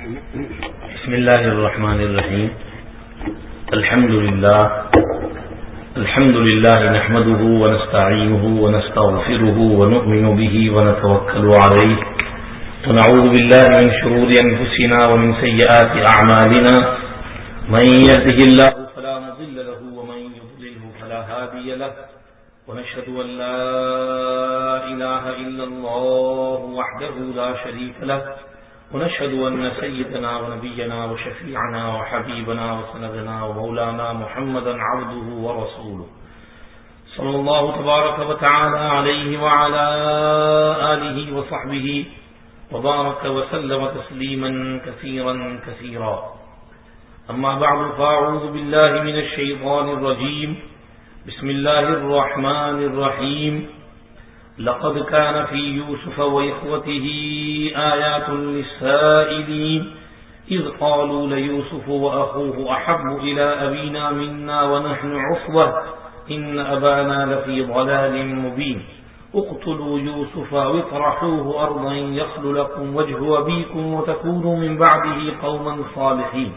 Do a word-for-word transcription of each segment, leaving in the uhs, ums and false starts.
بسم الله الرحمن الرحيم. الحمد لله الحمد لله نحمده ونستعينه ونستغفره ونؤمن به ونتوكل عليه ونعوذ بالله من شرور أنفسنا ومن سيئات أعمالنا من يهده الله فلا مضل له ومن يضلله فلا هادي له ونشهد أن لا إله إلا الله وحده لا شريك له ونشهد أن سيدنا ونبينا وشفيعنا وحبيبنا وسندنا ومولانا محمدا عبده ورسوله صلى الله تبارك وتعالى عليه وعلى آله وصحبه وبارك وسلم تسليما كثيرا كثيرا. أما بعد فأعوذ بالله من الشيطان الرجيم. بسم الله الرحمن الرحيم. لقد كان في يوسف وإخوته آيات للسائلين إذ قالوا ليوسف وأخوه أحب إلى أبينا منا ونحن عصبة إن أبانا لفي ضلال مبين اقتلوا يوسف واطرحوه أرضا يخل لكم وجه أبيكم وتكونوا من بعده قوما صالحين.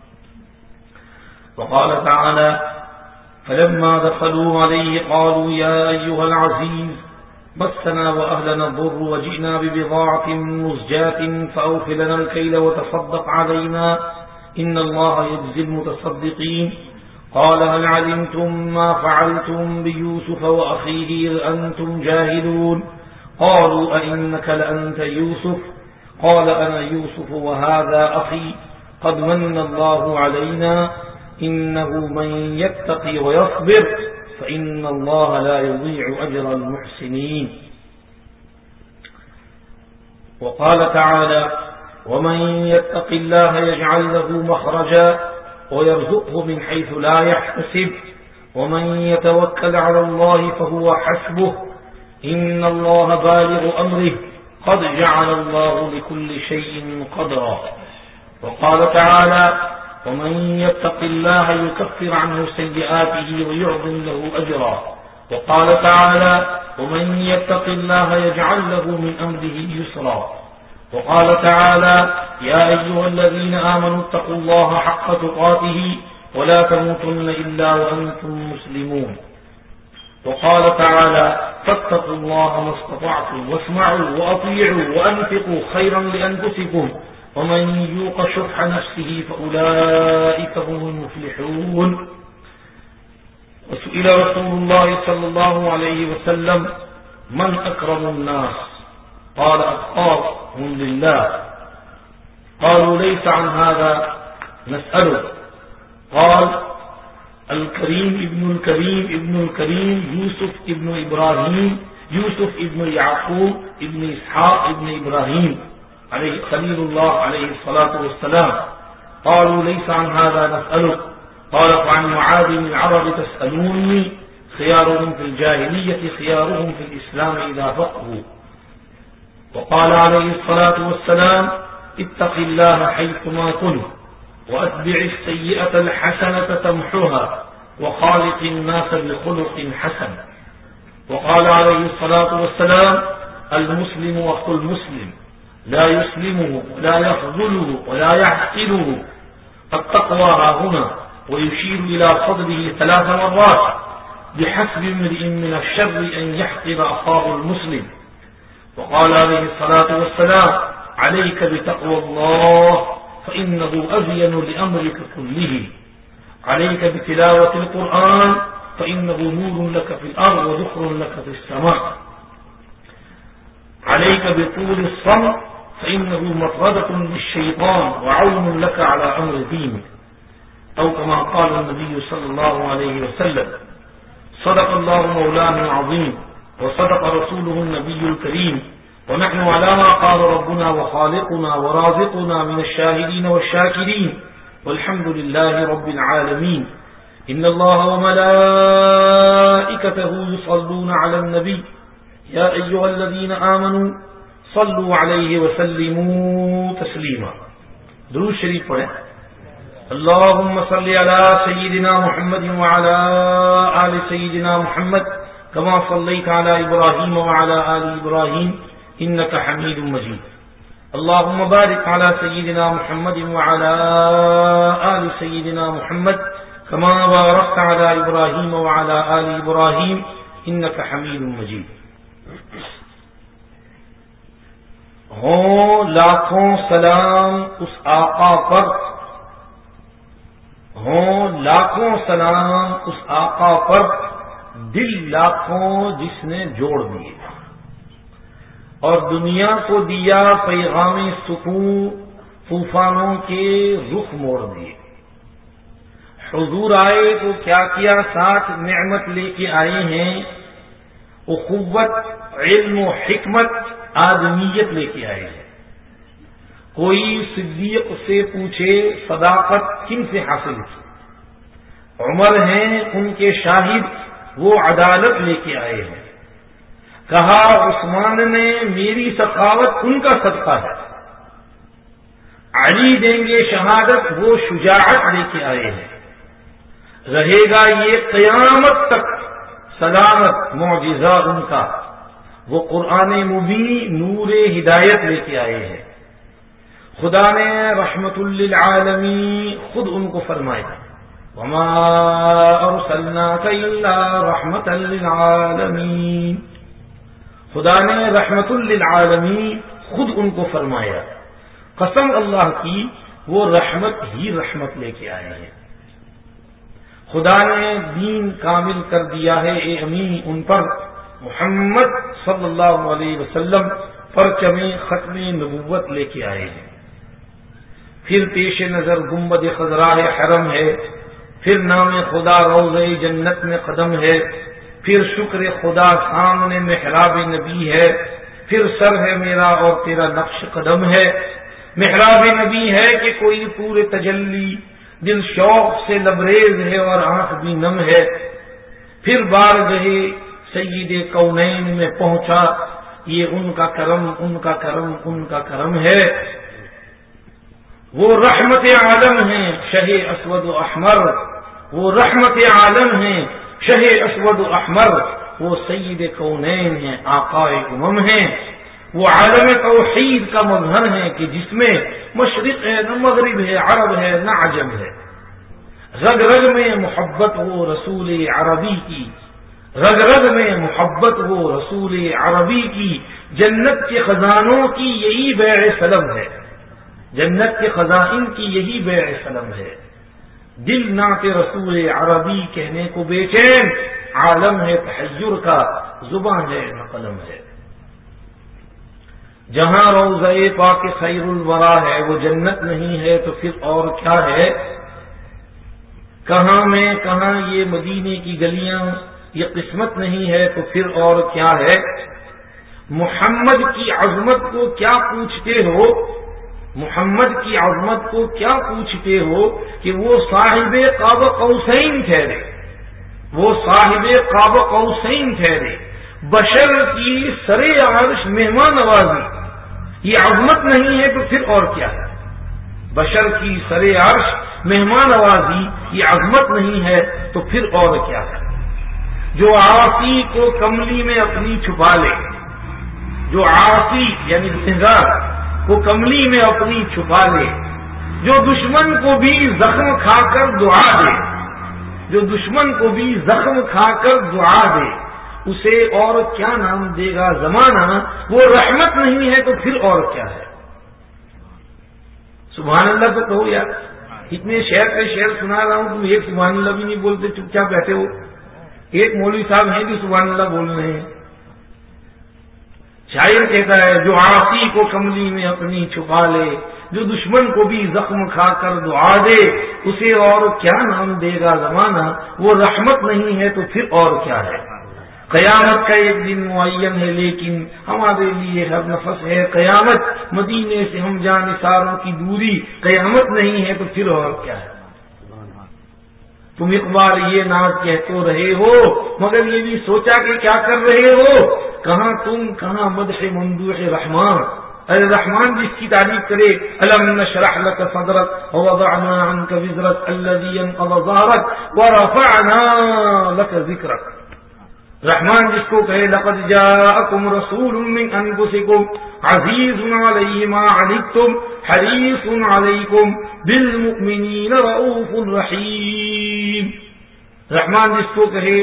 وقال تعالى فلما دخلوا عليه قالوا يا أيها العزيز مسنا وأهلنا الضر وجئنا ببضاعة مزجاة فأوف لنا الكيل وتصدق علينا إن الله يجزي المتصدقين. قال هل علمتم ما فعلتم بيوسف وأخيه إذ أنتم جاهلون قالوا أئنك لأنت يوسف قال أنا يوسف وهذا أخي قد من الله علينا إنه من يتقي ويصبر فإن الله لا يضيع أجر المحسنين. وقال تعالى ومن يتق الله يجعل له مخرجا ويرزقه من حيث لا يحتسب ومن يتوكل على الله فهو حسبه إن الله بالغ أمره قد جعل الله لكل شيء قدرا. وقال تعالى ومن يتق الله يكفر عنه سيئاته ويعظم له أجرا. وقال تعالى ومن يتق الله يجعل له من أمره يسرا. وقال تعالى يا أيها الذين آمنوا اتقوا الله حق تقاته ولا تموتن إلا وأنتم مسلمون. وقال تعالى فاتقوا الله ما استطعتم واسمعوا وأطيعوا وأنفقوا خيرا لأنفسكم ومن يوق شح نفسه فأولئك هم المفلحون. وسئل رسول الله صلى الله عليه وسلم من أكرم الناس قال أتقاهم لله. قالوا ليس عن هذا نسأله. قال الكريم ابن الكريم ابن الكريم يوسف ابن إبراهيم يوسف ابن يعقوب ابن إسحاق ابن إبراهيم عليه خليل الله عليه الصلاة والسلام. قالوا ليس عن هذا نسألك. قال فعن معاذ العرب تسألوني خيارهم في الجاهلية خيارهم في الإسلام إذا فقهوا. وقال عليه الصلاة والسلام اتق الله حيثما كنت وأتبع السيئة الحسنة تمحها وخالق الناس بخلق حسن. وقال عليه الصلاة والسلام المسلم أخو المسلم لا يسلمه ولا يخذله ولا يحقره التقوى ها هنا ويشير إلى صدره ثلاث مرات بحسب امرئ من الشر أن يحقر أخاه المسلم. وقال عليه الصلاة والسلام عليك بتقوى الله فإنه أزين لأمرك كله. عليك بتلاوة القرآن فإنه نور لك في الأرض وذخر لك في السماء. عليك بطول الصمت فإنه مطردة للشيطان وعون لك على أمر دينك أو كما قال النبي صلى الله عليه وسلم. صدق الله مولانا العظيم وصدق رسوله النبي الكريم ونحن على ما قال ربنا وخالقنا ورازقنا من الشاهدين والشاكرين والحمد لله رب العالمين. إن الله وملائكته يصلون على النبي يا أيها الذين آمنوا صلوا عليه وسلموا تسليما. درود شریف پڑھیں. اللهم صل على سيدنا محمد وعلى آل سيدنا محمد كما صليت على إبراهيم وعلى آل إبراهيم إنك حميد مجيد. اللهم بارك على سيدنا محمد وعلى آل سيدنا محمد كما باركت على إبراهيم وعلى آل إبراهيم إنك حميد مجيد. ہوں لاکھوں سلام اس آقا پر، ہوں لاکھوں سلام اس آقا پر، دل لاکھوں جس نے جوڑ دیے اور دنیا کو دیا پیغام سکون، طوفانوں کے رخ موڑ دیے. حضور آئے تو کیا کیا، ساتھ نعمت لے کے آئے ہیں، اخوت، علم و حکمت، آدمیت لے کے آئے ہیں. کوئی صدیق سے پوچھے صداقت کن سے حاصل کی، عمر ہیں ان کے شاہد، وہ عدالت لے کے آئے ہیں. کہا عثمان نے میری سخاوت ان کا صدقہ ہے. علی دیں گے شہادت، وہ شجاعت لے کے آئے ہیں. رہے گا یہ قیامت تک سلامت معجزہ ان کا، وہ قرآن مبین نور ہدایت لے کے آئے ہیں. خدا نے رحمت للعالمین خود ان کو فرمایا وما ارسلناک الا رحمت للعالمین. خدا نے رحمت للعالمین خود ان کو فرمایا. قسم اللہ کی وہ رحمت ہی رحمت لے کے آئے ہیں. خدا نے دین کامل کر دیا ہے اے امین ان پر، محمد صلی اللہ علیہ وسلم پرچم ختم نبوت لے کے آئے ہیں. پھر پیش نظر گنبد خضراء حرم ہے، پھر نام خدا روضہ جنت میں قدم ہے، پھر شکر خدا سامنے محراب نبی ہے، پھر سر ہے میرا اور تیرا نقش قدم ہے. محراب نبی ہے کہ کوئی پورے تجلی، دل شوق سے لبریز ہے اور آنکھ بھی نم ہے. پھر بارگاہ سید کونین میں پہنچا، یہ ان کا کرم ان کا کرم ان کا کرم ہے. وہ رحمت عالم ہیں شہ اسود و احمر، وہ رحمت عالم ہیں شہ اسود و احمر، وہ سید کونین ہیں آقائے امم ہیں. وہ عالم توحید کا مظہر ہے کہ جس میں مشرق ہے نہ مغرب ہے، عرب ہے نہ عجم ہے. رگ رگ میں محبت وہ رسول عربی کی، رگ رگ میں محبت وہ رسول عربی کی. جنت کے خزانوں کی یہی بیع سلم ہے، جنت کے خزائن کی یہی بیع سلم ہے. دل نعت رسول عربی کہنے کو بے چین، عالم ہے تحیر کا، زبان ہے نہ قلم ہے. جہاں روضہ پاک خیر الورا ہے وہ جنت نہیں ہے تو پھر اور کیا ہے. کہاں میں کہاں یہ مدینے کی گلیاں، یہ قسمت نہیں ہے تو پھر اور کیا ہے. محمد کی عظمت کو کیا پوچھتے ہو، محمد کی عظمت کو کیا پوچھتے ہو کہ وہ صاحب قاب قوسین ٹھہرے، وہ صاحب قاب قوسین ٹھہرے. بشر کی سرے عرش مہمان نوازی، یہ عظمت نہیں ہے تو پھر اور کیا ہے. بشر کی سرے عرش مہمان نوازی یہ عظمت نہیں ہے تو پھر اور کیا ہے. جو عاصی کو کملی میں اپنی چھپا لے، جو عاصی یعنی گنہگار کو کملی میں اپنی چھپا لے، جو دشمن کو بھی زخم کھا کر دعا دے، جو دشمن کو بھی زخم کھا کر دعا دے، اسے اور کیا نام دے گا زمانہ. وہ رحمت نہیں ہے تو پھر اور کیا ہے. سبحان اللہ تو کہو یار، اتنے شعر کے شعر سنا رہا ہوں، تم ایک سبحان اللہ بھی نہیں بولتے، چپ چاپ بیٹھے ہو. ایک مولوی صاحب ہیں جو سبحان اللہ بول رہے ہیں. شاعر کہتا ہے جو عاصی کو کملی میں اپنی چھپا لے، جو دشمن کو بھی زخم کھا کر دعا دے، اسے اور کیا نام دے گا زمانہ. وہ رحمت نہیں ہے تو پھر اور کیا ہے. قیامت کا ایک دن معین ہے لیکن ہمارے لیے ہر نفس ہے قیامت. مدینے سے ہم جانثاروں کی دوری، قیامت نہیں ہے تو پھر اور کیا ہے. تم اقبال یہ ناز کہہ تو رہے ہو مگر یہ بھی سوچا کہ کیا کر رہے ہو. کہاں تم کہاں مدح ممدوح رحمان. ارے رحمان جس کی تعریف کرے الم نشرح لك صدرك ووضعنا عنك وزرك الذي انقض ظهرك ورفعنا لك ذكرك. رحمان جس کو کہے لقد جاءکم رسول من انفسکم عزیز علیہ ما عنتم حریص علیکم بالمؤمنین رؤوف رحیم. رحمان جس کو کہے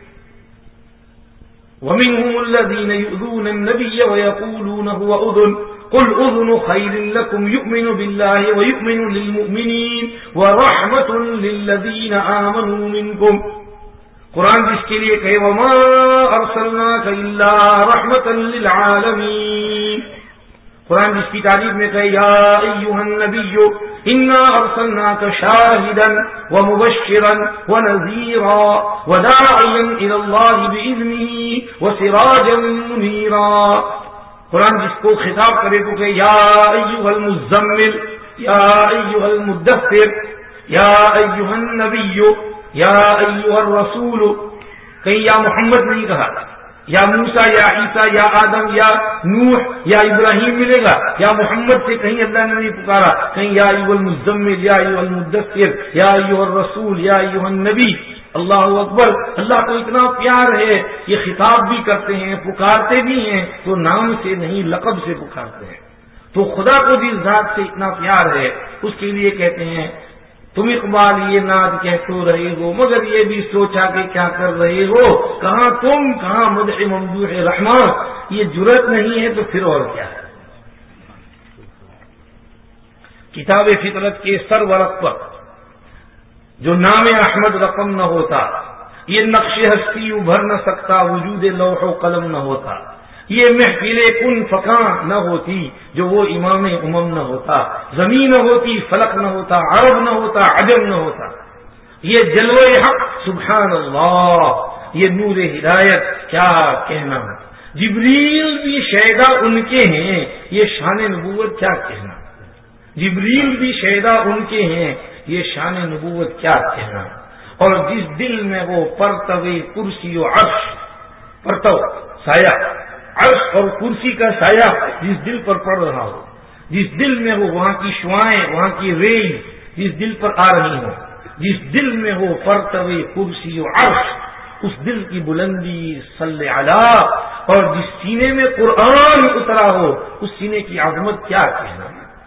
ومنهم الذين يؤذون النبي ويقولون هو أذن قل أذن خير لكم يؤمن بالله ويؤمن للمؤمنين ورحمة للذين آمنوا منكم. قرآن جس کے لیے کہے وما ارسلناك الا رحمة للعالمين. قرآن جس کی تعریف میں کہے یا ایھا النبی انا ارسلناك شاہدا ومبشرا ونذیرا وداعیا الى اللہ باذنہ وسراجا منیرا. قرآن جس کو خطاب کرے تو کہ یا ایھا المزمل یا ایھا المدثر یا ایھا النبی یا ایھا الرسول. کہیں یا محمد نہیں کہا, یا موسیٰ یا عیسیٰ یا آدم یا نوح یا ابراہیم ملے گا, یا محمد سے کہیں اللہ نے نہیں پکارا. کہیں یا ایھا المزمل یا ایھا المدثر یا ایھا الرسول یا ایھا النبی. اللہ اکبر. اللہ کو اتنا پیار ہے یہ خطاب بھی کرتے ہیں, پکارتے بھی ہیں تو نام سے نہیں لقب سے پکارتے ہیں. تو خدا کو جس ذات سے اتنا پیار ہے اس کے لیے کہتے ہیں تم اقبال یہ ناد کہتے رہے ہو مگر یہ بھی سوچا کہ کیا کر رہے ہو. کہاں تم کہاں مدح ممدوح رحمان. یہ جرأت نہیں ہے تو پھر اور کیا ہے. کتاب فطرت کے سر ورق پر جو نام احمد رقم نہ ہوتا, یہ نقش ہستی ابھر نہ سکتا وجود لوح و قلم نہ ہوتا, یہ محفل کن فکاں نہ ہوتی جو وہ امام امم نہ ہوتا, زمین نہ ہوتی فلک نہ ہوتا, عرب نہ ہوتا عجم نہ ہوتا. یہ جلوہ حق سبحان اللہ, یہ نور ہدایت کیا کہنا. جبریل بھی شہدا ان کے ہیں, یہ شان نبوت کیا کہنا. جبریل بھی شہدا ان کے ہیں, یہ شان نبوت کیا کہنا. اور جس دل میں وہ پرتوے کرسی و عرش, پرتو سایہ عرش اور کرسی کا سایہ جس دل پر پڑ رہا ہو, جس دل میں ہو وہاں کی شعائیں وہاں کی ریل جس دل پر آ رہی ہو, جس دل میں ہو پرتوے کرسی و عرش اس دل کی بلندی صلی علی, اور جس سینے میں قرآن اترا ہو اس سینے کی عظمت کیا کہنا.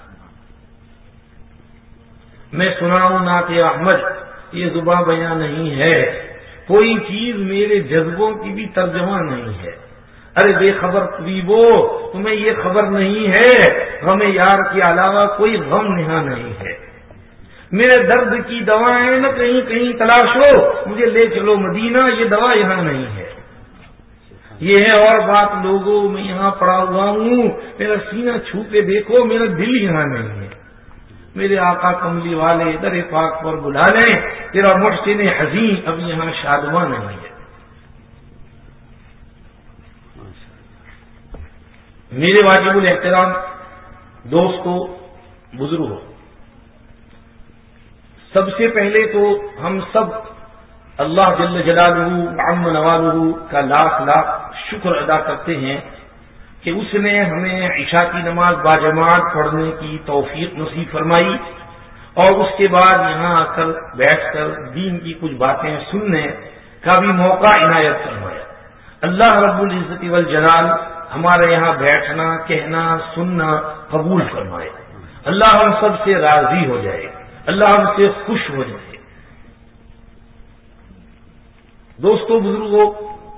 میں سناؤں نعت احمد یہ زباں بیاں نہیں ہے, کوئی چیز میرے جذبوں کی بھی ترجمہ نہیں ہے. ارے بے خبر طبیبو تمہیں یہ خبر نہیں ہے غم یار کے علاوہ کوئی غم نہا نہیں ہے. میرے درد کی دوائیں نہ کہیں کہیں تلاش ہو, مجھے لے چلو مدینہ یہ دوا یہاں نہیں ہے. یہ ہے اور بات لوگوں میں یہاں پڑا ہوا ہوں, میرا سینہ چھو کے دیکھو میرا دل یہاں نہیں ہے. میرے آقا کملی والے در پاک پر بلا لیں, تیرا محسن حزین اب یہاں شادواں نہیں ہے. میرے واجب الاحترام دوستو بزرگوں, سب سے پہلے تو ہم سب اللہ جل جلالہ عم نوالہ کا لاکھ لاکھ شکر ادا کرتے ہیں کہ اس نے ہمیں عشاء کی نماز باجماعت پڑھنے کی توفیق نصیب فرمائی, اور اس کے بعد یہاں آ کر بیٹھ کر دین کی کچھ باتیں سننے کا بھی موقع عنایت فرمایا. اللہ رب العزت والجلال ہمارے یہاں بیٹھنا کہنا سننا قبول فرمائے. اللہ ہم سب سے راضی ہو جائے, اللہ ہم سے خوش ہو جائے. دوستو بزرگوں,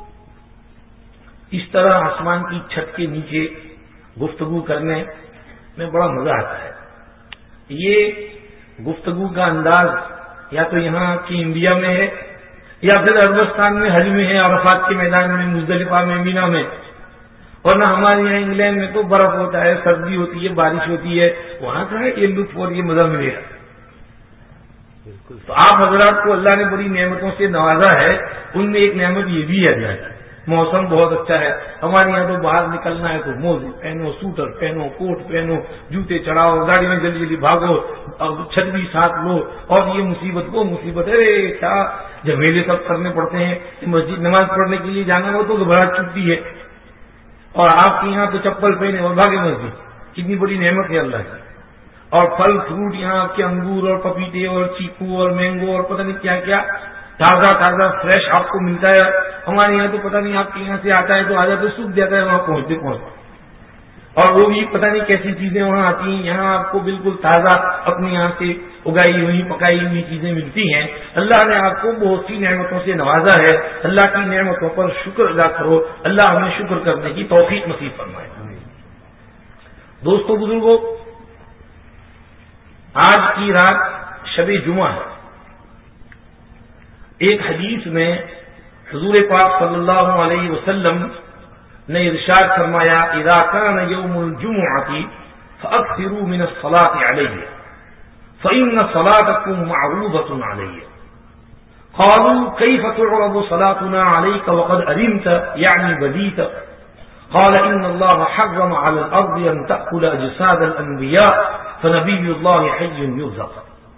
اس طرح آسمان کی چھت کے نیچے گفتگو کرنے میں بڑا مزہ آتا ہے. یہ گفتگو کا انداز یا تو یہاں کی انڈیا میں ہے یا پھر عربستان میں حج میں ہے, عرفات کے میدان میں, مزدلفہ میں, مینا میں, ورنہ ہمارے یہاں انگلینڈ میں تو برف ہوتا ہے, سردی ہوتی ہے, بارش ہوتی ہے. وہاں کا ہے یہ لطف اور یہ مزہ ملے گا. تو آپ حضرات کو اللہ نے بڑی نعمتوں سے نوازا ہے, ان میں ایک نعمت یہ بھی ہے موسم بہت اچھا ہے. ہمارے یہاں تو باہر نکلنا ہے تو موزے پہنو, سوٹر پہنو, کوٹ پہنو, جوتے چڑھاؤ, گاڑی میں جلدی جلدی بھاگو, چھتری ساتھ لو, اور یہ مصیبت وہ مصیبت. ارے کیا جھمیلے سب کرنے پڑتے ہیں. مسجد نماز پڑھنے کے لیے جانا ہو تو گھبراہٹ چھوٹتی ہے, اور آپ کے یہاں تو چپل پہنے اور بھاگے مسجد. کتنی بڑی نعمت ہے اللہ کی. اور پھل فروٹ یہاں آپ کے انگور اور پپیتے اور چیکو اور مینگو اور پتہ نہیں کیا کیا تازہ تازہ فریش آپ کو ملتا ہے, ہمارے یہاں تو پتہ نہیں آپ کے یہاں سے آتا ہے تو آ جاتا ہے سوکھ جاتا ہے وہاں پہنچتے پہنچتے، اور وہ بھی پتہ نہیں کیسی چیزیں وہاں آتی ہیں. یہاں آپ کو بالکل تازہ اپنے یہاں سے اگائی ہوئی پکائی ہوئی چیزیں ملتی ہیں. اللہ نے آپ کو بہت سی نعمتوں سے نوازا ہے. اللہ کی نعمتوں پر شکر ادا کرو. اللہ ہمیں شکر کرنے کی توفیق نصیب فرمائے. دوستو بزرگوں، آج کی رات شب جمعہ ہے. ایک حدیث میں حضور پاک صلی اللہ علیہ وسلم نے ارشاد فرمایا اذا كان يوم الجمعة فاكثروا من الصلاة علي فإن صلاتكم معروضة علي. قالوا كيف تعرض صلاتنا عليك وقد أرمت يعني بديت؟ قال إن الله حرم على الأرض أن تأكل أجساد الأنبياء فنبي الله حي يرزق.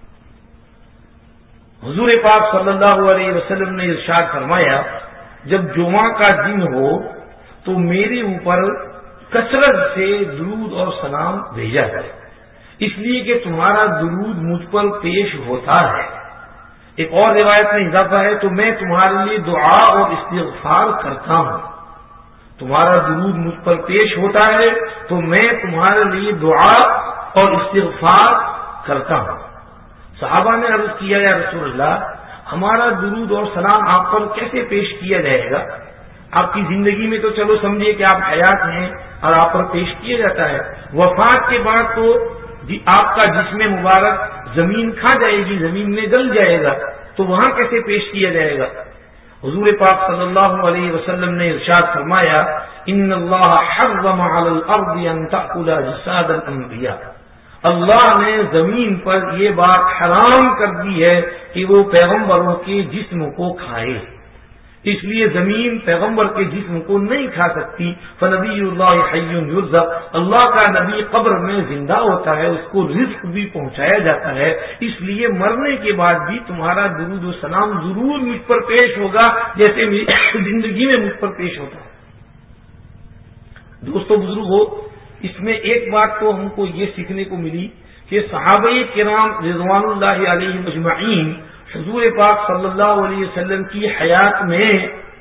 حضور پاک صلی اللہ علیہ وسلم نے ارشاد فرمایا جب جمعہ کا دن ہو تو میرے اوپر کثرت سے درود اور سلام بھیجا جائے، اس لیے کہ تمہارا درود مجھ پر پیش ہوتا ہے. ایک اور روایت میں اضافہ ہے تو میں تمہارے لیے دعا اور استغفار کرتا ہوں. تمہارا درود مجھ پر پیش ہوتا ہے تو میں تمہارے لیے دعا اور استغفار کرتا ہوں. صحابہ نے عرض کیا یا رسول اللہ، ہمارا درود اور سلام آپ پر کیسے پیش کیا جائے گا؟ آپ کی زندگی میں تو چلو سمجھیے کہ آپ حیات ہیں اور آپ پر پیش کیا جاتا ہے، وفات کے بعد تو آپ کا جسم مبارک زمین کھا جائے گی، زمین میں گل جائے گا، تو وہاں کیسے پیش کیا جائے گا؟ حضور پاک صلی اللہ علیہ وسلم نے ارشاد فرمایا ان اللہ حرم علی الارض ان تأکل اجساد الانبیاء. اللہ نے زمین پر یہ بات حرام کر دی ہے کہ وہ پیغمبروں کے جسم کو کھائے، اس لیے زمین پیغمبر کے جسم کو نہیں کھا سکتی. فنبی اللہ حی یرزق، اللہ کا نبی قبر میں زندہ ہوتا ہے، اس کو رزق بھی پہنچایا جاتا ہے، اس لیے مرنے کے بعد بھی تمہارا درود و سلام ضرور مجھ پر پیش ہوگا جیسے میری زندگی میں مجھ پر پیش ہوتا ہے. دوستو بزرگو، اس میں ایک بات تو ہم کو یہ سیکھنے کو ملی کہ صحابہ کرام رضوان اللہ علیہم اجمعین حضور پاک صلی اللہ علیہ وسلم کی حیات میں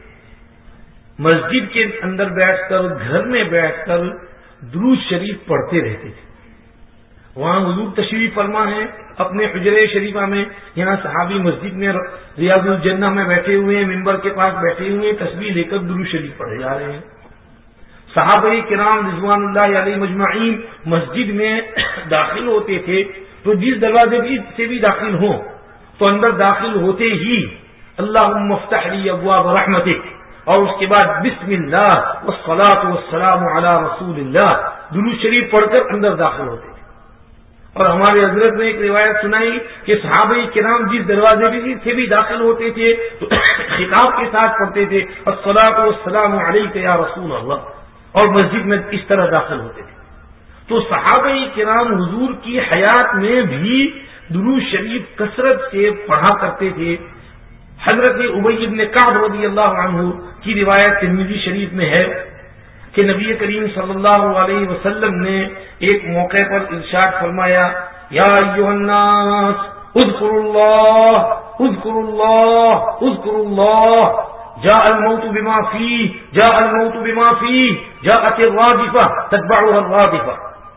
مسجد کے اندر بیٹھ کر، گھر میں بیٹھ کر درود شریف پڑھتے رہتے تھے. وہاں حضور تشریف فرما ہے اپنے حجرے شریفہ میں، یہاں صحابی مسجد میں ریاض الجنہ میں بیٹھے ہوئے ہیں، ممبر کے پاس بیٹھے ہوئے ہیں، تسبیح لے کر درود شریف پڑھے جا رہے ہیں. صحابہ کرام رضوان اللہ علیہ مجمعین مسجد میں داخل ہوتے تھے تو جس دروازے سے بھی داخل ہوں تو اندر داخل ہوتے ہی اللہم افتح لی ابواب رحمتک، اور اس کے بعد بسم اللہ والصلاۃ والسلام علی رسول اللہ درود شریف پڑھ کر اندر داخل ہوتے تھے. اور ہمارے حضرت نے ایک روایت سنائی کہ صحابہ کرام جس دروازے سے بھی داخل ہوتے تھے تو خطاب کے ساتھ پڑھتے تھے الصلاۃ والسلام علیک یا رسول اللہ، اور مسجد میں اس طرح داخل ہوتے تھے. تو صحابہ کرام حضور کی حیات میں بھی درود شریف کثرت سے پڑھا کرتے تھے. حضرت ابی بن کعب رضی اللہ عنہ کی روایت ترمذی شریف میں ہے کہ نبی کریم صلی اللہ علیہ وسلم نے ایک موقع پر ارشاد فرمایا یا ایھا الناس اذکروا اللہ اذکروا اللہ اذکروا اللہ جاء الموت بما فيه جاء الموت بما فيه جاءت الرادفة تتبعها الرادفة.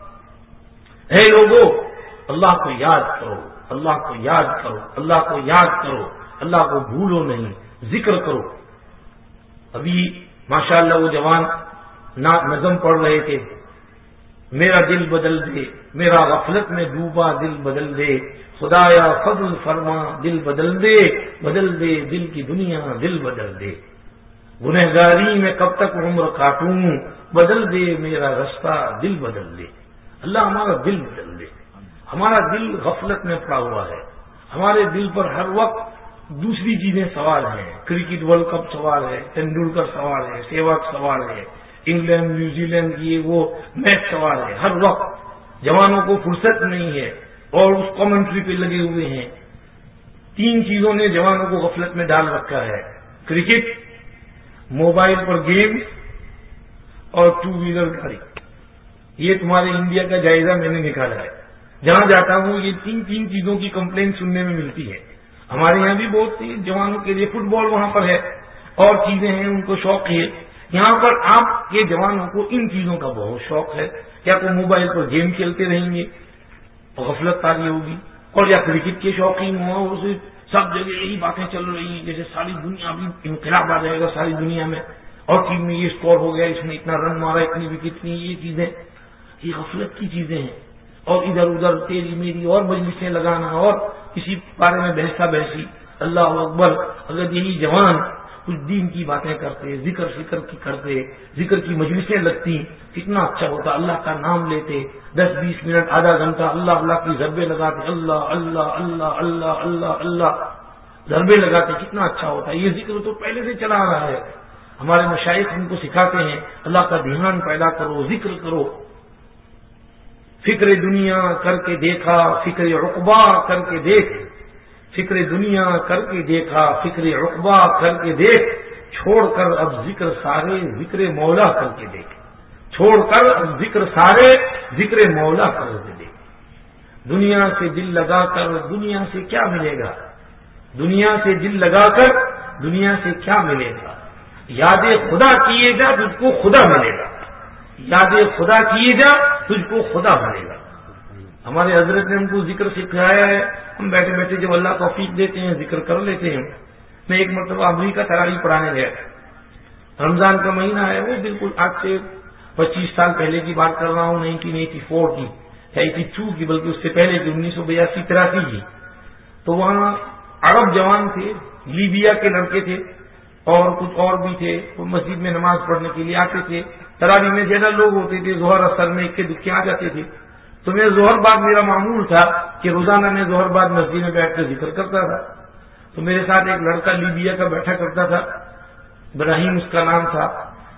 اے لوگو، اللہ کو یاد کرو، اللہ کو یاد کرو، اللہ کو یاد کرو، اللہ کو بھولو نہیں، ذکر کرو. ابھی ماشاءاللہ وہ جوان نظم پڑھ رہے تھے، میرا دل بدل دے، میرا غفلت میں ڈوبا دل بدل دے، خدایا فضل فرما دل بدل دے، بدل دے دل کی دنیا دل بدل دے، گنہگاری میں کب تک عمر کاٹوں، بدل دے میرا رستہ دل بدل دے. اللہ ہمارا دل بدل دے. ہمارا دل غفلت میں پڑا ہوا ہے، ہمارے دل پر ہر وقت دوسری چیزیں سوال ہیں. کرکٹ ورلڈ کپ سوال ہے، تندولکر سوال ہے، سہواگ سوال ہے، انگلینڈ نیوزی لینڈ یہ وہ میچ سوال ہے. ہر وقت جوانوں کو فرصت نہیں ہے اور اس کامنٹری پہ لگے ہوئے ہیں. تین چیزوں نے جوانوں کو غفلت میں ڈال رکھا ہے: کرکٹ، موبائل پر گیم اور ٹو ویلر گاڑی. یہ تمہارے انڈیا کا جائزہ میں نے نکالا ہے. جہاں جاتا ہوں یہ تین تین چیزوں کی کمپلین سننے میں ملتی ہے. ہمارے یہاں بھی بہت سی جوانوں کے لیے فٹ بال وہاں پر ہے. اور چیزیں ہیں ان کو شوق ہے. یہاں پر آپ کے جوانوں کو ان چیزوں کا بہت شوق ہے. یا کوئی موبائل پر گیم کھیلتے رہیں گے تو غفلت تاری ہوگی, اور یا کرکٹ کے شوقین ہوں اور سب جگہ یہی باتیں چل رہی ہیں جیسے ساری دنیا بھی انقلاب آ جائے گا ساری دنیا میں, اور ٹیم میں یہ اسکور ہو گیا, اس نے اتنا رن مارا, اتنی وکٹ لی, یہ چیزیں یہ غفلت کی چیزیں ہیں. اور ادھر ادھر تیری میری اور مجلسیں لگانا اور کسی بارے میں بحثہ بحثی. اللہ اکبر, اگر یہی جوان کچھ دین کی باتیں کرتے, ذکر فکر کی کرتے, ذکر کی مجلسیں لگتی, کتنا اچھا ہوتا. اللہ کا نام لیتے, دس بیس منٹ آدھا گھنٹہ اللہ اللہ کی ضربے لگاتے, اللہ اللہ اللہ اللہ اللہ اللہ ضربے لگاتے, کتنا اچھا ہوتا. یہ ذکر تو پہلے سے چلا رہا ہے. ہمارے مشائخ ہم کو سکھاتے ہیں اللہ کا دھیان پیدا کرو, ذکر کرو. فکر دنیا کر کے دیکھا, فکر عقبہ کر کے دیکھ, فکر دنیا کر کے دیکھا, فکر عقبہ کر کے دیکھ, چھوڑ کر اب ذکر سارے ذکر مولا کر کے دیکھ, چھوڑ کر اب ذکر سارے ذکر مولا کر کے دیکھ. دنیا سے دل لگا کر دنیا سے کیا ملے گا, دنیا سے دل لگا کر دنیا سے کیا ملے گا. یاد خدا کیے جا تجھ کو خدا ملے گا, یاد خدا کیے جا تجھ کو خدا ملے گا. ہمارے حضرت نے ہم کو ذکر سکھایا ہے. ہم بیٹھے بیٹھے جب اللہ توفیق دیتے ہیں ذکر کر لیتے ہیں. میں ایک مرتبہ امریکہ تراویح پڑھانے گیا, رمضان کا مہینہ ہے, وہ بالکل آج سے پچیس سال پہلے کی بات کر رہا ہوں, نائنٹین ایٹی فور کی, ایٹی ٹو کی, بلکہ اس سے پہلے کی انیس سو بیاسی تراسی کی. تو وہاں عرب جوان تھے, لیبیا کے لڑکے تھے, اور کچھ اور بھی تھے. وہ مسجد میں نماز پڑھنے کے لیے آتے تھے. تراویح میں زیادہ لوگ ہوتے تھے, ظہر اثر میں ایک کے دکھے آ جاتے تھے. تو میں ظہر بعد میرا معمول تھا کہ روزانہ میں ظہر بعد مسجد میں بیٹھ کر ذکر کرتا تھا. تو میرے ساتھ ایک لڑکا لیبیا کا بیٹھا کرتا تھا, ابراہیم اس کا نام تھا.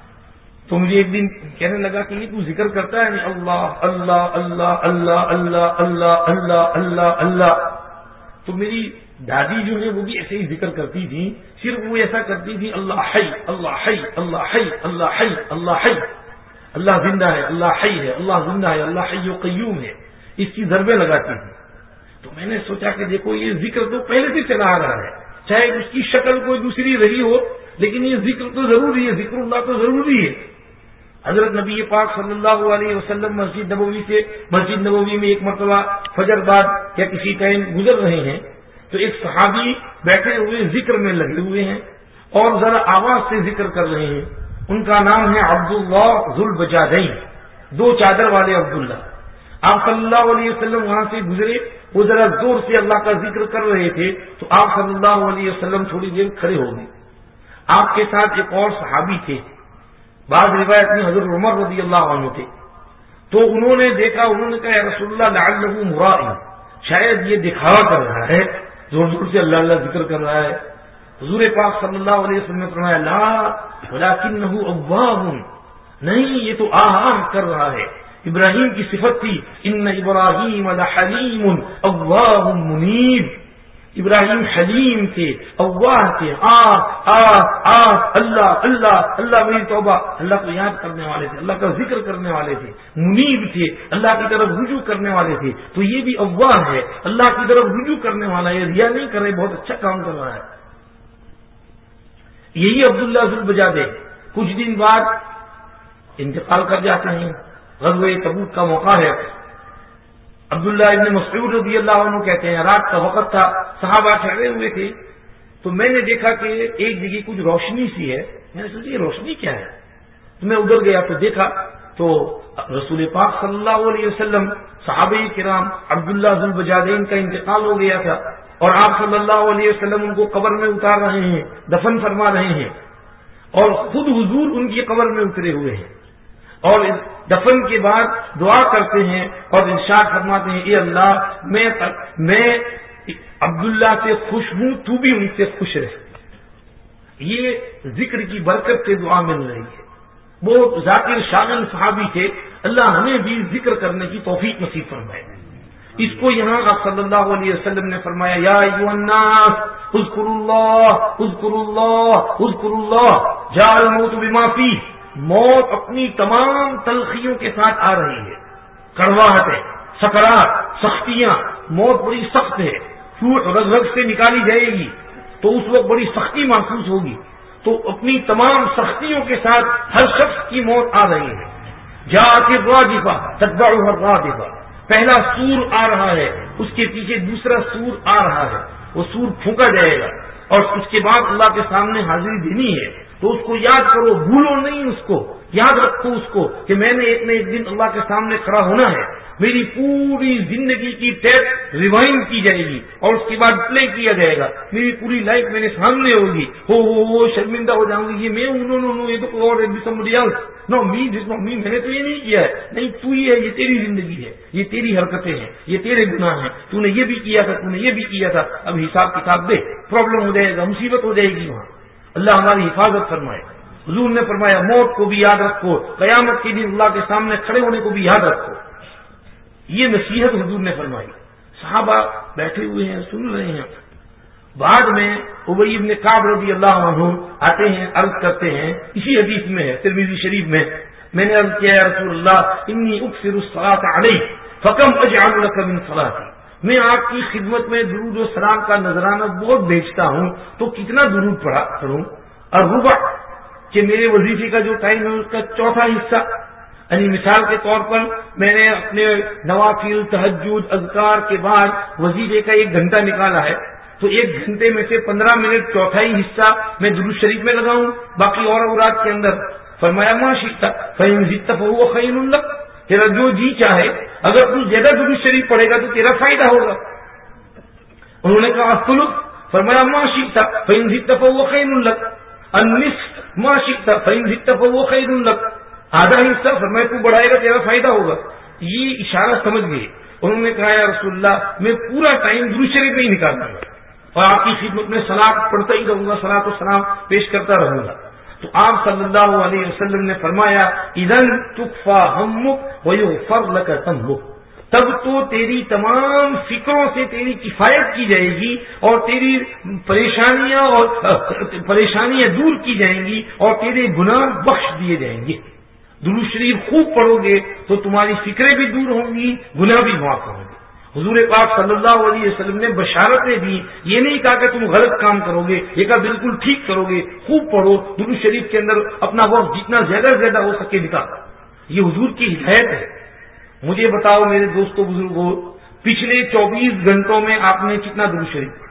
تو مجھے ایک دن کہنے لگا کہ یہ تو ذکر کرتا ہے نہیں, اللہ اللہ اللہ اللہ اللہ اللہ اللہ اللہ اللہ. تو میری دادی جو ہے وہ بھی ایسے ہی ذکر کرتی تھی, صرف وہ ایسا کرتی تھی اللہ حی اللہ حی اللہ حی اللہ حی اللہ حی, اللہ زندہ ہے, اللہ حی ہے, اللہ زندہ ہے, اللہ حی و قیوم ہے, اس کی ضربیں لگاتی تھی. تو میں نے سوچا کہ دیکھو یہ ذکر تو پہلے سے چلا آ رہا ہے, چاہے اس کی شکل کوئی دوسری رہی ہو, لیکن یہ ذکر تو ضروری ہے, ذکر اللہ تو ضروری ہے. حضرت نبی پاک صلی اللہ علیہ وسلم مسجد نبوی سے مسجد نبوی میں ایک مرتبہ فجر بعد یا کسی ٹائم گزر رہے ہیں, تو ایک صحابی بیٹھے ہوئے ذکر میں لگے ہوئے ہیں اور ذرا آواز سے ذکر کر رہے ہیں. ان کا نام ہے عبداللہ ذوالبجادین, دو چادر والے عبداللہ. آپ صلی اللہ علیہ وسلم وہاں سے گزرے, وہ ذرا زور سے اللہ کا ذکر کر رہے تھے, تو آپ صلی اللہ علیہ وسلم تھوڑی دیر کھڑے ہو گئے. آپ کے ساتھ ایک اور صحابی تھے, بعض روایت میں حضرت عمر رضی اللہ عنہ تھے. تو انہوں نے دیکھا, انہوں نے کہا یا رسول اللہ لعلہ مرائی, شاید یہ دکھاوا کر رہا ہے, زور زور سے اللہ اللہ ذکر کر رہا ہے. حضور پاک صلی اللہ علیہ وسلم نے فرمایا لا ولکنہ اواب, نہیں یہ تو آہام کر رہا ہے. ابراہیم کی صفت تھی ان ابراہیم لحلیم اواب منیب, ابراہیم حلیم تھے, اواہ تھے, آ آ آ اللہ اللہ اللہ میری توبہ, اللہ کو یاد کرنے والے تھے, اللہ کا ذکر کرنے والے تھے, منیب تھے, اللہ کی طرف رجوع کرنے والے تھے. تو یہ بھی اواہ ہے, اللہ کی طرف رجوع کرنے والا ہے, ریا نہیں کر رہے, بہت اچھا کام کر رہا ہے. یہی عبداللہ ذوالبجادین کچھ دن بعد انتقال کر جاتے ہیں. غزوہ تبوک کا موقع ہے. عبداللہ ابن مسعود رضی اللہ عنہ کہتے ہیں رات کا وقت تھا, صحابہ ٹھہرے ہوئے تھے, تو میں نے دیکھا کہ ایک جگہ کچھ روشنی سی ہے. میں نے سوچا یہ روشنی کیا ہے, تو میں ادھر گیا تو دیکھا تو رسول پاک صلی اللہ علیہ وسلم, صحابہ کرام, عبداللہ ذوالبجادین کا انتقال ہو گیا تھا, اور آپ صلی اللہ علیہ وسلم ان کو قبر میں اتار رہے ہیں, دفن فرما رہے ہیں, اور خود حضور ان کی قبر میں اترے ہوئے ہیں, اور دفن کے بعد دعا کرتے ہیں اور ارشاد فرماتے ہیں اے اللہ میں میں عبداللہ سے خوش ہوں, تو بھی ان سے خوش رہ. یہ ذکر کی برکت سے دعا مل رہی ہے. وہ ذاکر شاغل صحابی تھے, اللہ ہمیں بھی ذکر کرنے کی توفیق نصیب فرمائے. اس کو یہاں آپ صلی اللہ علیہ وسلم نے فرمایا یا ایھا الناس اذکروا اللہ اذکروا اللہ اذکروا اللہ جاء الموت بما فیہ, موت اپنی تمام تلخیوں کے ساتھ آ رہی ہے, کڑواہٹیں, سکرات, سختیاں. موت بڑی سخت ہے, روح رگ رگ سے نکالی جائے گی تو اس وقت بڑی سختی محسوس ہوگی. تو اپنی تمام سختیوں کے ساتھ ہر شخص کی موت آ رہی ہے. جاءت الراجفہ تتبعها الرادفہ، پہلا سور آ رہا ہے، اس کے پیچھے دوسرا سور آ رہا ہے، وہ سور پھونکا جائے گا اور اس کے بعد اللہ کے سامنے حاضری دینی ہے. تو اس کو یاد کرو، بھولو نہیں، اس کو یاد رکھو اس کو کہ میں نے ایک نہ ایک دن اللہ کے سامنے کھڑا ہونا ہے. میری پوری زندگی کی ٹیپ ریوائنڈ کی جائے گی اور اس کے بعد پلے کیا جائے گا. میری پوری لائف میرے سامنے ہوگی. ہو ہو ہو شرمندہ ہو جاؤں گی، یہ میں ہوں، نو نو نو یہ تو کوئی اور somebody else. نو می دس نو می، میں نے تو یہ نہیں کیا ہے. نہیں، تو ہی ہے، یہ تیری زندگی ہے، یہ تیری حرکتیں ہیں، یہ تیرے گناہ ہیں، تو نے یہ بھی کیا تھا، تو نے یہ بھی کیا تھا. اب حساب کتاب دے، پرابلم ہو جائے گا، مصیبت ہو جائے گی وہاں. اللہ ہماری حفاظت فرمائے. حضور نے فرمایا موت کو بھی یاد رکھو، قیامت کے دن اللہ کے سامنے کھڑے ہونے کو بھی یاد رکھو. یہ نصیحت حضور نے فرمائی. صحابہ بیٹھے ہوئے ہیں، سن رہے ہیں. بعد میں ابی بن کعب رضی اللہ عنہ آتے ہیں، عرض کرتے ہیں، اسی حدیث میں ہے ترمذی شریف میں، میں نے عرض کیا یا رسول اللہ انی اکثر الصلاۃ علیک فکم اجعل لک من صلاتی، میں آپ کی خدمت میں درود و سلام کا نذرانہ بہت بیچتا ہوں، تو کتنا درود پڑھا کروں. اور ربع کہ میرے وظیفے کا جو ٹائم ہے اس کا چوتھا حصہ، یعنی مثال کے طور پر میں نے اپنے نوافل تہجد اذکار کے بعد وظیفے کا ایک گھنٹہ نکالا ہے، تو ایک گھنٹے میں سے پندرہ منٹ چوتھائی حصہ میں درود شریف میں لگاؤں، باقی اور اوراد کے اندر. فرمایا ما شئت فإن زدت فهو خير لك، تیرا جو جی چاہے، اگر تو زیادہ درود شریف پڑھے گا تو تیرا فائدہ ہوگا. انہوں نے کہا الثلث، فرمایا ما شئت فإن زدت فهو خير لك. النصف ما شئت فإن زدت فهو خير لك، آدھا حصہ فرمایا تو بڑھائے گا تیرا فائدہ ہوگا. یہ اشارہ سمجھ گئے. انہوں نے کہا یا رسول اللہ میں پورا ٹائم درود شریف میں ہی نکالوں گا اور آپ کی خدمت میں صلاۃ پڑھتا ہی رہوں گا، صلاۃ و سلام پیش کرتا رہوں گا. تو آپ صلی اللہ علیہ وسلم نے فرمایا اذن تکفی ہمک ویغفر لک ذنبک، تب تو تیری تمام فکروں سے تیری کفایت کی جائے گی اور تیری پریشانیاں اور پریشانیاں دور کی جائیں گی اور تیرے گناہ بخش دیے جائیں گے. درود شریف خوب پڑھو گے تو تمہاری فکریں بھی دور ہوں گی، گناہ بھی معاف ہوں گے. حضور پاک صلی اللہ علیہ وسلم نے بشارتیں دی، یہ نہیں کہا کہ تم غلط کام کرو گے، یہ کہا بالکل ٹھیک کرو گے. خوب پڑھو، درود شریف کے اندر اپنا وقت جتنا زیادہ سے زیادہ ہو سکے نکال. یہ حضور کی ہدایت ہے. مجھے بتاؤ میرے دوستوں بزرگوں، پچھلے چوبیس گھنٹوں میں آپ نے کتنا درود شریف پڑھا؟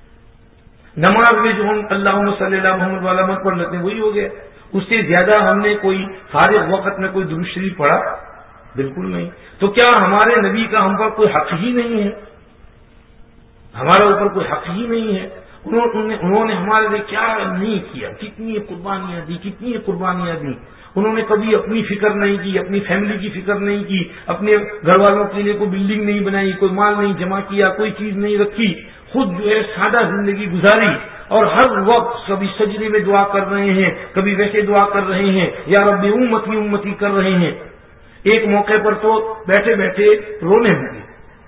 نماز میں جو ہم اللہم صلی اللہ محمد والا مت پڑھ لیتے ہیں وہی ہو گیا. اس سے زیادہ ہم نے کوئی فارغ وقت میں کوئی درود شریف پڑھا؟ بالکل نہیں. تو کیا ہمارے نبی کا ہم پر کوئی حق ہی نہیں ہے؟ ہمارے اوپر کوئی حق ہی نہیں ہے؟ انہوں نے انہوں نے ہمارے لیے کیا نہیں کیا، کتنی قربانیاں دی، کتنی قربانیاں دی. انہوں نے کبھی اپنی فکر نہیں کی، اپنی فیملی کی فکر نہیں کی، اپنے گھر والوں کے لیے کوئی بلڈنگ نہیں بنائی، کوئی مال نہیں جمع کیا، کوئی چیز نہیں رکھی، خود جو ہے سادہ زندگی گزاری اور ہر وقت کبھی سجدے میں دعا کر رہے ہیں، کبھی ویسے دعا کر رہے ہیں، یا رب امتی امتی کر رہے ہیں. ایک موقع پر تو بیٹھے بیٹھے رونے لگے،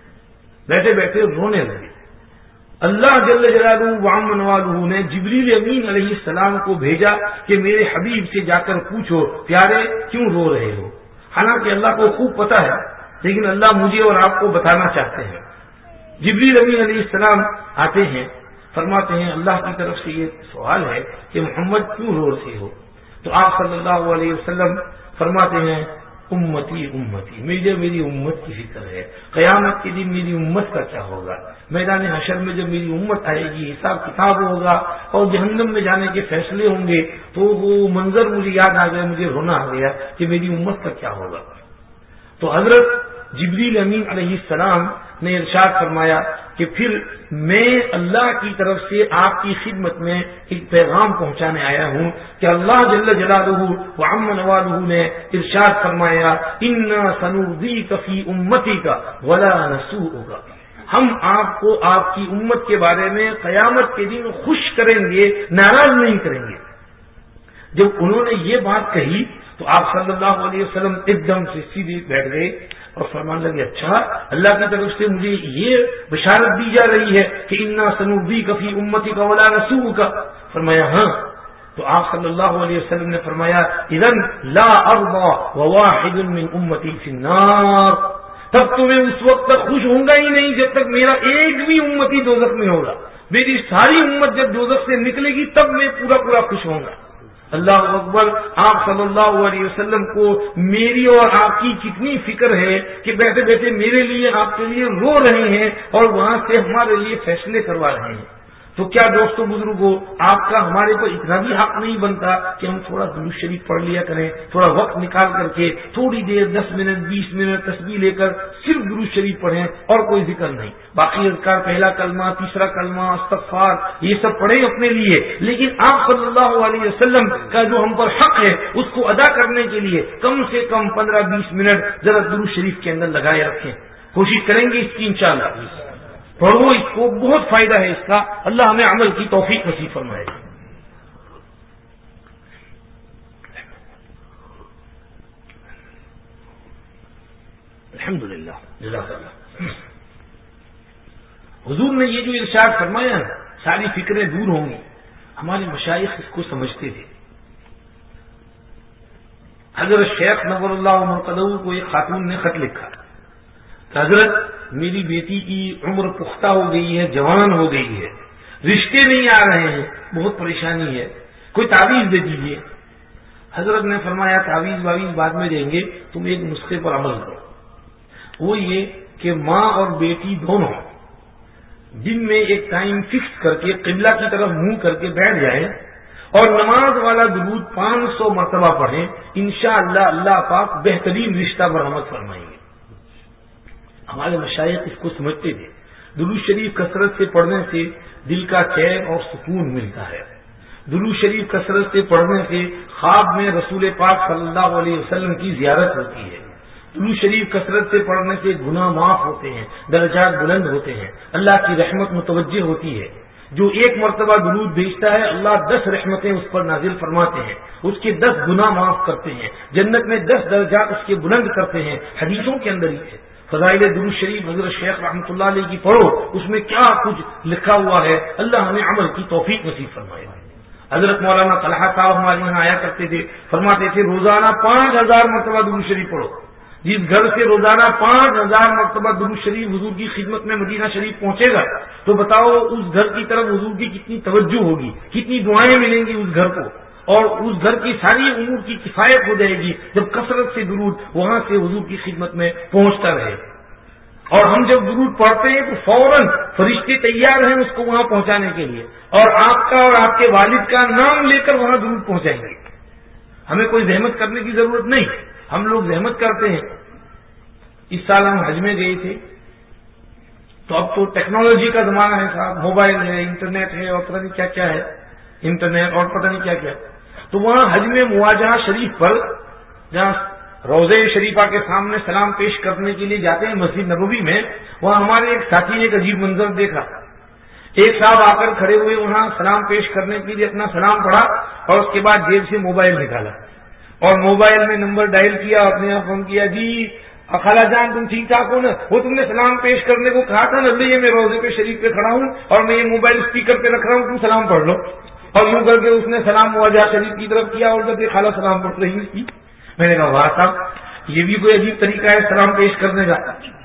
بیٹھے بیٹھے رونے لگے. اللہ جل جلالہ وعم نوالہ نے جبریل امین علیہ السلام کو بھیجا کہ میرے حبیب سے جا کر پوچھو پیارے کیوں رو رہے ہو. حالانکہ اللہ کو خوب پتا ہے، لیکن اللہ مجھے اور آپ کو بتانا چاہتے ہیں. جبریل امین علیہ السلام آتے ہیں، فرماتے ہیں اللہ کی طرف سے یہ سوال ہے کہ محمد کیوں رو رہے ہو؟ تو آپ صلی اللہ علیہ وسلم فرماتے ہیں امتی امتی، مجھے میری امت کی فکر ہے. قیامت کے دن میری امت کا کیا ہوگا؟ میدان حشر میں جب میری امت آئے گی، حساب کتاب ہوگا اور جہنم میں جانے کے فیصلے ہوں گے، تو وہ منظر مجھے یاد آ گیا، مجھے رونا آ گیا کہ میری امت کا کیا ہوگا. تو حضرت جبریل امین علیہ السلام نے ارشاد فرمایا کہ پھر میں اللہ کی طرف سے آپ کی خدمت میں ایک پیغام پہنچانے آیا ہوں کہ اللہ جل جلالہ وعم نوالہ نے ارشاد فرمایا انا سنرضیک فی امتک ولا نسوءک، ہم آپ کو آپ کی امت کے بارے میں قیامت کے دن خوش کریں گے، ناراض نہیں کریں گے. جب انہوں نے یہ بات کہی تو آپ صلی اللہ علیہ وسلم ایک دم سے سیدھے بیٹھ گئے اور فرمانے لگے اچھا اللہ کی طرف سے مجھے یہ بشارت دی جا رہی ہے کہ انا سنرضیک فی امتک ولا نسوءک. فرمایا ہاں. تو آپ صلی اللہ علیہ وسلم نے فرمایا اذن لا ارضى وواحد من امتی فی النار، تب تو میں اس وقت تک خوش ہوں گا ہی نہیں جب تک میرا ایک بھی امتی دوزخ میں ہوگا. میری ساری امت جب دوزخ سے نکلے گی تب میں پورا پورا خوش ہوں گا. اللہ اکبر. آپ صلی اللہ علیہ وسلم کو میری اور آپ کی کتنی فکر ہے کہ بیٹھے بیٹھے میرے لیے آپ کے لیے رو رہے ہیں اور وہاں سے ہمارے لیے فیصلے کروا رہے ہیں. تو کیا دوستو بزرگوں آپ کا ہمارے پر اتنا بھی حق نہیں بنتا کہ ہم تھوڑا درود شریف پڑھ لیا کریں, تھوڑا وقت نکال کر کے تھوڑی دیر دس منٹ بیس منٹ تسبیح لے کر صرف درود شریف پڑھیں اور کوئی ذکر نہیں. باقی اذکار پہلا کلمہ تیسرا کلمہ استغفار یہ سب پڑھیں اپنے لیے, لیکن آپ صلی اللہ علیہ وسلم کا جو ہم پر حق ہے اس کو ادا کرنے کے لیے کم سے کم پندرہ بیس منٹ ذرا درود شریف کے اندر لگائے رکھیں. کوشش کریں گے اس کی انشاءاللہ. پڑھو, اس کو بہت فائدہ ہے اس کا. اللہ ہمیں عمل کی توفیق نصیب فرمائے. الحمدللہ. جزاک اللہ. حضور نے یہ جو ارشاد فرمایا نا ساری فکریں دور ہوں گی, ہمارے مشائخ اس کو سمجھتے تھے. حضرت شیخ نور اللہ مرقدہ کو ایک خاتون نے خط لکھا کہ حضرت میری بیٹی کی عمر پختہ ہو گئی ہے, جوان ہو گئی ہے, رشتے نہیں آ رہے ہیں, بہت پریشانی ہے, کوئی تعویذ دے دیجیے. حضرت نے فرمایا تعویذ واویز بعد میں دیں گے, تم ایک نسخے پر عمل کرو. وہ یہ کہ ماں اور بیٹی دونوں دن میں ایک ٹائم فکس کر کے قبلہ کی طرف منہ کر کے بیٹھ جائیں اور نماز والا درود پانچ سو مرتبہ پڑھیں. انشاءاللہ اللہ پاک بہترین رشتہ برآمد فرمائیں گے. ہمارے مشائخ اس کو سمجھتے تھے. درود شریف کثرت سے پڑھنے سے دل کا چین اور سکون ملتا ہے. درود شریف کثرت سے پڑھنے سے خواب میں رسول پاک صلی اللہ علیہ وسلم کی زیارت ہوتی ہے. درود شریف کثرت سے پڑھنے سے گناہ معاف ہوتے ہیں, درجات بلند ہوتے ہیں, اللہ کی رحمت متوجہ ہوتی ہے. جو ایک مرتبہ درود بھیجتا ہے اللہ دس رحمتیں اس پر نازل فرماتے ہیں, اس کے دس گناہ معاف کرتے ہیں, جنت میں دس درجات اس کے بلند کرتے ہیں. حدیثوں کے اندر ہی ہے. فضائل درود شریف حضرت شیخ رحمۃ اللہ علیہ کی پڑھو, اس میں کیا کچھ لکھا ہوا ہے. اللہ ہمیں عمل کی توفیق نصیب فرمائے. حضرت مولانا طلحہ صاحب ہمارے یہاں آیا کرتے تھے, فرماتے تھے روزانہ پانچ ہزار مرتبہ درود شریف پڑھو. جس گھر سے روزانہ پانچ ہزار مرتبہ درود شریف حضور کی خدمت میں مدینہ شریف پہنچے گا تو بتاؤ اس گھر کی طرف حضور کی کتنی توجہ ہوگی, کتنی دعائیں ملیں گی اس گھر کو, اور اس گھر کی ساری امور کی کفایت ہو جائے گی جب کثرت سے درود وہاں سے حضور کی خدمت میں پہنچتا رہے. اور ہم جب درود پڑھتے ہیں تو فوراً فرشتے تیار ہیں اس کو وہاں پہنچانے کے لیے, اور آپ کا اور آپ کے والد کا نام لے کر وہاں درود پہنچائیں گے. ہمیں کوئی زحمت کرنے کی ضرورت نہیں, ہم لوگ زحمت کرتے ہیں. اس سال ہم حج میں گئے تھے تو اب تو ٹیکنالوجی کا زمانہ ہے صاحب, موبائل ہے, انٹرنیٹ ہے, اور پتہ نہیں کیا کیا ہے, انٹرنیٹ اور پتہ نہیں کیا کیا. تو وہاں حج میں مواجہہ شریف پر جہاں روضہ شریفہ کے سامنے سلام پیش کرنے کے لیے جاتے ہیں مسجد نبوی میں, وہاں ہمارے ایک ساتھی نے ایک عجیب منظر دیکھا. ایک صاحب آ کر کھڑے ہوئے وہاں سلام پیش کرنے کے لیے اپنا سلام پڑھا اور اس کے بعد جیب سے موبائل نکالا اور موبائل میں نمبر ڈائل کیا, اپنے یہاں فون کیا, جی خالہ جان تم ٹھیک ٹھاک ہو نا, وہ تم نے سلام پیش کرنے کو کہا تھا نا, یہ میں روزے پہ شریف پہ کھڑا ہوں اور میں یہ موبائل اسپیکر پہ رکھ رہا ہوں, تم سلام پڑھ لو. اور یوں کر کے اس نے سلام مواجہ شریف کی طرف کیا اور جب یہ خالہ سلام پڑھ رہی تھی. میں نے کہا واہ صاحب یہ بھی کوئی عجیب طریقہ ہے سلام پیش کرنے کا.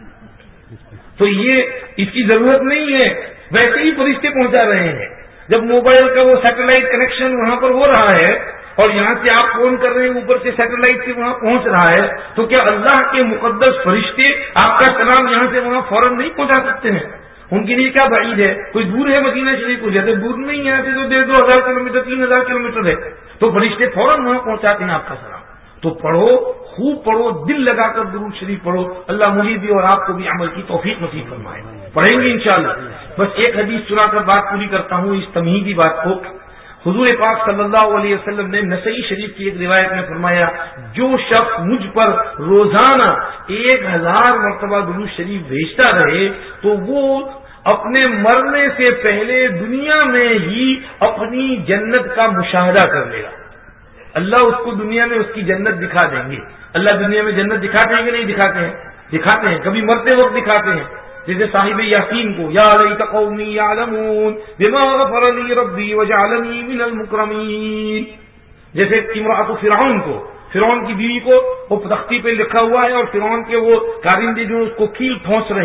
تو یہ اس کی ضرورت نہیں ہے, ویسے ہی فرشتے پہنچا رہے ہیں. جب موبائل کا وہ سیٹلائٹ کنیکشن وہاں پر ہو رہا ہے اور یہاں سے آپ فون کر رہے ہیں اوپر سے سیٹلائٹ سے وہاں پہنچ رہا ہے, تو کیا اللہ کے مقدس فرشتے آپ کا سلام یہاں سے وہاں فوراً نہیں پہنچا سکتے ہیں؟ ان کے لیے کیا بعید ہے؟ کوئی دور ہے مدینہ شریف کو, جیسے دور نہیں ہے تو ڈیڑھ دو ہزار کلو میٹر تین ہزار کلو میٹر ہے, تو فرشتے فوراً وہاں پہنچاتے ہیں آپ کا سلام. تو پڑھو, خوب پڑھو, دل لگا کر درود شریف پڑھو. اللہ مجھے بھی اور آپ کو بھی عمل کی توفیق نصیب فرمائے. پڑھیں گے انشاءاللہ. بس ایک حدیث سنا کر بات پوری کرتا ہوں اس تمہیدی بات کو. حضور پاک صلی اللہ علیہ وسلم نے نسائی شریف کی ایک روایت میں فرمایا, جو شخص مجھ پر روزانہ ایک ہزار مرتبہ درود شریف بھیجتا رہے تو وہ اپنے مرنے سے پہلے دنیا میں ہی اپنی جنت کا مشاہدہ کر لے گا. اللہ اس کو دنیا میں اس کی جنت دکھا دیں گے. اللہ دنیا میں جنت دکھاتے ہیں کہ نہیں دکھاتے ہیں؟ دکھاتے ہیں. کبھی مرتے وقت دکھاتے ہیں, جیسے صاحب یاسین کو, یا لیت قومی یعلمون بما غفر لی ربی وجعلنی من المکرمین. جیسے امرأۃ فرعون کو, فرعون کی بیوی کو وہ تختی پہ لکھا ہوا ہے اور فرعون کے وہ کارندے جو اس کو کیل ٹھونس رہے ہیں,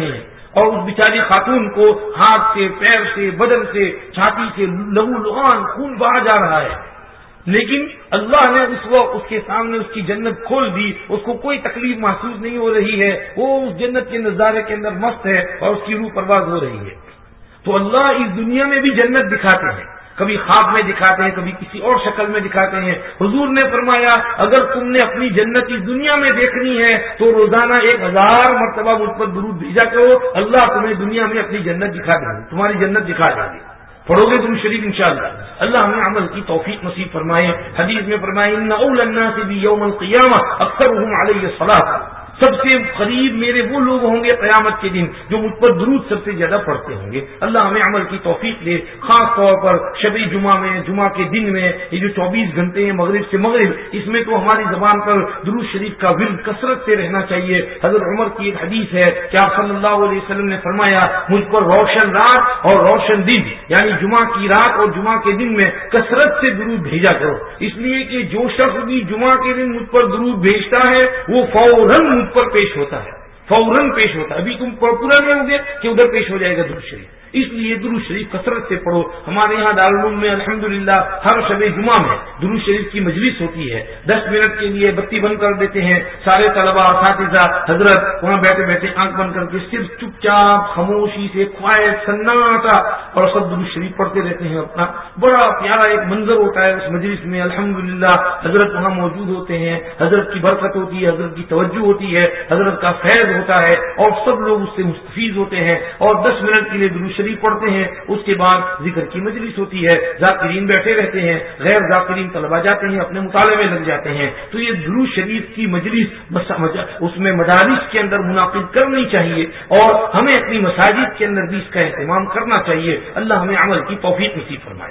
اور اس بیچاری خاتون کو ہاتھ سے، پیر سے، بدن سے، چھاتی سے لہو لہان خون بہا جا رہا ہے، لیکن اللہ نے اس وقت اس کے سامنے اس کی جنت کھول دی، اس کو کوئی تکلیف محسوس نہیں ہو رہی ہے، وہ اس جنت کے نظارے کے اندر مست ہے اور اس کی روح پرواز ہو رہی ہے۔ تو اللہ اس دنیا میں بھی جنت دکھاتے ہیں، کبھی خواب میں دکھاتے ہیں، کبھی کسی اور شکل میں دکھاتے ہیں۔ حضور نے فرمایا اگر تم نے اپنی جنت اس دنیا میں دیکھنی ہے تو روزانہ ایک ہزار مرتبہ مجھ پر درود بھیجا کرو، اللہ تمہیں دنیا میں اپنی جنت دکھا دیں گے، تمہاری جنت دکھا دیں گے۔ پڑھو گے تم شریف انشاءاللہ، اللہ ہمیں عمل کی توفیق نصیب فرمائے۔ حدیث میں فرمائے ان اول الناس بی یوم القیامہ اکثرهم علی الصلاۃ، سب سے قریب میرے وہ لوگ ہوں گے قیامت کے دن جو مجھ پر درود سب سے زیادہ پڑھتے ہوں گے۔ اللہ ہمیں عمل کی توفیق دے، خاص طور پر شب جمعہ میں، جمعہ کے دن میں، یہ جو چوبیس گھنٹے ہیں مغرب سے مغرب، اس میں تو ہماری زبان پر درود شریف کا ورد کثرت سے رہنا چاہیے۔ حضرت عمر کی ایک حدیث ہے کہ آپ صلی اللہ علیہ وسلم نے فرمایا مجھ پر روشن رات اور روشن دن، یعنی جمعہ کی رات اور جمعہ کے دن میں کثرت سے درود بھیجا کرو، اس لیے کہ جو شخص بھی جمعہ کے دن مجھ پر درود بھیجتا ہے وہ فوراً مجھ پر پیش ہوتا ہے، فوراً پیش ہوتا ہے۔ ابھی تم پورا نہیں ہوگے کہ ادھر پیش ہو جائے گا درود شریف، اس لیے درود شریف کثرت سے پڑھو۔ ہمارے یہاں دارالعلوم میں الحمدللہ ہر شب جمعہ میں درود شریف کی مجلس ہوتی ہے، دس منٹ کے لیے بتی بند کر دیتے ہیں، سارے طلباء اساتذہ حضرت وہاں بیٹھے بیٹھے آنکھ بند کر کے صرف چپ چاپ خاموشی سے خوائے سناٹا اور سب درود شریف پڑھتے رہتے ہیں اپنا۔ بڑا پیارا ایک منظر ہوتا ہے اس مجلس میں، الحمدللہ حضرت وہاں موجود ہوتے ہیں، حضرت کی برکت ہوتی ہے، حضرت کی توجہ ہوتی ہے، حضرت کا فیض ہوتا ہے اور سب لوگ اس سے مستفید ہوتے ہیں اور دس منٹ کے لیے درود شریف پڑھتے ہیں۔ اس کے بعد ذکر کی مجلس ہوتی ہے، ذاکرین بیٹھے رہتے ہیں، غیر ذاکرین طلبا جاتے ہیں اپنے مطالعے میں لگ جاتے ہیں۔ تو یہ درود شریف کی مجلس اس میں مدارس کے اندر منعقد کرنی چاہیے اور ہمیں اپنی مساجد کے اندر بھی اس کا اہتمام کرنا چاہیے۔ اللہ ہمیں عمل کی توفیق نصیب فرمائے۔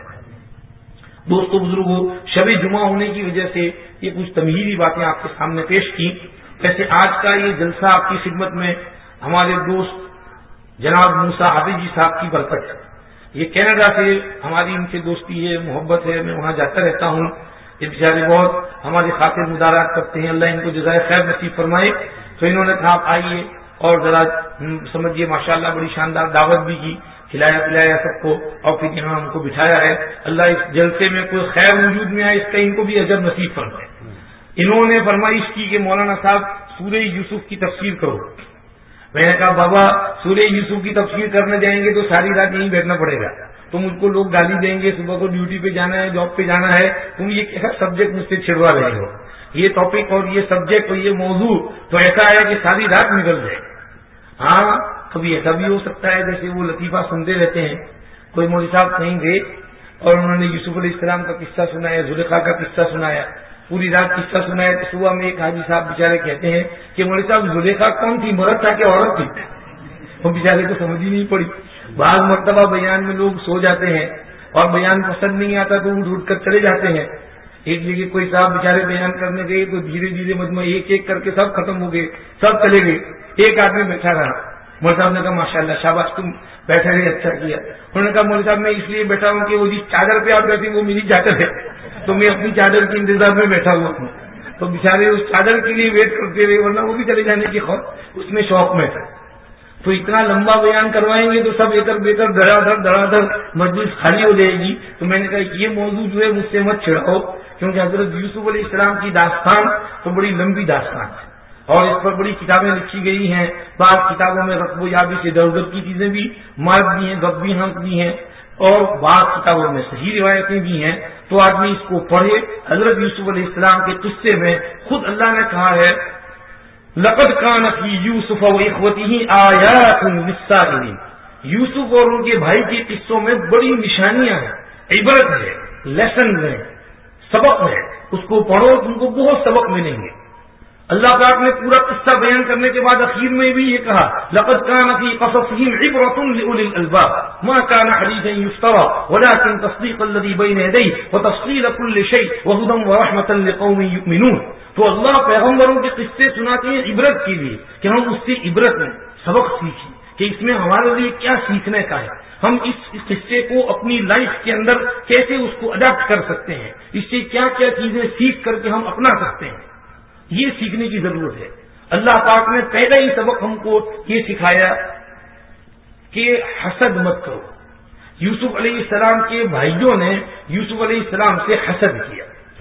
دوستو بزرگوں، شب جمعہ ہونے کی وجہ سے یہ کچھ تمہیدی باتیں آپ کے سامنے پیش کی۔ ویسے آج کا یہ جلسہ آپ کی خدمت میں ہمارے دوست جناب موسیٰ حافظ جی صاحب کی برکت ہے، یہ کینیڈا سے ہماری ان سے دوستی ہے، محبت ہے، میں وہاں جاتا رہتا ہوں، یہ بیچارے بہت ہماری خاطر مدارات کرتے ہیں، اللہ ان کو جزائے خیر نصیب فرمائے۔ تو انہوں نے کہا آپ آئیے اور ذرا سمجھیے ماشاءاللہ بڑی شاندار دعوت بھی کی، کھلایا پلایا سب کو اور پھر یہاں ہم کو بٹھایا ہے۔ اللہ اس جلسے میں کوئی خیر وجود میں آئے اس کا ان کو بھی اجر نصیب فرمائے۔ انہوں نے فرمائش کی کہ مولانا صاحب سورہ یوسف کی تفسیر کرو۔ میں نے کہا بابا سورہ یوسف کی تفسیر کرنے جائیں گے تو ساری رات یہیں بیٹھنا پڑے گا، تو مجھ کو لوگ گالی دیں گے، صبح کو ڈیوٹی پہ جانا ہے، جاب پہ جانا ہے، تم یہ کیسا سبجیکٹ مجھ سے چھڑوا رہے ہو، یہ ٹاپک اور یہ سبجیکٹ اور یہ موضوع تو ایسا ہے کہ ساری رات نکل جائے۔ ہاں کبھی ایسا بھی ہو سکتا ہے جیسے وہ لطیفہ سنتے رہتے ہیں، کوئی مولوی صاحب کہیں گئے اور انہوں نے یوسف علیہ السلام کا قصہ سنایا، زلیخا کا قصہ سنایا، پوری رات قصہ سنایا، تو صبح میں ایک حاجی صاحب بیچارے کہتے ہیں کہ مولوی صاحب زلیخا کون تھی، مرد تھا کہ عورت تھی؟ وہ بیچارے کو سمجھ ہی نہیں پڑی۔ بعض مرتبہ بیان میں لوگ سو جاتے ہیں اور بیان پسند نہیں آتا تو اٹھ اٹھ کر چلے جاتے ہیں۔ ایک جگہ کوئی صاحب بیچارے بیان کرنے گئے تو دھیرے دھیرے مجمع ایک ایک کر کے سب ختم ہو گئے، سب چلے گئے، ایک آدمی بیٹھا رہا۔ مولوی صاحب نے کہا ماشاءاللہ شاباش تم بیٹھے رہے، اچھا کیا۔ انہوں نے کہا مولوی صاحب میں اس لیے بیٹھا ہوں کہ وہ جس چادر پہ آپ بیٹھے وہ میری چادر ہے، تو میں اپنی چادر کے انتظار میں بیٹھا ہوا ہوں۔ تو بیچارے اس چادر کے لیے ویٹ کرتے رہے، ورنہ وہ بھی چلے جانے کی خوف اس میں شوق میں تھا۔ تو اتنا لمبا بیان کروائیں گے تو سب ایکر بیکر دھڑا دھڑ دھڑا دھڑ مجلس خالی ہو جائے گی۔ تو میں نے کہا یہ موضوع جو ہے مجھ سے مت چھڑاؤ، کیونکہ حضرت یوسف علیہ السلام کی داستان تو بڑی لمبی داستان ہے اور اس پر بڑی کتابیں لکھی گئی ہیں۔ بعض کتابوں میں رقب و یابی سے ادھر ادھر کی چیزیں بھی مرد بھی ہیں، گپ بھی ہنس بھی ہیں، اور بعض کتابوں میں صحیح روایتیں بھی ہیں۔ تو آدمی اس کو پڑھے۔ حضرت یوسف علیہ السلام کے قصے میں خود اللہ نے کہا ہے لقد کان فی یوسف واخوتہ آیات للسائلین، یوسف اور ان کے بھائی کے قصوں میں بڑی نشانیاں ہیں، عبرت ہے، لیسن ہے، سبق ہے، اس کو پڑھو تم کو بہت سبق ملیں گے۔ اللہ پاک نے پورا قصہ بیان کرنے کے بعد اخیر میں بھی یہ کہا لقد كان في قصصهم عبرة لأولي الألباب ما كان حديثا يفترى ولكن تصديق الذي بين يديه وتفصيل كل شيء وهدى ورحمة لقوم يؤمنون۔ تو اللہ پیغمبروں کے قصے سناتے ہیں عبرت کے لیے کہ ہم اس سے عبرت میں سبق سیکھیں کہ اس میں ہمارے لیے کیا سیکھنے کا ہے، ہم اس قصے کو اپنی لائف کے اندر کیسے اس کو اڈاپٹ کر سکتے ہیں، اس سے کیا کیا چیزیں سیکھ کر کے ہم اپنا سکتے ہیں، یہ سیکھنے کی ضرورت ہے۔ اللہ پاک نے پہلا ہی سبق ہم کو یہ سکھایا کہ حسد مت کرو. یوسف علیہ السلام کے بھائیوں نے یوسف علیہ السلام سے حسد کیا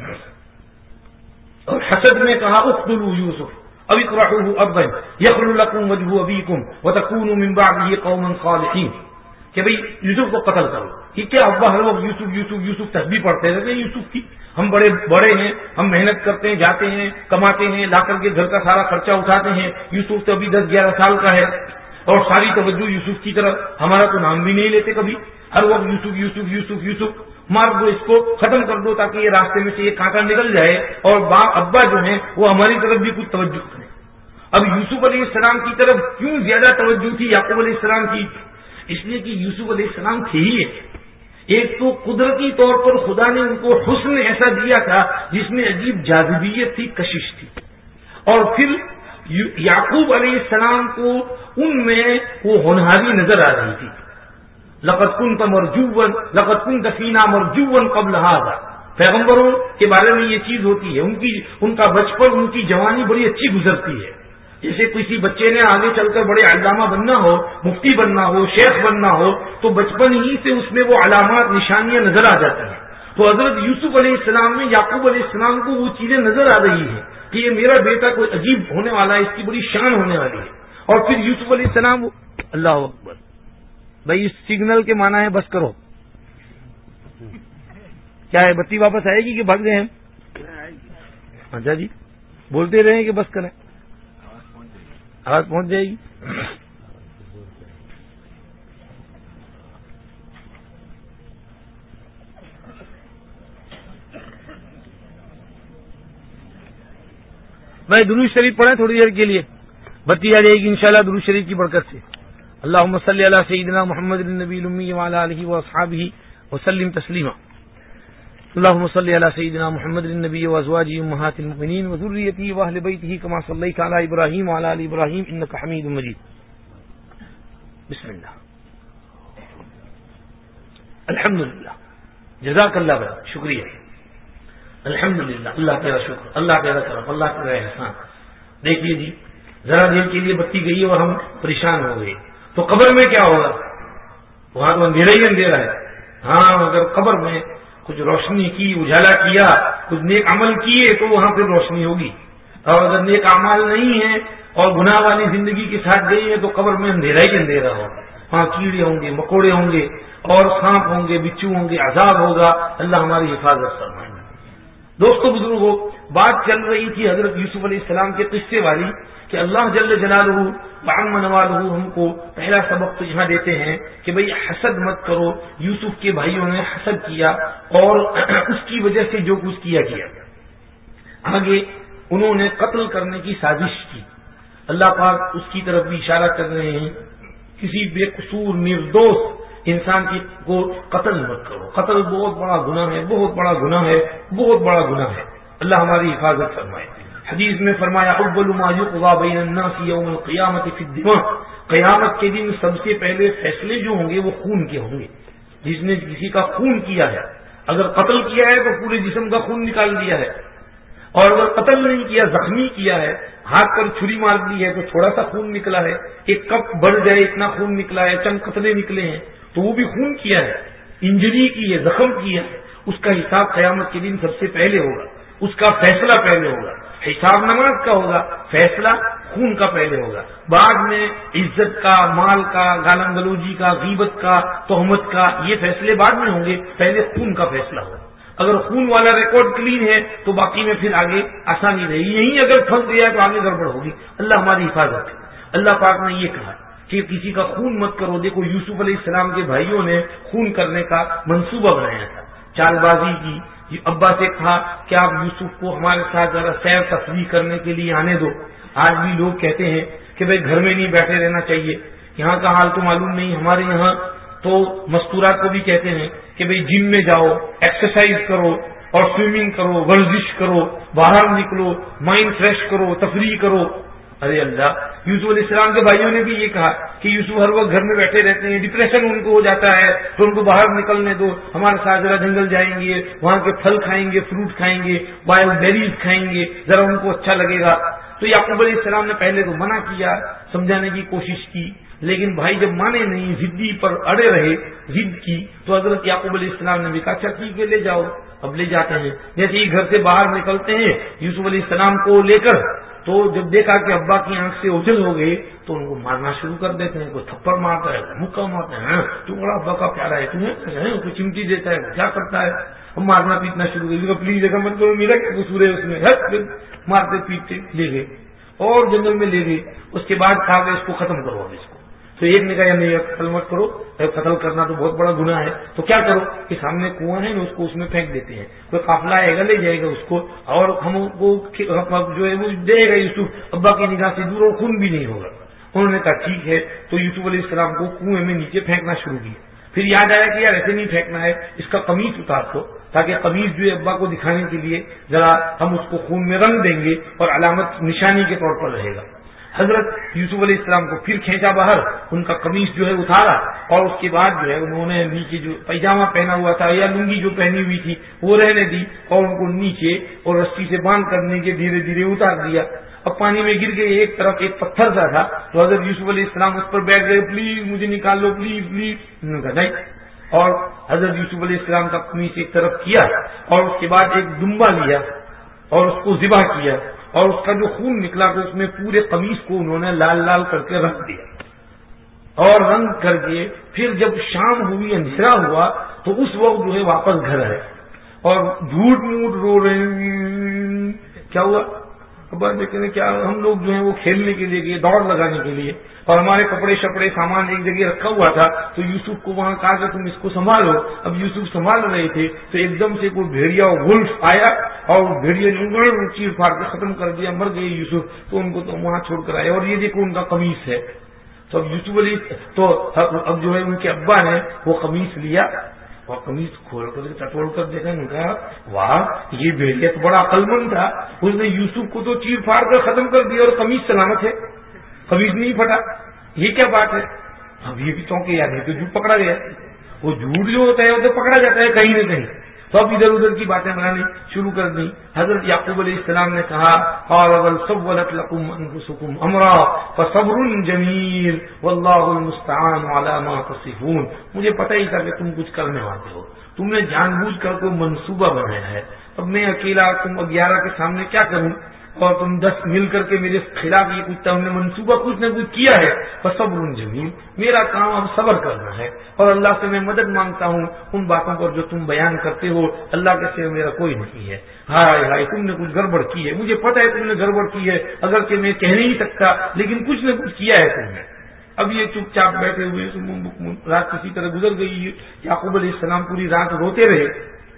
اور حسد میں کہا اقتلوا یوسف او اطرحوه ارضا یخل لکم وجہ ابیکم وتکونوا من بعده قوما صالحین کہ بھئی یوسف کو قتل کرو. کہ کیا ابا ہر وقت یوسف یوسف یوسف تسبیح پڑھتے رہتے ہیں یوسف کی, ہم بڑے بڑے ہیں, ہم محنت کرتے ہیں, جاتے ہیں, کماتے ہیں, لا کر کے گھر کا سارا خرچہ اٹھاتے ہیں. یوسف تو ابھی دس گیارہ سال کا ہے اور ساری توجہ یوسف کی طرف, ہمارا تو نام بھی نہیں لیتے کبھی, ہر وقت یوسف یوسف یوسف یوسف. مار دو اس کو, ختم کر دو تاکہ یہ راستے میں سے یہ کانٹا نکل جائے اور باپ ابا جو ہیں وہ ہماری طرف بھی کچھ توجہ کریں. اب یوسف علیہ السلام کی طرف کیوں زیادہ توجہ تھی یعقوب علیہ السلام کی؟ اس لیے کہ یوسف علیہ السلام تھے ہی ایک تو قدرتی طور پر خدا نے ان کو حسن ایسا دیا تھا جس میں عجیب جاذبیت تھی, کشش تھی, اور پھر یعقوب علیہ السلام کو ان میں وہ ہونہاری نظر آ رہی تھی. لقد كنت مرجوا لقد كنت فينا مرجوا قبل هذا. پیغمبروں کے بارے میں یہ چیز ہوتی ہے, ان کی ان کا بچپن, ان کی جوانی بڑی اچھی گزرتی ہے. جیسے کسی بچے نے آگے چل کر بڑے علامہ بننا ہو, مفتی بننا ہو, شیخ بننا ہو, تو بچپن ہی سے اس میں وہ علامات نشانیاں نظر آ جاتی ہیں. تو حضرت یوسف علیہ السلام میں یعقوب علیہ السلام کو وہ چیزیں نظر آ رہی ہیں کہ یہ میرا بیٹا کوئی عجیب ہونے والا ہے, اس کی بڑی شان ہونے والی ہے. اور پھر یوسف علیہ السلام, اللہ اکبر, بھائی اس سگنل کے معنی ہے بس کرو. کیا ہے, بتی واپس آئے گی کہ بھاگ گئے ہیں؟ اچھا جی, بولتے رہیں کہ بس کریں, آواز پہنچ جائے گی. بھائی درود شریف پڑھیں تھوڑی دیر کے لیے, بتی آ جائے گی انشاءاللہ درود شریف کی برکت سے. اللهم صل على سيدنا محمد النبي الأمي وعلى آله وأصحابه وسلم تسليما. اللهم صل على سيدنا محمد النبي وأزواجه أمهات المؤمنين وذريته وأهل بيته كما صليت على إبراهيم وعلى آل إبراهيم إنك حميد مجيد. بسم الله. الحمد لله. جزاك الله خير. شکریہ. الحمد للہ, اللہ تیرا شکر, اللہ تیرا کرم, اللہ تیرا احسان. دیکھیے جی, ذرا دیر کے لیے بتی گئی اور ہم پریشان ہو گئے, تو قبر میں کیا ہوگا؟ وہاں تو اندھیرا ہی اندھیرا ہے. ہاں, اگر قبر میں کچھ روشنی کی, اجالا کیا, کچھ نیک عمل کیے تو وہاں پھر روشنی ہوگی, اور اگر نیک اعمال نہیں ہے اور گناہ والی زندگی کے ساتھ گئی ہے تو قبر میں اندھیرا ہی اندھیرا ہوگا. وہاں کیڑے ہوں گے, مکوڑے ہوں گے, اور سانپ ہوں گے, بچھو ہوں گے, عذاب ہوگا. اللہ ہماری حفاظت فرمائے. دوستو بزرگوں, بات چل رہی تھی حضرت یوسف علیہ السلام کے قصے والی کہ اللہ جل جلالہ وعم نوالہ ہم کو پہلا سبق تو یہاں دیتے ہیں کہ بھئی حسد مت کرو. یوسف کے بھائیوں نے حسد کیا اور اس کی وجہ سے جو کچھ کیا کیا. آگے انہوں نے قتل کرنے کی سازش کی. اللہ پاک اس کی طرف بھی اشارہ کر رہے ہیں, کسی بے قصور نردوش انسان کی کو قتل مت کرو. قتل بہت بڑا گناہ ہے, بہت بڑا گناہ ہے, بہت بڑا گناہ ہے. اللہ ہماری حفاظت فرمائے. حدیث میں فرمایا اول ما یقضى بین الناس یوم القیامت فی الدماء, قیامت کے دن سب سے پہلے فیصلے جو ہوں گے وہ خون کے ہوں گے. جس نے کسی کا خون کیا ہے, اگر قتل کیا ہے تو پورے جسم کا خون نکال دیا ہے, اور اگر قتل نہیں کیا, زخمی کیا ہے, ہاتھ پر چھری مار دی ہے تو تھوڑا سا خون نکلا ہے, ایک کپ بڑھ جائے اتنا خون نکلا ہے, چند قطرے نکلے ہیں تو وہ بھی خون کیا ہے, انجری کی ہے, زخم کیا ہے. اس کا حساب قیامت کے دن سب سے پہلے ہوگا, اس کا فیصلہ پہلے ہوگا. حساب نماز کا ہوگا, فیصلہ خون کا پہلے ہوگا. بعد میں عزت کا, مال کا, گالم گلوجی کا, غیبت کا, تہمت کا, یہ فیصلے بعد میں ہوں گے. پہلے خون کا فیصلہ ہوگا. اگر خون والا ریکارڈ کلین ہے تو باقی میں پھر آگے آسانی رہے گی. یہیں اگر پھنس گیا تو آگے گڑبڑ ہوگی. اللہ ہماری حفاظت ہے. اللہ پاک نے یہ کہا کہ کسی کا خون مت کرو. دیکھو یوسف علیہ السلام کے بھائیوں نے خون کرنے کا منصوبہ بنایا تھا, چال بازی کی. ابا سے کہا کہ آپ یوسف کو ہمارے ساتھ ذرا سیر تفریح کرنے کے لیے آنے دو. آج بھی لوگ کہتے ہیں کہ بھائی گھر میں نہیں بیٹھے رہنا چاہیے. یہاں کا حال تو معلوم نہیں, ہمارے یہاں تو مستورات کو بھی کہتے ہیں کہ بھئی جم میں جاؤ, ایکسرسائز کرو اور سوئمنگ کرو, ورزش کرو, باہر نکلو, مائنڈ فریش کرو, تفریح کرو. ارے اللہ, یوسف علیہ السلام کے بھائیوں نے بھی یہ کہا کہ یوسف ہر وقت گھر میں بیٹھے رہتے ہیں, ڈپریشن ان کو ہو جاتا ہے, تو ان کو باہر نکلنے دو, ہمارے ساتھ ذرا جنگل جائیں گے, وہاں کے پھل کھائیں گے, فروٹ کھائیں گے, وائلڈ بیریز کھائیں گے, ذرا ان کو اچھا لگے گا. تو یعقوب علیہ السلام نے پہلے تو منع کیا, سمجھانے کی کوشش کی, لیکن بھائی جب مانے نہیں، ضدی پر اڑے رہے، ضد کی، تو حضرت یعقوب علیہ السلام نے بھی کہا اچھا ٹھیک ہے لے جاؤ، اب لے جاتے ہیں۔ جیسے ہی گھر سے باہر نکلتے ہیں یوسف علیہ السلام کو لے کر، تو جب دیکھا کہ ابا کی آنکھ سے اوجھل ہو گئی تو ان کو مارنا شروع کر دیتے ہیں، کوئی تھپڑ مارتا ہے، مکہ مارتا ہے، تو بڑا ابا کا پیارا ہے تمہیں، کوئی چمٹی دیتا ہے، کیا کرتا ہے، ہم مارنا پیٹنا شروع کر دیا، پلیز ایسا مت کرو، میرا کیا قصور ہے اس میں، مارتے پیٹتے لے گئے اور جنگل میں لے گئے۔ اس کے بعد کہا کہ اس کو ختم کرو، اب اس کو، تو ایک نے کہا نہیں قتل مت کرو، قتل کرنا تو بہت بڑا گناہ ہے، تو کیا کرو کہ سامنے کنواں ہے نا اس کو اس میں پھینک دیتے ہیں، کوئی قافلہ آئے گا لے جائے گا اس کو، اور ہم کو جو ہے وہ دے گا یوسف ابا کی نگاہ سے دور، اور خون بھی نہیں ہوگا۔ انہوں نے کہا ٹھیک ہے، تو یوسف علیہ السلام کو کنویں میں نیچے پھینکنا شروع کیا۔ پھر یاد آیا کہ یار ایسے نہیں پھینکنا ہے، اس کا قمیص اتار دو، تاکہ قمیص جو ہے ابا کو دکھانے کے لیے ذرا ہم اس کو خون میں رنگ دیں گے اور علامت نشانی کے طور پر رہے گا۔ حضرت یوسف علیہ السلام کو پھر کھینچا باہر، ان کا قمیص جو ہے اتارا، اور اس کے بعد جو ہے انہوں نے نیچے جو پیجامہ پہنا ہوا تھا یا لنگی جو پہنی ہوئی تھی وہ رہنے دی، اور ان کو نیچے اور رسی سے باندھ کرنے کے دھیرے دھیرے اتار دیا۔ اب پانی میں گر گئے، ایک طرف ایک پتھر سا تھا، تو حضرت یوسف علیہ السلام اس پر بیٹھ گئے، پلیز مجھے نکال لو، پلیز پلیز، انہوں نے کہا نہیں، اور حضرت یوسف علیہ السلام کا قمیص ایک طرف کیا، اور اس کے بعد ایک دمبا لیا اور اس کو ذبح کیا، اور اس کا جو خون نکلا تو اس میں پورے قمیص کو انہوں نے لال لال کر کے رکھ دیا، اور رنگ کر کے پھر جب شام ہوئی، اندھیرا ہوا، تو اس وقت جو ہے واپس گھر آئے اور جھوٹ موٹ رو رہے ہیں، کیا ہوا ابا دیکھیں کیا، ہم لوگ جو ہیں وہ کھیلنے کے لیے گئے، دوڑ لگانے کے لیے، اور ہمارے کپڑے شپڑے سامان ایک جگہ رکھا ہوا تھا، تو یوسف کو وہاں کہا کہ تم اس کو سنبھالو۔ اب یوسف سنبھال رہے تھے تو ایک دم سے کوئی بھیڑیا اور وولف آیا، اور بھیڑیا نے چیر پھاڑ کے ختم کر دیا، مر گئے یوسف، تو ان کو تو وہاں چھوڑ کر آئے، اور یہ دیکھو ان کا قمیص ہے۔ تو اب یوسف علی تو اب جو ہے ان کے ابا نے وہ قمیص لیا اور قمیص کھول کر ٹٹول کر دیکھا، نے کہا واہ یہ بھیڑیا تو بڑا عقل مند تھا، اس نے یوسف کو تو چیر پھاڑ کر ختم کر دیا اور قمیص سلامت ہے، قمیص نہیں پھٹا، یہ کیا بات ہے؟ اب یہ بھی چونکے یاد ہے تو جھوٹ پکڑا گیا، وہ جھوٹ جو ہوتا ہے وہ تو پکڑا جاتا ہے کہیں نہ کہیں، تو اب ادھر ادھر کی باتیں بنانی شروع کر دی۔ حضرت یعقوب علیہ السلام نے کہا قال بل سولت لكم انفسكم امرا فصبر جمیل واللہ المستعان علی ما تصفون، مجھے پتہ ہی تھا کہ تم کچھ کرنے والے ہو، تم نے جان بوجھ کر کوئی منصوبہ بنایا ہے، اب میں اکیلا تم گیارہ کے سامنے کیا کروں، اور تم دس مل کر کے میرے خلاف یہ کچھ تم نے منصوبہ کچھ نہ کچھ کیا ہے، فصبر جمیل، میرا کام اب صبر کرنا ہے، اور اللہ سے میں مدد مانگتا ہوں ان باتوں پر جو تم بیان کرتے ہو، اللہ کے سوا میرا کوئی نہیں ہے۔ ہائے ہائے تم نے کچھ گڑبڑ کی ہے، مجھے پتہ ہے تم نے گڑبڑ کی ہے، اگرچہ میں کہہ نہیں سکتا لیکن کچھ نہ کچھ کیا ہے تم نے۔ اب یہ چپ چاپ بیٹھے ہوئے، رات کسی طرح گزر گئی، یعقوب علیہ السلام پوری رات روتے رہے،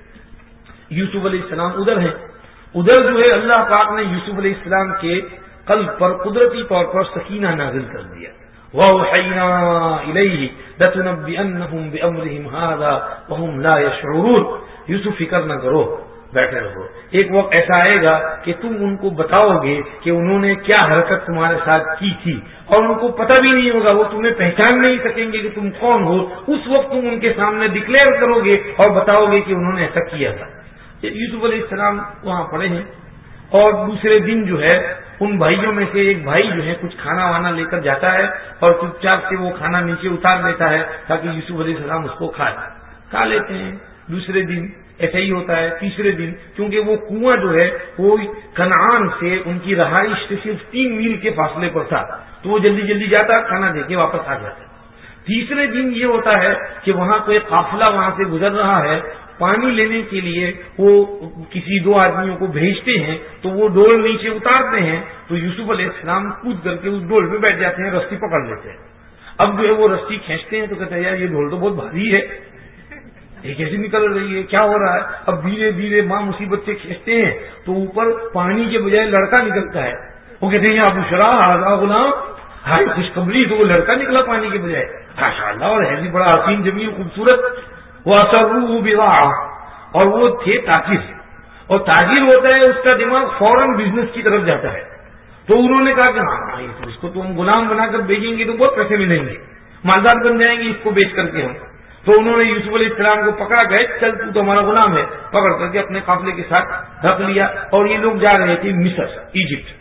یوسف علیہ السلام ادھر ہیں، ادھر جو ہے اللہ پاک نے یوسف علیہ السلام کے قلب پر قدرتی طور پر سکینہ نازل کر دیا، وَأَوْحَيْنَا إِلَيْهِ لَتُنَبِّئَنَّهُمْ بِأَمْرِهِمْ هَذَا وَهُمْ لَا يَشْعُرُونَ، یوسف فکر نہ کرو، بیٹھے رہو، ایک وقت ایسا آئے گا کہ تم ان کو بتاؤ گے کہ انہوں نے کیا حرکت تمہارے ساتھ کی تھی، اور ان کو پتہ بھی نہیں ہوگا، وہ تمہیں پہچان نہیں سکیں گے کہ تم کون ہو، اس وقت تم ان کے سامنے ڈکلیئر کرو گے اور بتاؤ گے کہ انہوں نے ایسا کیا تھا۔ یوسف علیہ السلام وہاں پڑے ہیں، اور دوسرے دن جو ہے ان بھائیوں میں سے ایک بھائی جو ہے کچھ کھانا وانا لے کر جاتا ہے اور چپ چاپ سے وہ کھانا نیچے اتار دیتا ہے تاکہ یوسف علیہ السلام اس کو کھائے، کھا لیتے ہیں۔ دوسرے دن ایسا ہی ہوتا ہے، تیسرے دن کیونکہ وہ کنواں جو ہے وہ کنعان سے ان کی رہائش سے صرف تین میل کے فاصلے پر تھا، تو وہ جلدی جلدی جاتا، کھانا دے کے واپس آ جاتا۔ تیسرے دن یہ ہوتا ہے کہ وہاں کوئی قافلہ وہاں سے گزر رہا ہے، پانی لینے کے لیے وہ کسی دو آدمیوں کو بھیجتے ہیں، تو وہ ڈول نیچے اتارتے ہیں، تو یوسف علیہ السلام کود کر کے اس ڈول پہ بیٹھ جاتے ہیں، رسی پکڑ لیتے ہیں۔ اب جو ہے وہ رسی کھینچتے ہیں تو کہتے ہیں یار یہ ڈول تو بہت بھاری ہے، یہ کیسے نکل رہی ہے، کیا ہو رہا ہے؟ اب دھیرے دھیرے ماں مصیبت سے کھینچتے ہیں تو اوپر پانی کے بجائے لڑکا نکلتا ہے، وہ کہتے ہیں ابو شرا ہاضا غلام، ہائے خوشخبری، تو وہ لڑکا نکلا پانی کے بجائے، ماشاء اللہ، اور ہے بھی بڑا حسین جمیل خوبصورت۔ وَأَسَرُّوهُ بِضَاعَةً، اور وہ تھے تاجر، اور تاجر ہوتا ہے اس کا دماغ فوراً بزنس کی طرف جاتا ہے، تو انہوں نے کہا کہ ہاں اس کو تو ہم غلام بنا کر بھیجیں گے تو بہت پیسے ملیں گے، مالدار بن جائیں گے اس کو بیچ کر کے ہم۔ تو انہوں نے یوسف علیہ السلام کو پکڑا، گئے چل تو تو ہمارا غلام ہے، پکڑ کر کے اپنے قافلے کے ساتھ رکھ لیا، اور یہ لوگ جا رہے تھے مصر، ایجپٹ۔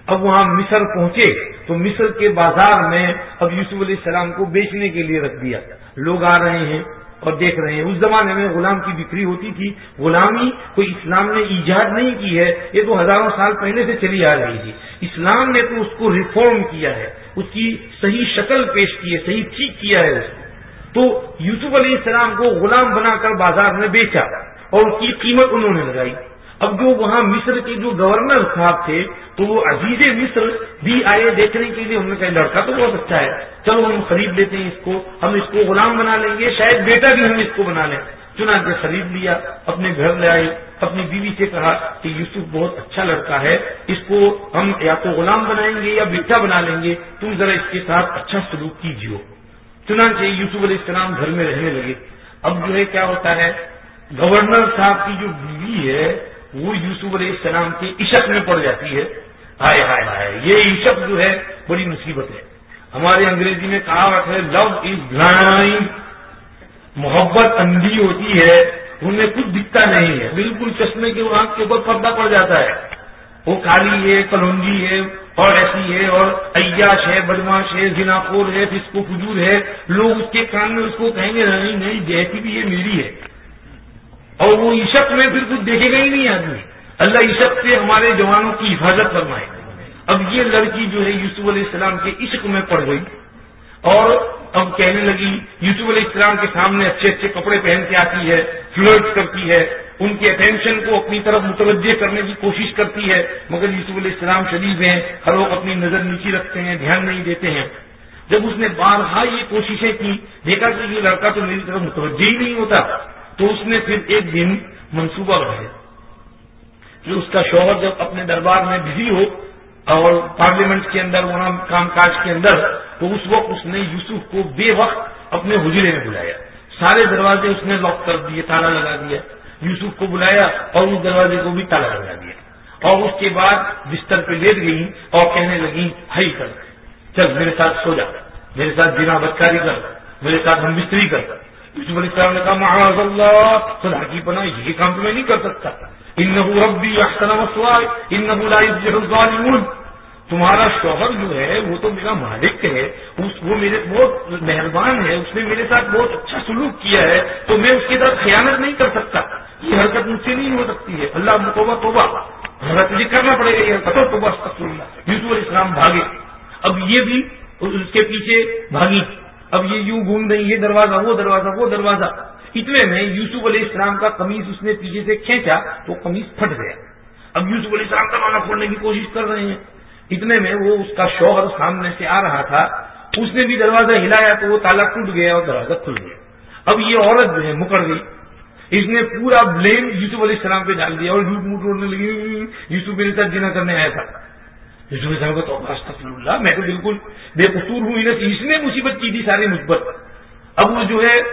اب وہاں مصر پہنچے تو مصر کے بازار میں اب یوسف علیہ السلام کو بیچنے کے لیے رکھ دیا. لوگ آ رہے ہیں اور دیکھ رہے ہیں. اس زمانے میں غلام کی بکری ہوتی تھی. غلامی کوئی اسلام نے ایجاد نہیں کی ہے, یہ تو ہزاروں سال پہلے سے چلی آ رہی تھی. اسلام نے تو اس کو ریفارم کیا ہے, اس کی صحیح شکل پیش کی ہے, صحیح ٹھیک کیا ہے اس کو. تو یوسف علیہ السلام کو غلام بنا کر بازار میں بیچا اور اس کی قیمت انہوں نے لگائی. اب جو وہاں مصر کے جو گورنر صاحب تھے تو وہ عزیز مصر بھی آئے دیکھنے کے لیے. انہوں نے کہا لڑکا تو بہت اچھا ہے, چلو ہم خرید لیتے ہیں اس کو, ہم اس کو غلام بنا لیں گے, شاید بیٹا بھی ہم اس کو بنا لیں. چنانچہ خرید لیا, اپنے گھر لے آئے, اپنی بیوی سے کہا کہ یوسف بہت اچھا لڑکا ہے, اس کو ہم یا تو غلام بنائیں گے یا بیٹا بنا لیں گے, تم ذرا اس کے ساتھ اچھا سلوک کیجیے. چنانچہ یوسف علیہ السلام گھر میں رہنے لگے. اب جو ہے کیا ہوتا ہے, گورنر صاحب کی جو بیوی ہے وہ یوسف علیہ السلام کے عشق میں پڑ جاتی ہے. ہائے ہائے ہائے, یہ عشق جو ہے بڑی مصیبت ہے. ہمارے انگریزی میں کہاوت ہے لو از بلائنڈ, محبت اندھی ہوتی ہے, ان میں کچھ دکھتا نہیں ہے, بالکل چشمے کے آنکھ کے اوپر پردہ پڑ جاتا ہے. وہ کالی ہے, کلونجی ہے اور ایسی ہے, اور عیاش ہے, بدماش ہے, زناخور ہے, فسق و فجور ہے. لوگ اس کے کان میں اس کو کہیں گے نہیں نہیں جیسی بھی یہ میری ہے, اور وہ عشق میں پھر کچھ دیکھے گا ہی نہیں آدمی. اللہ عشق سے ہمارے جوانوں کی حفاظت فرمائے. اب یہ لڑکی جو ہے یوسف علیہ السلام کے عشق میں پڑ گئی اور اب کہنے لگی, یوسف علیہ السلام کے سامنے اچھے اچھے کپڑے پہن کے آتی ہے, فلرٹ کرتی ہے, ان کے اٹینشن کو اپنی طرف متوجہ کرنے کی کوشش کرتی ہے. مگر یوسف علیہ السلام شدید ہیں, ہر وقت اپنی نظر نیچی رکھتے ہیں, دھیان نہیں دیتے ہیں. جب اس نے بارہا یہ کوششیں کی, دیکھا کہ یہ لڑکا تو میری طرف متوجہ ہی نہیں ہوتا, تو اس نے پھر ایک دن منصوبہ بنایا کہ اس کا شوہر جب اپنے دربار میں بزی ہو اور پارلیمنٹ کے اندر وہاں کام کاج کے اندر, تو اس وقت اس نے یوسف کو بے وقت اپنے حجرے میں بلایا. سارے دروازے اس نے لاک کر دیے, تالا لگا دیا. یوسف کو بلایا اور اس دروازے کو بھی تالا لگا دیا, اور اس کے بعد بستر پہ لیٹ گئی اور کہنے لگی ہائی کر, چل میرے ساتھ سو جا, میرے ساتھ جنا بدکاری کر, میرے ساتھ ہم بستری کر. یوسف علیہ السلام نے کہا معاذ اللہ, خدا کی پناہ, یہ کام تو میں نہیں کر سکتا. انہ ربی احسن مثوایا انہ لا یفلح الظالمون. تمہارا شوہر جو ہے وہ تو میرا مالک ہے, وہ میرے بہت مہربان ہے, اس نے میرے ساتھ بہت اچھا سلوک کیا ہے, تو میں اس کے ساتھ خیانت نہیں کر سکتا. یہ حرکت مجھ سے نہیں ہو سکتی ہے. اللہ توبہ توبہ, تجھے کرنا پڑے گا یہ حرکت. توبہ استغفر اللہ. یوسف علیہ السلام بھاگے. اب یہ بھی اس کے پیچھے بھاگی. اب یہ یوں گھوم رہی, یہ دروازہ وہ دروازہ وہ دروازہ. اتنے میں یوسف علیہ السلام کا قمیص اس نے پیچھے سے کھینچا تو قمیص پھٹ گیا. اب یوسف علیہ السلام دروازہ کھولنے کی کوشش کر رہے ہیں. اتنے میں وہ اس کا شوہر سامنے سے آ رہا تھا, اس نے بھی دروازہ ہلایا تو وہ تالا ٹوٹ گیا اور دروازہ کھل گیا. اب یہ عورت جو ہے مکر گئی, اس نے پورا بلیم یوسف علیہ السلام پہ ڈال دیا اور جھوٹ موٹ بولنے لگی یوسف میرے ساتھ جنا کرنے آیا تھا. یوسف علیہ السلام کو استغفر اللہ, میں تو بالکل بے قصور ہوں, اس نے مصیبت کی تھی ساری مثبت. اب وہ جو ہے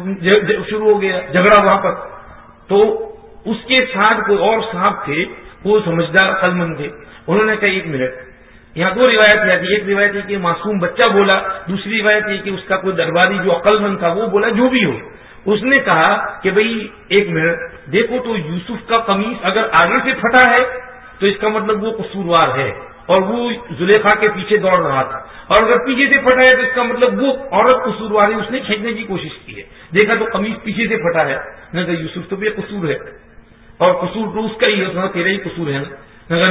شروع ہو گیا جھگڑا وہاں پر. تو اس کے ساتھ کوئی اور صاحب تھے, وہ سمجھدار عقل مند تھے. انہوں نے کہا ایک منٹ, یہاں دو روایت آتی. ایک روایت ہے کہ معصوم بچہ بولا, دوسری روایت ہے کہ اس کا کوئی درباری جو عقل مند تھا وہ بولا. جو بھی ہو, اس نے کہا کہ بھئی ایک منٹ دیکھو, تو یوسف کا قمیص اگر آگے سے پھٹا ہے تو اس کا مطلب وہ قصوروار ہے اور وہ زلیخا کے پیچھے دوڑ رہا تھا, اور اگر پیچھے سے پھٹا ہے تو اس کا مطلب وہ عورت قصوروار ہے, اس نے کھینچنے کی کوشش کی ہے. دیکھا تو قمیص پیچھے سے پھٹا ہے. نہ کہ یوسف تو بے قصور ہے, اور قصور تو اس کا ہی ہے, تیرا ہی قصور ہے نا.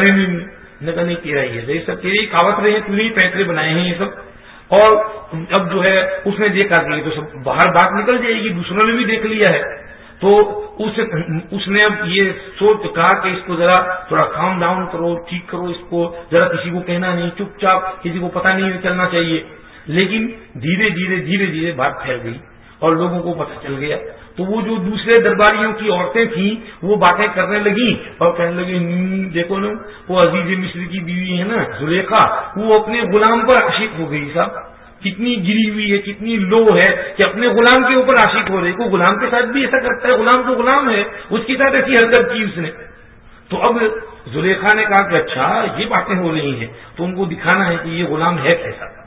نہ کہ نہیں تیرا ہی ہے, یہ سب تیرے ہی کاوت رہے ہیں, تیرے ہی فیصلے بنائے ہیں یہ سب. اور اب جو ہے اس نے دیکھا کہ یہ تو سب باہر بات نکل جائے گی, دوسروں نے بھی دیکھ لیا ہے. تو اس اس نے اب یہ سوچ کہا کہ اس کو ذرا تھوڑا کام ڈاؤن کرو, ٹھیک کرو اس کو, ذرا کسی کو کہنا نہیں, چپ چاپ, کسی کو پتہ نہیں چلنا چاہیے. لیکن دھیرے دھیرے دھیرے دھیرے بات پھیل گئی اور لوگوں کو پتہ چل گیا. تو وہ جو دوسرے درباریوں کی عورتیں تھیں وہ باتیں کرنے لگیں اور کہنے لگی دیکھو نا وہ عزیز مصر کی بیوی ہے نا زلیخا, وہ اپنے غلام پر عاشق ہو گئی. صاحب کتنی گری ہوئی ہے, کتنی لو ہے کہ اپنے غلام کے اوپر عاشق ہو رہی. کو غلام کے ساتھ بھی ایسا کرتا ہے, غلام تو غلام ہے, اس کے ساتھ ایسی حرکت کی اس نے. تو اب زلیخا نے کہا کہ اچھا یہ باتیں ہو رہی ہیں, تو ان کو دکھانا ہے کہ یہ غلام ہے کیسا.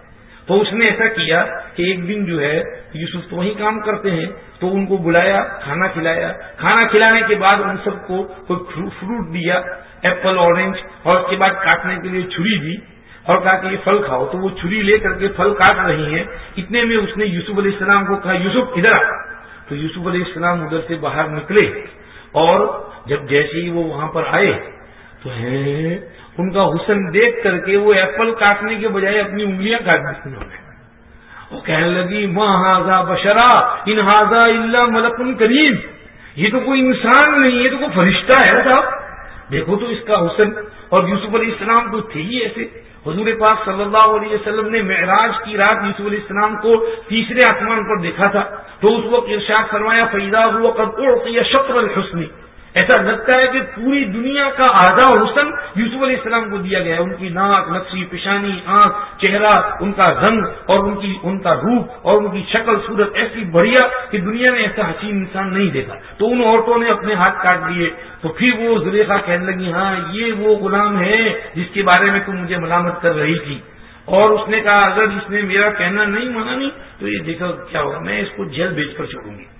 تو اس نے ایسا کیا کہ ایک دن جو ہے یوسف تو وہیں کام کرتے ہیں، تو ان کو بلایا، کھانا کھلایا، کھانا کھلانے کے بعد ان سب کو کوئی فروٹ دیا، ایپل، اورنج، اور اس کے بعد کاٹنے کے لیے چھری دی اور کہا کہ یہ پھل کھاؤ. تو وہ چھری لے کر کے پھل کاٹ رہی ہیں. اتنے میں اس نے یوسف علیہ السلام کو کہا یوسف ادھر آ. تو یوسف علیہ السلام ادھر سے باہر نکلے اور جب جیسے ہی وہ وہاں پر آئے تو ہے ان کا حسن دیکھ کر کے وہ ایپل کاٹنے کے بجائے اپنی انگلیاں کاٹ دی انہوں نے. وہ کہنے لگی ما ھذا بشرا ان ھذا الا ملک کریم، یہ تو کوئی انسان نہیں، یہ تو کوئی فرشتہ ہے صاحب. دیکھو تو اس کا حسن. اور یوسف علیہ السلام تو تھے ہی ایسے. حضور پاک صلی اللہ علیہ وسلم نے معراج کی رات یوسف علیہ السلام کو تیسرے آسمان پر دیکھا تھا، تو اس وقت ارشاد فرمایا فَإِذَا هُوَ قَدْ أُعْطِيَ شَطْرَ الْحُسْنِ. ایسا لگتا ہے کہ پوری دنیا کا آدھا حسن یوسف علیہ السلام کو دیا گیا ہے. ان کی ناک، نقشی پیشانی، آنکھ، چہرہ، ان کا رنگ اور ان کی ان کا روپ اور ان کی شکل صورت ایسی بڑھیا کہ دنیا میں ایسا حسین انسان نہیں دیکھا. تو ان عورتوں نے اپنے ہاتھ کاٹ دیے. تو پھر وہ زلیخا کہنے لگی ہاں یہ وہ غلام ہے جس کے بارے میں تم مجھے ملامت کر رہی تھی. اور اس نے کہا اگر اس نے میرا کہنا نہیں مانا نہیں تو یہ دیکھو کیا ہوگا، میں اس کو جیل بھیج کر چھوڑوں گی.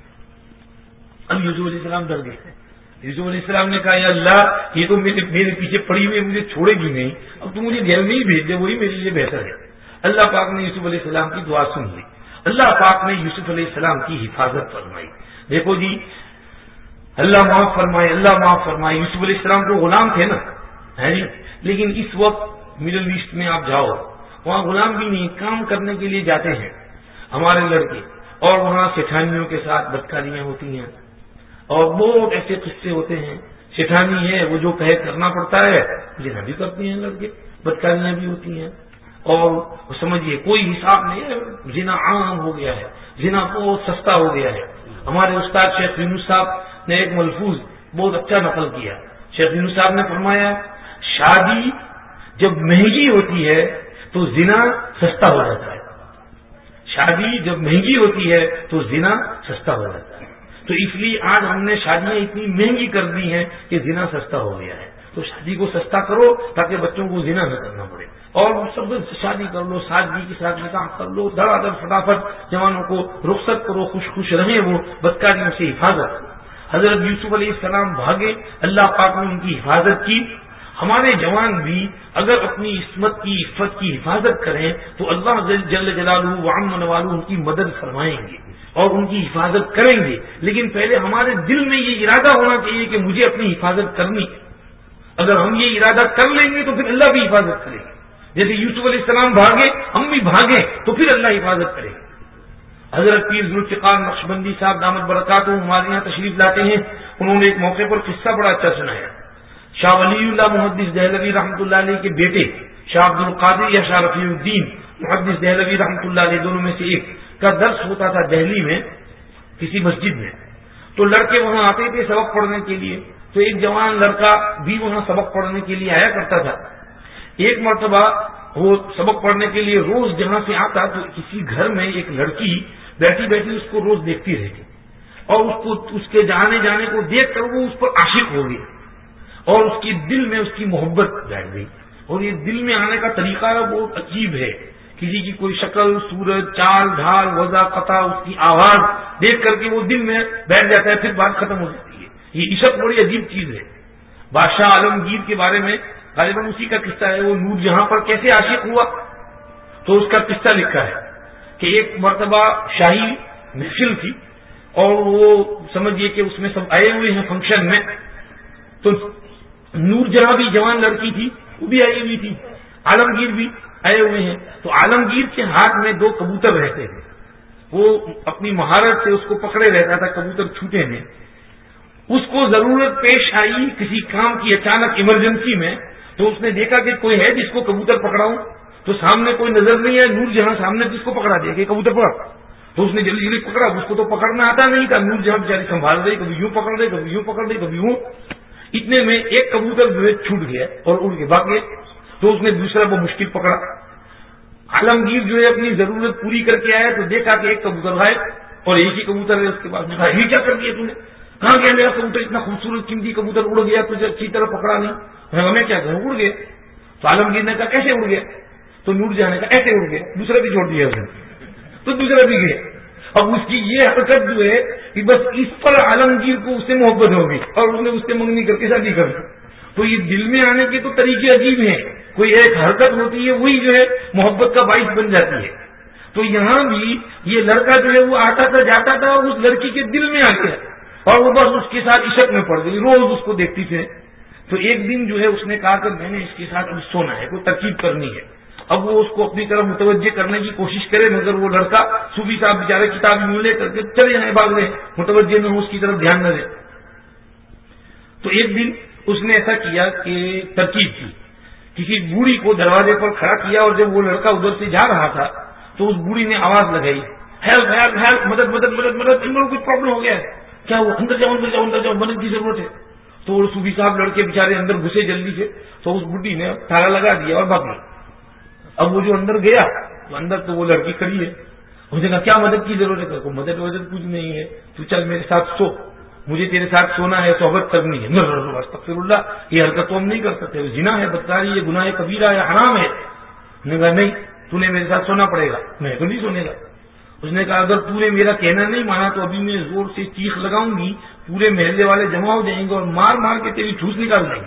اب یوسف علیہ السلام ڈر گئے. یوسف علیہ السلام نے کہا یا اللہ یہ تو میرے میرے پیچھے پڑی ہوئی مجھے چھوڑے گی نہیں، اب تو مجھے جیل میں ہی بھیج دے، وہی میرے لیے بہتر ہے. اللہ پاک نے یوسف علیہ السلام کی دعا سن لی. اللہ پاک نے یوسف علیہ السلام کی حفاظت فرمائی. دیکھو جی اللہ معاف فرمائے، اللہ معاف فرمائے. یوسف علیہ السلام کو غلام تھے نا ہے جی، لیکن اس وقت مڈل ایسٹ میں آپ جاؤ وہاں غلام بھی نہیں، کام کرنے کے لیے جاتے ہیں ہمارے لڑکے، اور وہاں سیٹھانیوں کے ساتھ بدکاریاں ہوتی ہیں اور بہت ایسے قصے ہوتے ہیں. سیٹھانی ہے وہ جو کہے کرنا پڑتا ہے، زنا بھی کرتی ہیں لڑکے، بدکاریاں بھی ہوتی ہیں، اور سمجھیے کوئی حساب نہیں ہے. زنا عام ہو گیا ہے، زنا بہت سستا ہو گیا ہے. ہمارے استاد شیخ یونس صاحب نے ایک ملفوظ بہت اچھا نقل کیا. شیخ یونس صاحب نے فرمایا شادی جب مہنگی ہوتی ہے تو زنا سستا ہو جاتا ہے. شادی جب مہنگی ہوتی ہے تو زنا سستا ہو جاتا ہے. تو اس لیے آج ہم نے شادیاں اتنی مہنگی کر دی ہیں کہ زنا سستا ہو گیا ہے. تو شادی کو سستا کرو تاکہ بچوں کو زنا نہ کرنا پڑے، اور سب شادی کر لو، سادگی کے ساتھ نکاح کر لو، دھڑا دھڑ فٹافٹ جوانوں کو رخصت کرو، خوش خوش رہیں، وہ بدکاریوں سے حفاظت کرو. حضرت یوسف علیہ السلام بھاگے، اللہ پاک نے ان کی حفاظت کی. ہمارے جوان بھی اگر اپنی عصمت کی عفت کی حفاظت کریں تو اللہ جل جلالہ وعم نوالہ ان کی مدد فرمائیں گے اور ان کی حفاظت کریں گے. لیکن پہلے ہمارے دل میں یہ ارادہ ہونا چاہیے کہ مجھے اپنی حفاظت کرنی. اگر ہم یہ ارادہ کر لیں گے تو پھر اللہ بھی حفاظت کرے گا. جیسے یوسف علیہ السلام بھاگے، ہم بھی بھاگیں تو پھر اللہ حفاظت کرے گا. حضرت پیر ذوالفقار نقشبندی صاحب دامت برکاتہ ہمارے یہاں تشریف لاتے ہیں. انہوں نے ایک موقع پر قصہ بڑا اچھا سنایا. شاہ ولی اللہ محدث دہلوی رحمۃ اللہ علیہ کے بیٹے شاہ عبد القادر یا شاہ رفیع الدین محدث دہلوی رحمۃ اللہ علیہ دونوں میں سے ایک کا درس ہوتا تھا دہلی میں کسی مسجد میں. تو لڑکے وہاں آتے تھے سبق پڑھنے کے لیے. تو ایک جوان لڑکا بھی وہاں سبق پڑھنے کے لیے آیا کرتا تھا. ایک مرتبہ وہ سبق پڑھنے کے لیے روز جہاں سے آتا تو کسی گھر میں ایک لڑکی بیٹھی بیٹھی اس کو روز دیکھتی رہتی اور اس کو اس کے جانے جانے کو دیکھ کر وہ اس پر عاشق ہو گیا اور اس کے دل میں اس کی محبت بیٹھ گئی. اور یہ دل میں آنے کا طریقہ بہت عجیب ہے. کسی کی کوئی شکل صورت چال ڈھال وضع قطع اس کی آواز دیکھ کر کے وہ دل میں بیٹھ جاتا ہے، پھر بات ختم ہو جاتی ہے. یہ عشق بڑی عجیب چیز ہے. بادشاہ عالمگیر کے بارے میں غالباً اسی کا قصہ ہے. وہ نور جہاں پر کیسے عاشق ہوا تو اس کا قصہ لکھا ہے کہ ایک مرتبہ شاہی محفل تھی اور وہ سمجھیے کہ اس میں سب آئے ہوئے ہیں فنکشن میں. تو نور جہاں بھی جوان لڑکی تھی وہ بھی آئی ہوئی تھی، عالمگیر بھی آئے ہوئے ہیں. تو عالمگیر کے ہاتھ میں دو کبوتر رہتے تھے. وہ اپنی مہارت سے اس کو پکڑے رہتا تھا، کبوتر چھوٹے نہیں. اس کو ضرورت پیش آئی کسی کام کی اچانک ایمرجنسی میں، تو اس نے دیکھا کہ کوئی ہے جس کو کبوتر پکڑاؤں. تو سامنے کوئی نظر نہیں ہے. نور جہاں سامنے جس کو پکڑا دیا کہ کبوتر پکڑا، تو اس نے جلدی جلدی پکڑا. اس کو تو پکڑنا آتا نہیں تھا. نور جہاں بیچاری سنبھال رہی، کبھی یوں پکڑ رہے کبھی یوں پکڑ رہے کبھی یوں. اتنے میں ایک کبوتر جو ہے چھوٹ گیا اور اڑ کے بھاگ گیا. تو اس نے دوسرا وہ مشکل پکڑا. عالمگیر جو ہے اپنی ضرورت پوری کر کے آیا تو دیکھا کہ ایک کبوتر غائب اور ایک ہی کبوتر ہے اس کے پاس. کہا یہ کیا کر دیا تم نے؟ کہاں گیا میرا کبوتر؟ اتنا خوبصورت قیمتی کبوتر اڑ گیا، تجھے اچھی طرح پکڑا نہیں. ہمیں کیا کروں؟ اڑ گیا. تو عالمگیر نے کہا کیسے اڑ گیا؟ تو نور جانے کا ایسے اڑ گیا, دوسرا بھی چھوڑ دیا اس نے, تو دوسرا بھی گیا. اب اس کی یہ حرکت جو ہے کہ بس اس پر عالمگیر کو اس سے محبت ہوگی اور اس نے اس سے منگنی کر کے شادی کر دی. تو یہ دل میں آنے کے تو طریقے عجیب ہیں, کوئی ایک حرکت ہوتی ہے وہی جو ہے محبت کا باعث بن جاتی ہے. تو یہاں بھی یہ لڑکا جو ہے وہ آتا تھا جاتا تھا اور اس لڑکی کے دل میں آ گیا اور وہ بس اس کے ساتھ عشق میں پڑ گئی, روز اس کو دیکھتی تھی. تو ایک دن جو ہے اس نے کہا کہ میں نے اس کے ساتھ اب سونا ہے, کوئی ترکیب کرنی ہے. اب وہ اس کو اپنی طرف متوجہ کرنے کی کوشش کرے مگر وہ لڑکا صوفی صاحب بیچارے کتاب یوں لے کر کے چلے جائیں بھاگ لیں, متوجہ نہ ہو, اس کی طرف دھیان نہ دے. تو ایک دن اس نے ایسا کیا کہ ترکیب کی, کسی بوڑھی کو دروازے پر کھڑا کیا اور جب وہ لڑکا ادھر سے جا رہا تھا تو اس بوڑھی نے آواز لگائی, ہیلپ ہیلپ ہیلپ, مدد مدد مدد مدد, ان لوگوں کو کچھ پرابلم ہو گیا ہے, کیا وہ اندر جاؤ اندر جاؤ اندر جاؤ, مدد کی ضرورت ہے. تو وہ صوفی صاحب لڑکے بیچارے اندر گھسے جلدی سے, تو اس بڈھی نے تالا لگا دیا اور بھاگ گئی. اب وہ جو اندر گیا تو اندر تو وہ لڑکی کھڑی ہے, اس نے کہا کیا مدد کی ضرورت ہے؟ کوئی مدد ودد کچھ نہیں ہے, تو چل میرے ساتھ سو, مجھے تیرے ساتھ سونا ہے, صحبت کرنی ہے. استغفر اللہ, یہ حرکت تو ہم نہیں کر سکتے, زنا ہے, بدکاری, یہ گناہ کبیرہ ہے, حرام ہے. اس نے کہا نہیں, تو نے میرے ساتھ سونا پڑے گا. میں تو نہیں سونے گا. اس نے کہا اگر تو نے میرا کہنا نہیں مانا تو ابھی میں زور سے چیخ لگاؤں گی, پورے محلے والے جمع ہو جائیں گے اور مار مار کے تیری ٹھوس نکال دیں گے.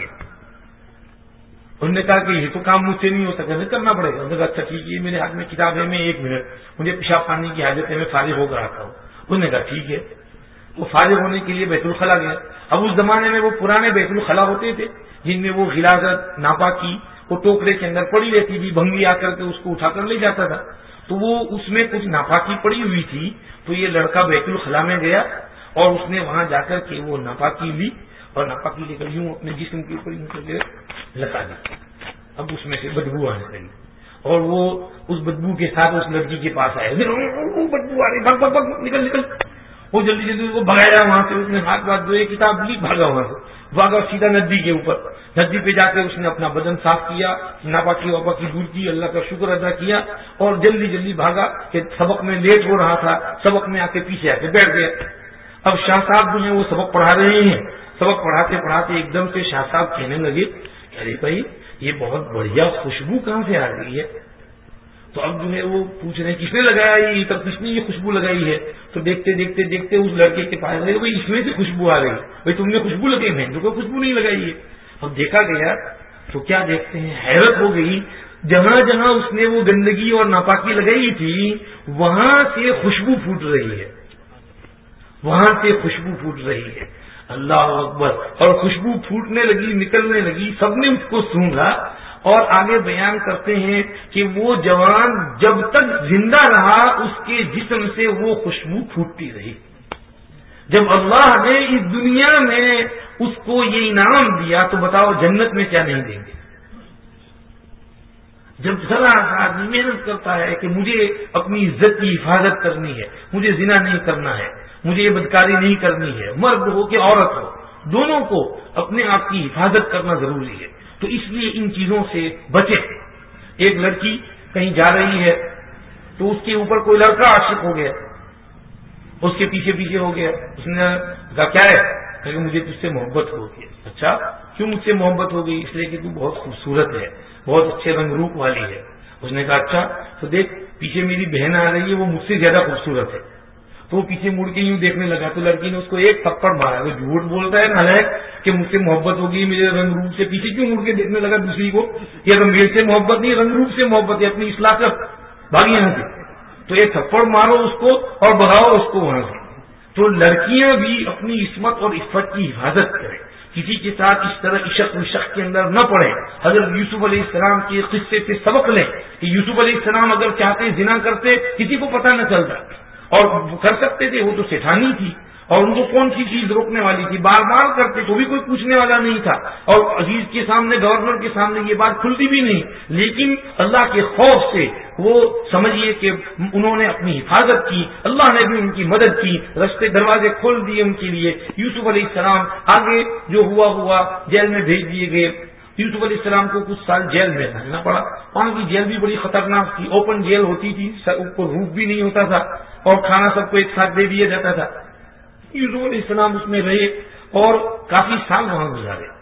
انہوں نے کہا کہ یہ تو کام مجھ سے نہیں ہو سکتا, کرنا پڑے گا. انہوں نے کہا اچھا ٹھیک ہے, میرے ہاتھ میں کتاب ہے, میں ایک منٹ, مجھے پیشاب پانی کی حاجت ہے, میں فارغ ہو کر آتا ہوں. انہوں نے کہا ٹھیک ہے. وہ فارغ ہونے کے لیے بیت الخلا گیا. اب اس زمانے میں وہ پرانے بیت الخلا ہوتے تھے جن میں وہ غلاظت ناپاکی وہ ٹوکرے کے اندر پڑی رہتی تھی, بھنگی آ کر کے اس کو اٹھا کر لے جاتا تھا. تو وہ اس میں کچھ ناپاکی پڑی ہوئی تھی, تو یہ لڑکا بیت الخلا میں گیا اور اس نے وہاں جا کر کے وہ ناپاکی لی اور ناپاکی لے کر یوں اپنے جسم کے اوپر یوں کر کے لگا دی. اب اس میں سے بدبو آنے لگی اور وہ اس بدبو کے ساتھ اس لڑکی کے پاس آئے, بدبو آ رہی, بھگ بھگ بھگ, نکل نکل. وہ جلدی جلدی کو بھگایا وہاں سے, اس نے ہاتھ بات دھوئے, کتاب لی, بھاگا وہاں سے, بھاگا سیدھا ندی کے اوپر. ندی پہ جا کے اس نے اپنا بدن صاف کیا, ناپاکی واپاکی دور کی, اللہ کا شکر ادا کیا اور جلدی جلدی بھاگا کہ سبق میں لیٹ ہو رہا تھا, سبق میں آ کے پیچھے آ کے بیٹھ گیا. اب شاہ صاحب جو ہیں وہ سبق پڑھا رہے ہیں, سبق پڑھاتے پڑھاتے ایک دم سے شاہ صاحب کہنے لگے ارے بھائی یہ بہت بڑھیا خوشبو کہاں سے آ رہی ہے؟ تو اب جو ہے وہ پوچھ رہے ہیں کس نے لگایا یہ, تب کس نے یہ خوشبو لگائی ہے؟ تو دیکھتے دیکھتے دیکھتے اس لڑکے کے پاس لگے, بھائی اس میں سے خوشبو آ رہی ہے, بھائی تم نے خوشبو لگائی, میں تو کوئی خوشبو نہیں لگائی ہے. اب دیکھا گیا تو کیا دیکھتے ہیں, حیرت ہو گئی, جہاں جہاں اس نے وہ گندگی اور ناپاکی لگائی تھی وہاں سے خوشبو پھوٹ رہی ہے, وہاں سے خوشبو پھوٹ رہی ہے. اللہ اکبر. اور خوشبو پھوٹنے لگی, نکلنے لگی, سب نے اس کو سونگا اور آگے بیان کرتے ہیں کہ وہ جوان جب تک زندہ رہا اس کے جسم سے وہ خوشبو پھوٹتی رہی. جب اللہ نے اس دنیا میں اس کو یہ انعام دیا تو بتاؤ جنت میں کیا نہیں دیں گے. جب ذرا سا آدمی محنت کرتا ہے کہ مجھے اپنی عزت کی حفاظت کرنی ہے, مجھے زنا نہیں کرنا ہے, مجھے یہ بدکاری نہیں کرنی ہے, مرد ہو کہ عورت ہو, دونوں کو اپنے آپ کی حفاظت کرنا ضروری ہے. تو اس لیے ان چیزوں سے بچیں. ایک لڑکی کہیں جا رہی ہے تو اس کے اوپر کوئی لڑکا عاشق ہو گیا, اس کے پیچھے پیچھے ہو گیا. اس نے کہا کیا ہے؟ کہ مجھے تجھ سے محبت ہو گئی. اچھا کیوں مجھ سے محبت ہو گئی؟ اس لیے کہ تو بہت خوبصورت ہے, بہت اچھے رنگ روپ والی ہے. اس نے کہا اچھا تو دیکھ پیچھے میری بہن آ رہی ہے, وہ مجھ سے زیادہ خوبصورت ہے. تو وہ پیچھے مڑ کے یوں دیکھنے لگا تو لڑکی نے اس کو ایک تھپڑ مارا. وہ جھوٹ بولتا ہے نالائق کہ مجھ سے محبت ہوگی, میرے رنگ روپ سے, پیچھے کیوں مڑ کے دیکھنے لگا دوسری کو, یہ میرے سے محبت نہیں رنگ روپ سے محبت ہے, اپنی اصلاح کر, بھاگ یہاں سے. تو ایک تھپڑ مارو اس کو اور بھگاؤ اس کو وہاں سے. تو لڑکیاں بھی اپنی عصمت اور عفت کی حفاظت کریں, کسی کے ساتھ اس طرح عشق وشق کے اندر نہ پڑے. حضرت یوسف علیہ السلام کے قصے سے سبق لیں کہ یوسف علیہ السلام اگر چاہتے زنا کرتے کسی کو پتہ نہ چلتا, اور کر سکتے تھے, وہ تو سیٹھانی تھی اور ان کو کون سی چیز روکنے والی تھی, بار بار کرتے تو بھی کوئی پوچھنے والا نہیں تھا, اور عزیز کے سامنے گورنر کے سامنے یہ بات کھلتی بھی نہیں. لیکن اللہ کے خوف سے وہ سمجھیے کہ انہوں نے اپنی حفاظت کی, اللہ نے بھی ان کی مدد کی, رستے دروازے کھول دیے ان کے لیے. یوسف علیہ السلام آگے جو ہوا ہوا جیل میں بھیج دیے گئے. یوسف علیہ السلام کو کچھ سال جیل میں رہنا پڑا. وہاں کی جیل بھی بڑی خطرناک تھی, اوپن جیل ہوتی تھی, کو روف بھی نہیں ہوتا تھا اور کھانا سب کو ایک ساتھ دے دیا جاتا تھا. یوسف علیہ السلام اس میں رہے اور کافی سال وہاں گزارے.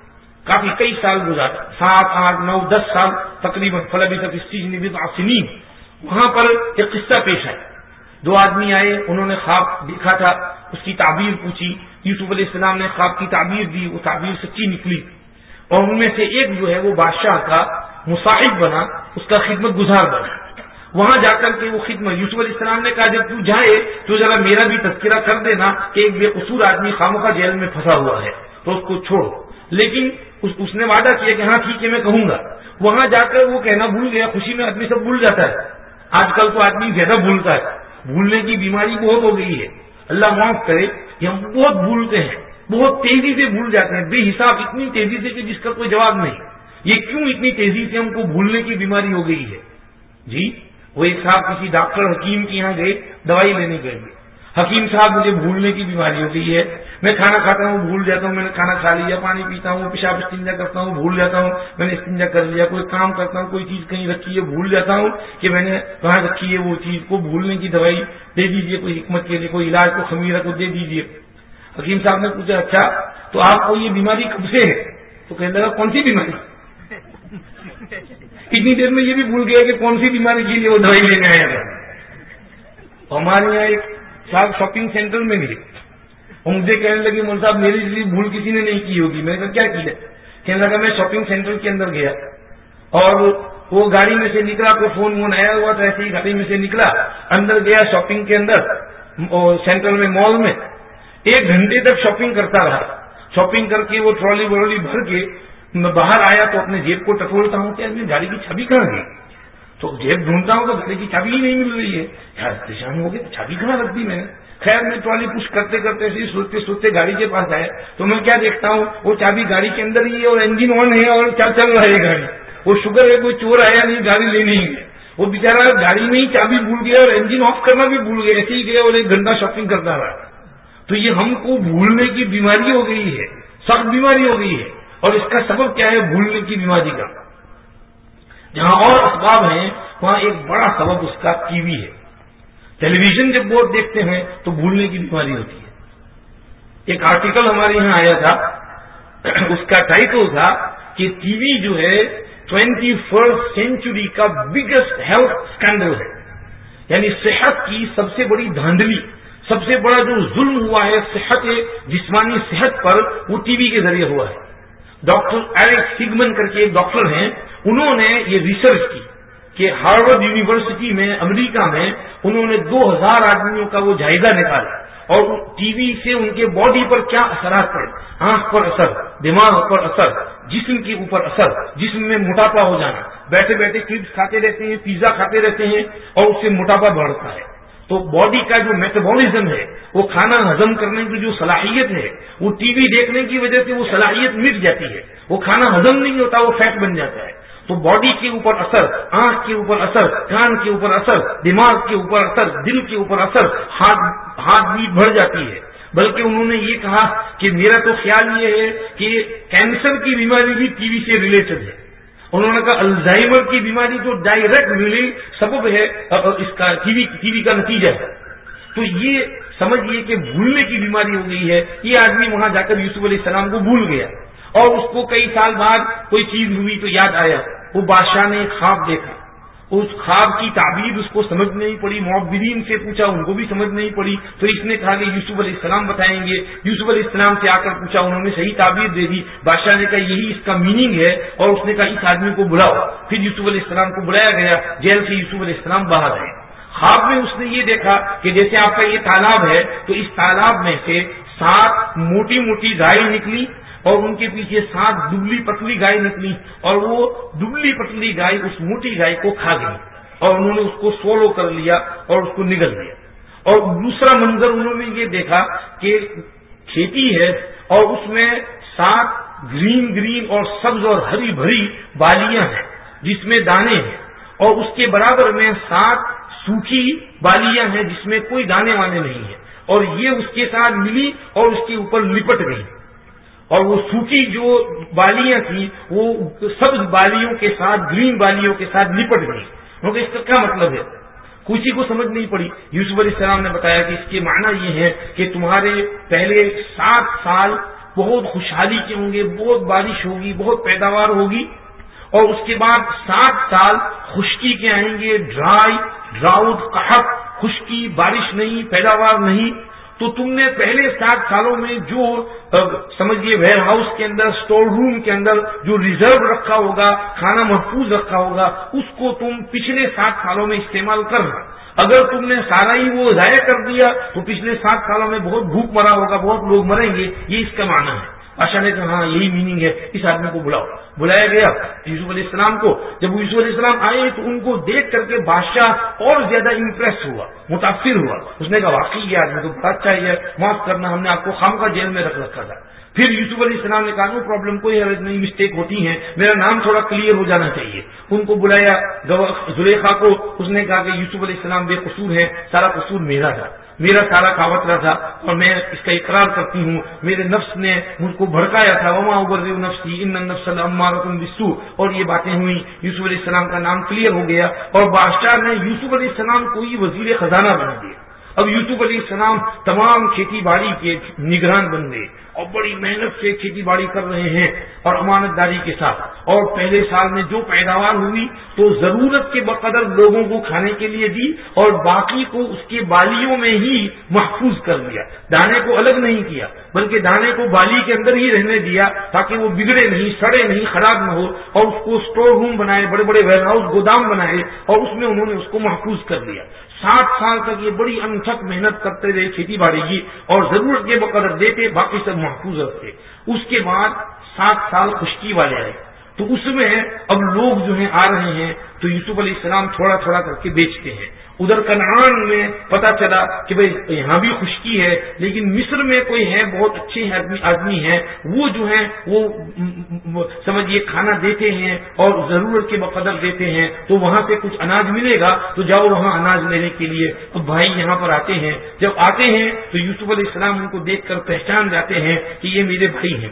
کافی کئی سال گزارے، سات آٹھ نو دس سال تقریباً، فلبث فی السجن بضع سنین. وہاں پر ایک قصہ پیش آیا. دو آدمی آئے، انہوں نے خواب دیکھا تھا، اس کی تعبیر پوچھی. یوسف علیہ السلام نے خواب کی تعبیر دی، وہ تعبیر سچی نکلی، اور ان میں سے ایک جو ہے وہ بادشاہ کا مصاحب بنا، اس کا خدمت گزار بنا. وہاں جا کر کے وہ خدمت، یوسف علیہ السلام نے کہا جب تو جائے تو ذرا میرا بھی تذکرہ کر دینا کہ ایک بے قصور آدمی خامخواہ جیل میں پھنسا ہوا ہے تو اس کو چھوڑو. لیکن اس, اس نے وعدہ کیا کہ ہاں ٹھیک ہے میں کہوں گا. وہاں جا کر وہ کہنا بھول گیا. خوشی میں آدمی سب بھول جاتا ہے. آج کل تو آدمی زیادہ بھولتا ہے، بھولنے کی بیماری بہت ہو گئی ہے. اللہ معاف کرے کہ ہم بہت بھولتے ہیں، بہت تیزی سے بھول جاتے ہیں، بے حساب، اتنی تیزی سے کہ جس کا کوئی جواب نہیں. یہ کیوں اتنی تیزی سے ہم کو بھولنے کی بیماری ہو گئی ہے؟ جی وہ ایک صاحب کسی ڈاکٹر حکیم کے یہاں گئے دوائی لینے کے لیے. حکیم صاحب مجھے بھولنے کی بیماری ہو گئی ہے، میں کھانا کھاتا ہوں بھول جاتا ہوں، میں نے کھانا کھا لیا، پانی پیتا ہوں، پیشاب استنجا کرتا ہوں بھول جاتا ہوں، میں نے استنجا کر لیا، کوئی کام کرتا ہوں، کوئی چیز کہیں رکھی ہے بھول جاتا ہوں کہ میں نے کہاں رکھی ہے وہ چیز کو. بھولنے کی دوائی دے دیجیے کوئی حکمت کے لیے، کوئی علاج کو خمیرہ کو دے دیجیے. حکیم صاحب نے پوچھا اچھا تو آپ کو یہ بیماری کب سے ہے؟ تو کہنے لگا کون سی بیماری؟ اتنی دیر میں یہ بھی بھول گیا کہ کون سی بیماری کے لیے وہ دوائی لینے آیا تھا. ہمارے یہاں ایک صاحب شاپنگ سینٹر میں گئے، مجھے کہنے لگے مول صاحب میری لیے بھول کسی نے نہیں کی ہوگی. میں نے کہا کیا کی ہے؟ کہنے لگا میں شاپنگ سینٹر کے اندر گیا اور وہ گاڑی میں سے نکلا، کوئی فون وون آیا ہوا تو ایسے ہی گاڑی میں سے نکلا، اندر گیا شاپنگ کے اندر سینٹر میں، مال میں. ایک گھنٹے تک شاپنگ کرتا رہا. شاپنگ کر کے وہ ٹرالی ورالی بھر کے میں باہر آیا تو اپنے جیب کو ٹٹولتا ہوں کہ گاڑی کی چابی کہاں گئی؟ تو جیب ڈھونڈتا ہوں تو گاڑی کی چابی ہی نہیں مل رہی ہے. یار پریشان ہو گیا، چابی کہاں رکھ دی میں نے. خیر میں ٹرالی پش کرتے کرتے ایسے سوچتے سوچتے گاڑی کے پاس آیا تو میں کیا دیکھتا ہوں وہ چابی گاڑی کے اندر ہی ہے اور انجن آن ہے اور کیا چل رہا ہے گاڑی. وہ شکر ہے کوئی چور آیا نہیں گاڑی لے نہیں گیا. وہ بےچارا گاڑی میں ہی چابی بھول گیا اور انجن آف کرنا بھی بھول گیا، ایسے ہی گیا اور ایک گھنٹہ شاپنگ کرتا رہا. تو یہ ہم کو بھولنے کی بیماری ہو گئی ہے، سخت بیماری ہو گئی ہے. اور اس کا سبب کیا ہے؟ بھولنے کی بیماری کا. جہاں اور اسباب ہیں وہاں ایک بڑا سبب اس کا ٹی وی ہے. ٹیلی ویژن جب بہت دیکھتے ہیں تو بھولنے کی بیماری ہوتی ہے. ایک آرٹیکل ہمارے یہاں آیا تھا، اس کا ٹائٹل تھا کہ ٹی وی جو ہے ٹوینٹی فرسٹ سینچری کا بگیسٹ ہیلتھ اسکینڈل ہے. یعنی صحت کی سب سے بڑی دھاندلی، سب سے بڑا جو ظلم ہوا ہے صحت، جسمانی صحت پر، وہ ٹی وی کے ذریعے ہوا ہے. ڈاکٹر ایرک سیگمن کر کے ایک ڈاکٹر ہیں، انہوں نے یہ ریسرچ کی کہ ہارورڈ یونیورسٹی میں امریکہ میں انہوں نے دو ہزار آدمیوں کا وہ جائزہ نکالا اور ٹی وی سے ان کے باڈی پر کیا اثرات پڑے، آنکھ پر اثر، دماغ پر اثر، جسم کے اوپر اثر، جسم میں موٹاپا ہو جانا، بیٹھے بیٹھے چپس کھاتے رہتے ہیں، پیزا کھاتے رہتے ہیں اور اس سے موٹاپا بڑھتا ہے. تو باڈی کا جو میٹابولزم ہے، وہ کھانا ہضم کرنے کی جو صلاحیت ہے، وہ ٹی وی دیکھنے کی وجہ سے وہ صلاحیت مٹ جاتی ہے. وہ کھانا ہضم نہیں ہوتا، وہ فیٹ بن جاتا ہے. تو باڈی کے اوپر اثر، آنکھ کے اوپر اثر، کان کے اوپر اثر، دماغ کے اوپر اثر، دل کے اوپر اثر، ہاتھ ہاتھ بیٹ بڑھ جاتی ہے. بلکہ انہوں نے یہ کہا کہ میرا تو خیال یہ ہے کہ کینسر کی بیماری بھی ٹی وی سے ریلیٹڈ ہے. انہوں نے کہا الزائمر کی بیماری تو ڈائریکٹ ریلیٹ سبب ہے اس کا ٹی وی ٹی وی کا نتیجہ ہے. تو یہ سمجھیے کہ بھولنے کی بیماری ہو گئی ہے. یہ آدمی وہاں جا کر یوسف علیہ السلام کو بھول گیا اور اس کو کئی سال بعد کوئی چیز ہوئی تو یاد آیا. وہ بادشاہ نے ایک خواب دیکھا، اس خواب کی تعبیر اس کو سمجھ نہیں پڑی. معبرین سے پوچھا، ان کو بھی سمجھ نہیں پڑی. تو اس نے کہا کہ یوسف علیہ السلام بتائیں گے. یوسف علیہ السلام سے آ کر پوچھا، انہوں نے صحیح تعبیر دے دی. بادشاہ نے کہا یہی اس کا میننگ ہے اور اس نے کہا اس آدمی کو بلاؤ. پھر یوسف علیہ السلام کو بلایا گیا. جیل سے یوسف علیہ السلام باہر آئے. خواب میں اس نے یہ دیکھا کہ جیسے آپ کا یہ تالاب ہے تو اس تالاب میں سے سات موٹی موٹی گائے نکلی اور ان کے پیچھے سات دبلی پتلی گائے نکلی اور وہ دبلی پتلی گائے اس موٹی گائے کو کھا گئی اور انہوں نے اس کو سولو کر لیا اور اس کو نگل دیا. اور دوسرا منظر انہوں نے یہ دیکھا کہ کھیتی ہے اور اس میں سات گرین گرین اور سبز اور ہری بھری بالیاں ہیں جس میں دانے ہیں اور اس کے برابر میں سات سوکھی بالیاں ہیں جس میں کوئی دانے وانے نہیں ہیں. اور یہ اس کے ساتھ ملی اور اس کے اوپر لپٹ گئی اور وہ سوکھی جو بالیاں تھیں وہ سبز بالیوں کے ساتھ گرین بالیوں کے ساتھ لپٹ گئی. کیونکہ اس کا کیا مطلب ہے کسی کو سمجھ نہیں پڑی. یوسف علیہ السلام نے بتایا کہ اس کے معنی یہ ہے کہ تمہارے پہلے سات سال بہت خوشحالی کے ہوں گے، بہت بارش ہوگی، بہت پیداوار ہوگی، اور اس کے بعد سات سال خشکی کے آئیں گے، ڈرائی ڈراؤٹ قحط، خشکی، بارش نہیں، پیداوار نہیں. تو تم نے پہلے سات سالوں میں جو سمجھیے ویئر ہاؤس کے اندر، اسٹور روم کے اندر جو ریزرو رکھا ہوگا، کھانا محفوظ رکھا ہوگا، اس کو تم پچھلے سات سالوں میں استعمال کرنا. اگر تم نے سارا ہی وہ ضائع کر دیا تو پچھلے سات سالوں میں بہت بھوک مرا ہوگا، بہت لوگ مریں گے. یہ اس کا معنی ہے. بادشاہ نے کہا ہاں یہی میننگ ہے، اس آدمی کو بلاؤ. بلایا گیا یوسف علیہ السلام کو. جب یوسف علیہ السلام آئے تو ان کو دیکھ کر کے بادشاہ اور زیادہ امپریس ہوا، متاثر ہوا. اس نے کہا واقعی یہ آدمی تو بہت اچھا ہے، معاف کرنا ہم نے آپ کو خامخواہ جیل میں رکھ رکھا تھا. پھر یوسف علیہ السلام نے کہا نو پرابلم، کوئی حرج نہیں، مسٹیک ہوتی ہے، میرا نام تھوڑا کلیئر ہو جانا چاہیے. ان کو بلایا زلیخا کو. اس نے کہا کہ یوسف علیہ السلام بے قصور ہیں، سارا قصور میرا تھا، میرا سارا کاوترا تھا، اور میں اس کا اقرار کرتی ہوں، میرے نفس نے مجھ کو بھڑکایا تھا. وما ابرئ نفسی ان النفس لامارۃ بالسوء. اور یہ باتیں ہوئی. یوسف علیہ السلام کا نام کلیئر ہو گیا، اور بادشاہ نے یوسف علیہ السلام کو ہی وزیر خزانہ بنا دیا. اب یوسف علیہ السلام تمام کھیتی باڑی کے نگران بن گئے، اور بڑی محنت سے کھیتی باڑی کر رہے ہیں اور امانت داری کے ساتھ. اور پہلے سال میں جو پیداوار ہوئی تو ضرورت کے بقدر لوگوں کو کھانے کے لیے دی، اور باقی کو اس کے بالیوں میں ہی محفوظ کر دیا. دانے کو الگ نہیں کیا، بلکہ دانے کو بالی کے اندر ہی رہنے دیا تاکہ وہ بگڑے نہیں، سڑے نہیں، خراب نہ ہو. اور اس کو اسٹور روم بنائے، بڑے بڑے ویئر ہاؤس، گودام بنائے، اور اس میں انہوں نے اس کو محفوظ کر دیا. سات سال تک یہ بڑی انتھک محنت کرتے رہے کھیتی باڑی کی، اور ضرورت کے بقدر دیتے، باقی سب محفوظ رکھتے. اس کے بعد سات سال خشکی والے آئے، تو اس میں اب لوگ جو ہیں آ رہے ہیں، تو یوسف علیہ السلام تھوڑا تھوڑا کر کے بیچتے ہیں. ادھر کنعان میں پتا چلا کہ بھئی یہاں بھی خشکی ہے، لیکن مصر میں کوئی ہے بہت اچھے آدمی آدمی ہیں، وہ جو ہیں وہ سمجھیے کھانا دیتے ہیں اور ضرورت کے بقدر دیتے ہیں، تو وہاں سے کچھ اناج ملے گا تو جاؤ وہاں اناج لینے کے لیے. اب بھائی یہاں پر آتے ہیں. جب آتے ہیں تو یوسف علیہ السلام ان کو دیکھ کر پہچان جاتے ہیں کہ یہ میرے بھائی ہیں.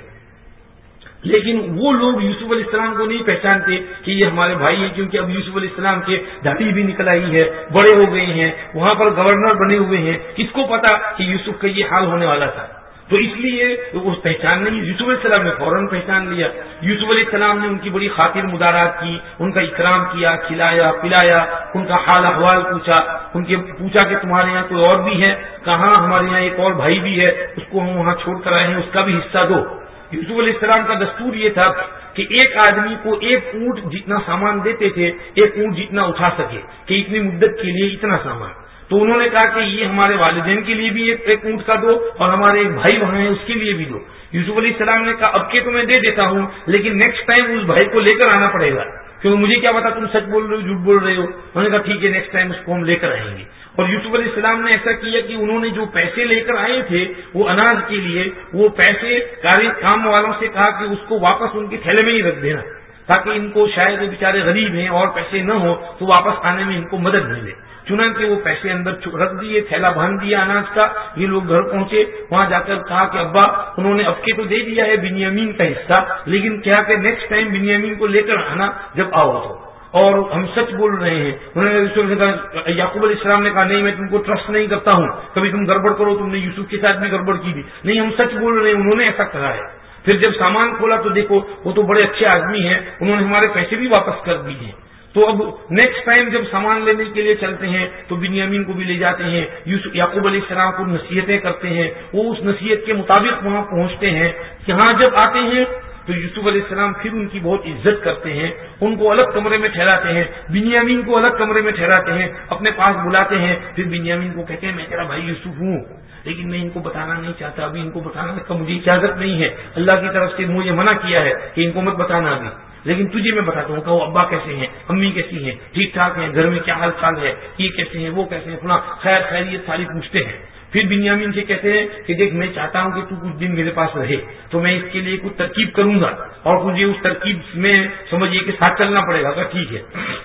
لیکن وہ لوگ یوسف علیہ السلام کو نہیں پہچانتے کہ یہ ہمارے بھائی ہیں، کیونکہ اب یوسف علیہ السلام کے داڑھی بھی نکل آئی ہے، بڑے ہو گئے ہیں، وہاں پر گورنر بنے ہوئے ہیں. کس کو پتا کہ یوسف کا یہ حال ہونے والا تھا؟ تو اس لیے اس پہچان نہیں. یوسف علیہ السلام نے فوراً پہچان لیا. یوسف علیہ السلام نے ان کی بڑی خاطر مدارات کی، ان کا اکرام کیا، کھلایا پلایا، ان کا حال احوال پوچھا. ان کے پوچھا کہ تمہارے یہاں کوئی اور بھی ہے؟ کہاں ہمارے یہاں ایک اور بھائی بھی ہے، اس کو ہم وہاں چھوڑ کر آئے ہیں، اس کا بھی حصہ دو. یوسف علیہ السلام کا دستور یہ تھا کہ ایک آدمی کو ایک اونٹ جتنا سامان دیتے تھے، ایک اونٹ جتنا اٹھا سکے، کہ اتنی مدت کے لیے اتنا سامان. تو انہوں نے کہا کہ یہ ہمارے والدین کے لیے بھی ایک ایک اونٹ کا دو، اور ہمارے ایک بھائی وہاں ہیں اس کے لیے بھی دو. یوسف علیہ السلام نے کہا اب کے تو میں دے دیتا ہوں، لیکن نیکسٹ ٹائم اس بھائی کو لے کر آنا پڑے گا، کیونکہ مجھے کیا پتا تم سچ بول رہے ہو جھوٹ بول رہے ہو. انہوں نے کہا ٹھیک ہے نیکسٹ ٹائم اس کو ہم لے کر آئیں گے. اور یوسف علیہ السلام نے ایسا کیا کہ انہوں نے جو پیسے لے کر آئے تھے وہ اناج کے لیے، وہ پیسے کام والوں سے کہا کہ اس کو واپس ان کے تھیلے میں ہی رکھ دینا، تاکہ ان کو شاید وہ بیچارے غریب ہیں اور پیسے نہ ہو تو واپس آنے میں ان کو مدد ملے. چنانچہ وہ پیسے اندر رکھ دیے، تھیلا باندھ دیا اناج کا. یہ لوگ گھر پہنچے، وہاں جا کر کہا کہ ابا انہوں نے اب کے تو دے دیا ہے بنیامین کا حصہ، لیکن کیا کہ نیکسٹ ٹائم بنیامین کو لے کر آنا جب آؤ تو، اور ہم سچ بول رہے ہیں. انہوں نے یوسف نے کہا، یعقوب علیہ السلام نے کہا نہیں میں تم کو ٹرسٹ نہیں کرتا ہوں، کبھی تم گڑبڑ کرو، تم نے یوسف کے ساتھ بھی گڑبڑ کی بھی نہیں، ہم سچ بول رہے ہیں، انہوں نے ایسا کہا ہے. پھر جب سامان کھولا تو دیکھو وہ تو بڑے اچھے آدمی ہیں، انہوں نے ہمارے پیسے بھی واپس کر دیے ہیں. تو اب نیکسٹ ٹائم جب سامان لینے کے لیے چلتے ہیں تو بنیامین کو بھی لے جاتے ہیں. یوسف یعقوب علیہ السلام کو نصیحتیں کرتے ہیں، وہ اس نصیحت کے مطابق وہاں پہنچتے ہیں. یہاں جب آتے ہیں تو یوسف علیہ السلام پھر ان کی بہت عزت کرتے ہیں، ان کو الگ کمرے میں ٹھہراتے ہیں، بنیامین کو الگ کمرے میں ٹھہراتے ہیں، اپنے پاس بلاتے ہیں. پھر بنیامین کو کہتے ہیں میں تیرا بھائی یوسف ہوں، لیکن میں ان کو بتانا نہیں چاہتا، ابھی ان کو بتانا کا مجھے اجازت نہیں ہے، اللہ کی طرف سے مجھے منع کیا ہے کہ ان کو مت بتانا ابھی، لیکن تجھے میں بتاتا ہوں کہ وہ ابا کیسے ہیں، امی کیسی ہیں، ٹھیک ٹھاک ہیں، گھر میں کیا حال چال ہے، یہ کیسے ہیں، وہ کیسے ہیں، فلاں خیر خیریت ساری پوچھتے ہیں. پھر بنیامین سے کہتے ہیں کہ دیکھ میں چاہتا ہوں کہ تو کچھ دن میرے پاس رہے، تو میں اس کے لیے کچھ ترکیب کروں گا اور مجھے اس ترکیب میں سمجھیے کہ ساتھ چلنا پڑے گا. کہ ٹھیک ہے.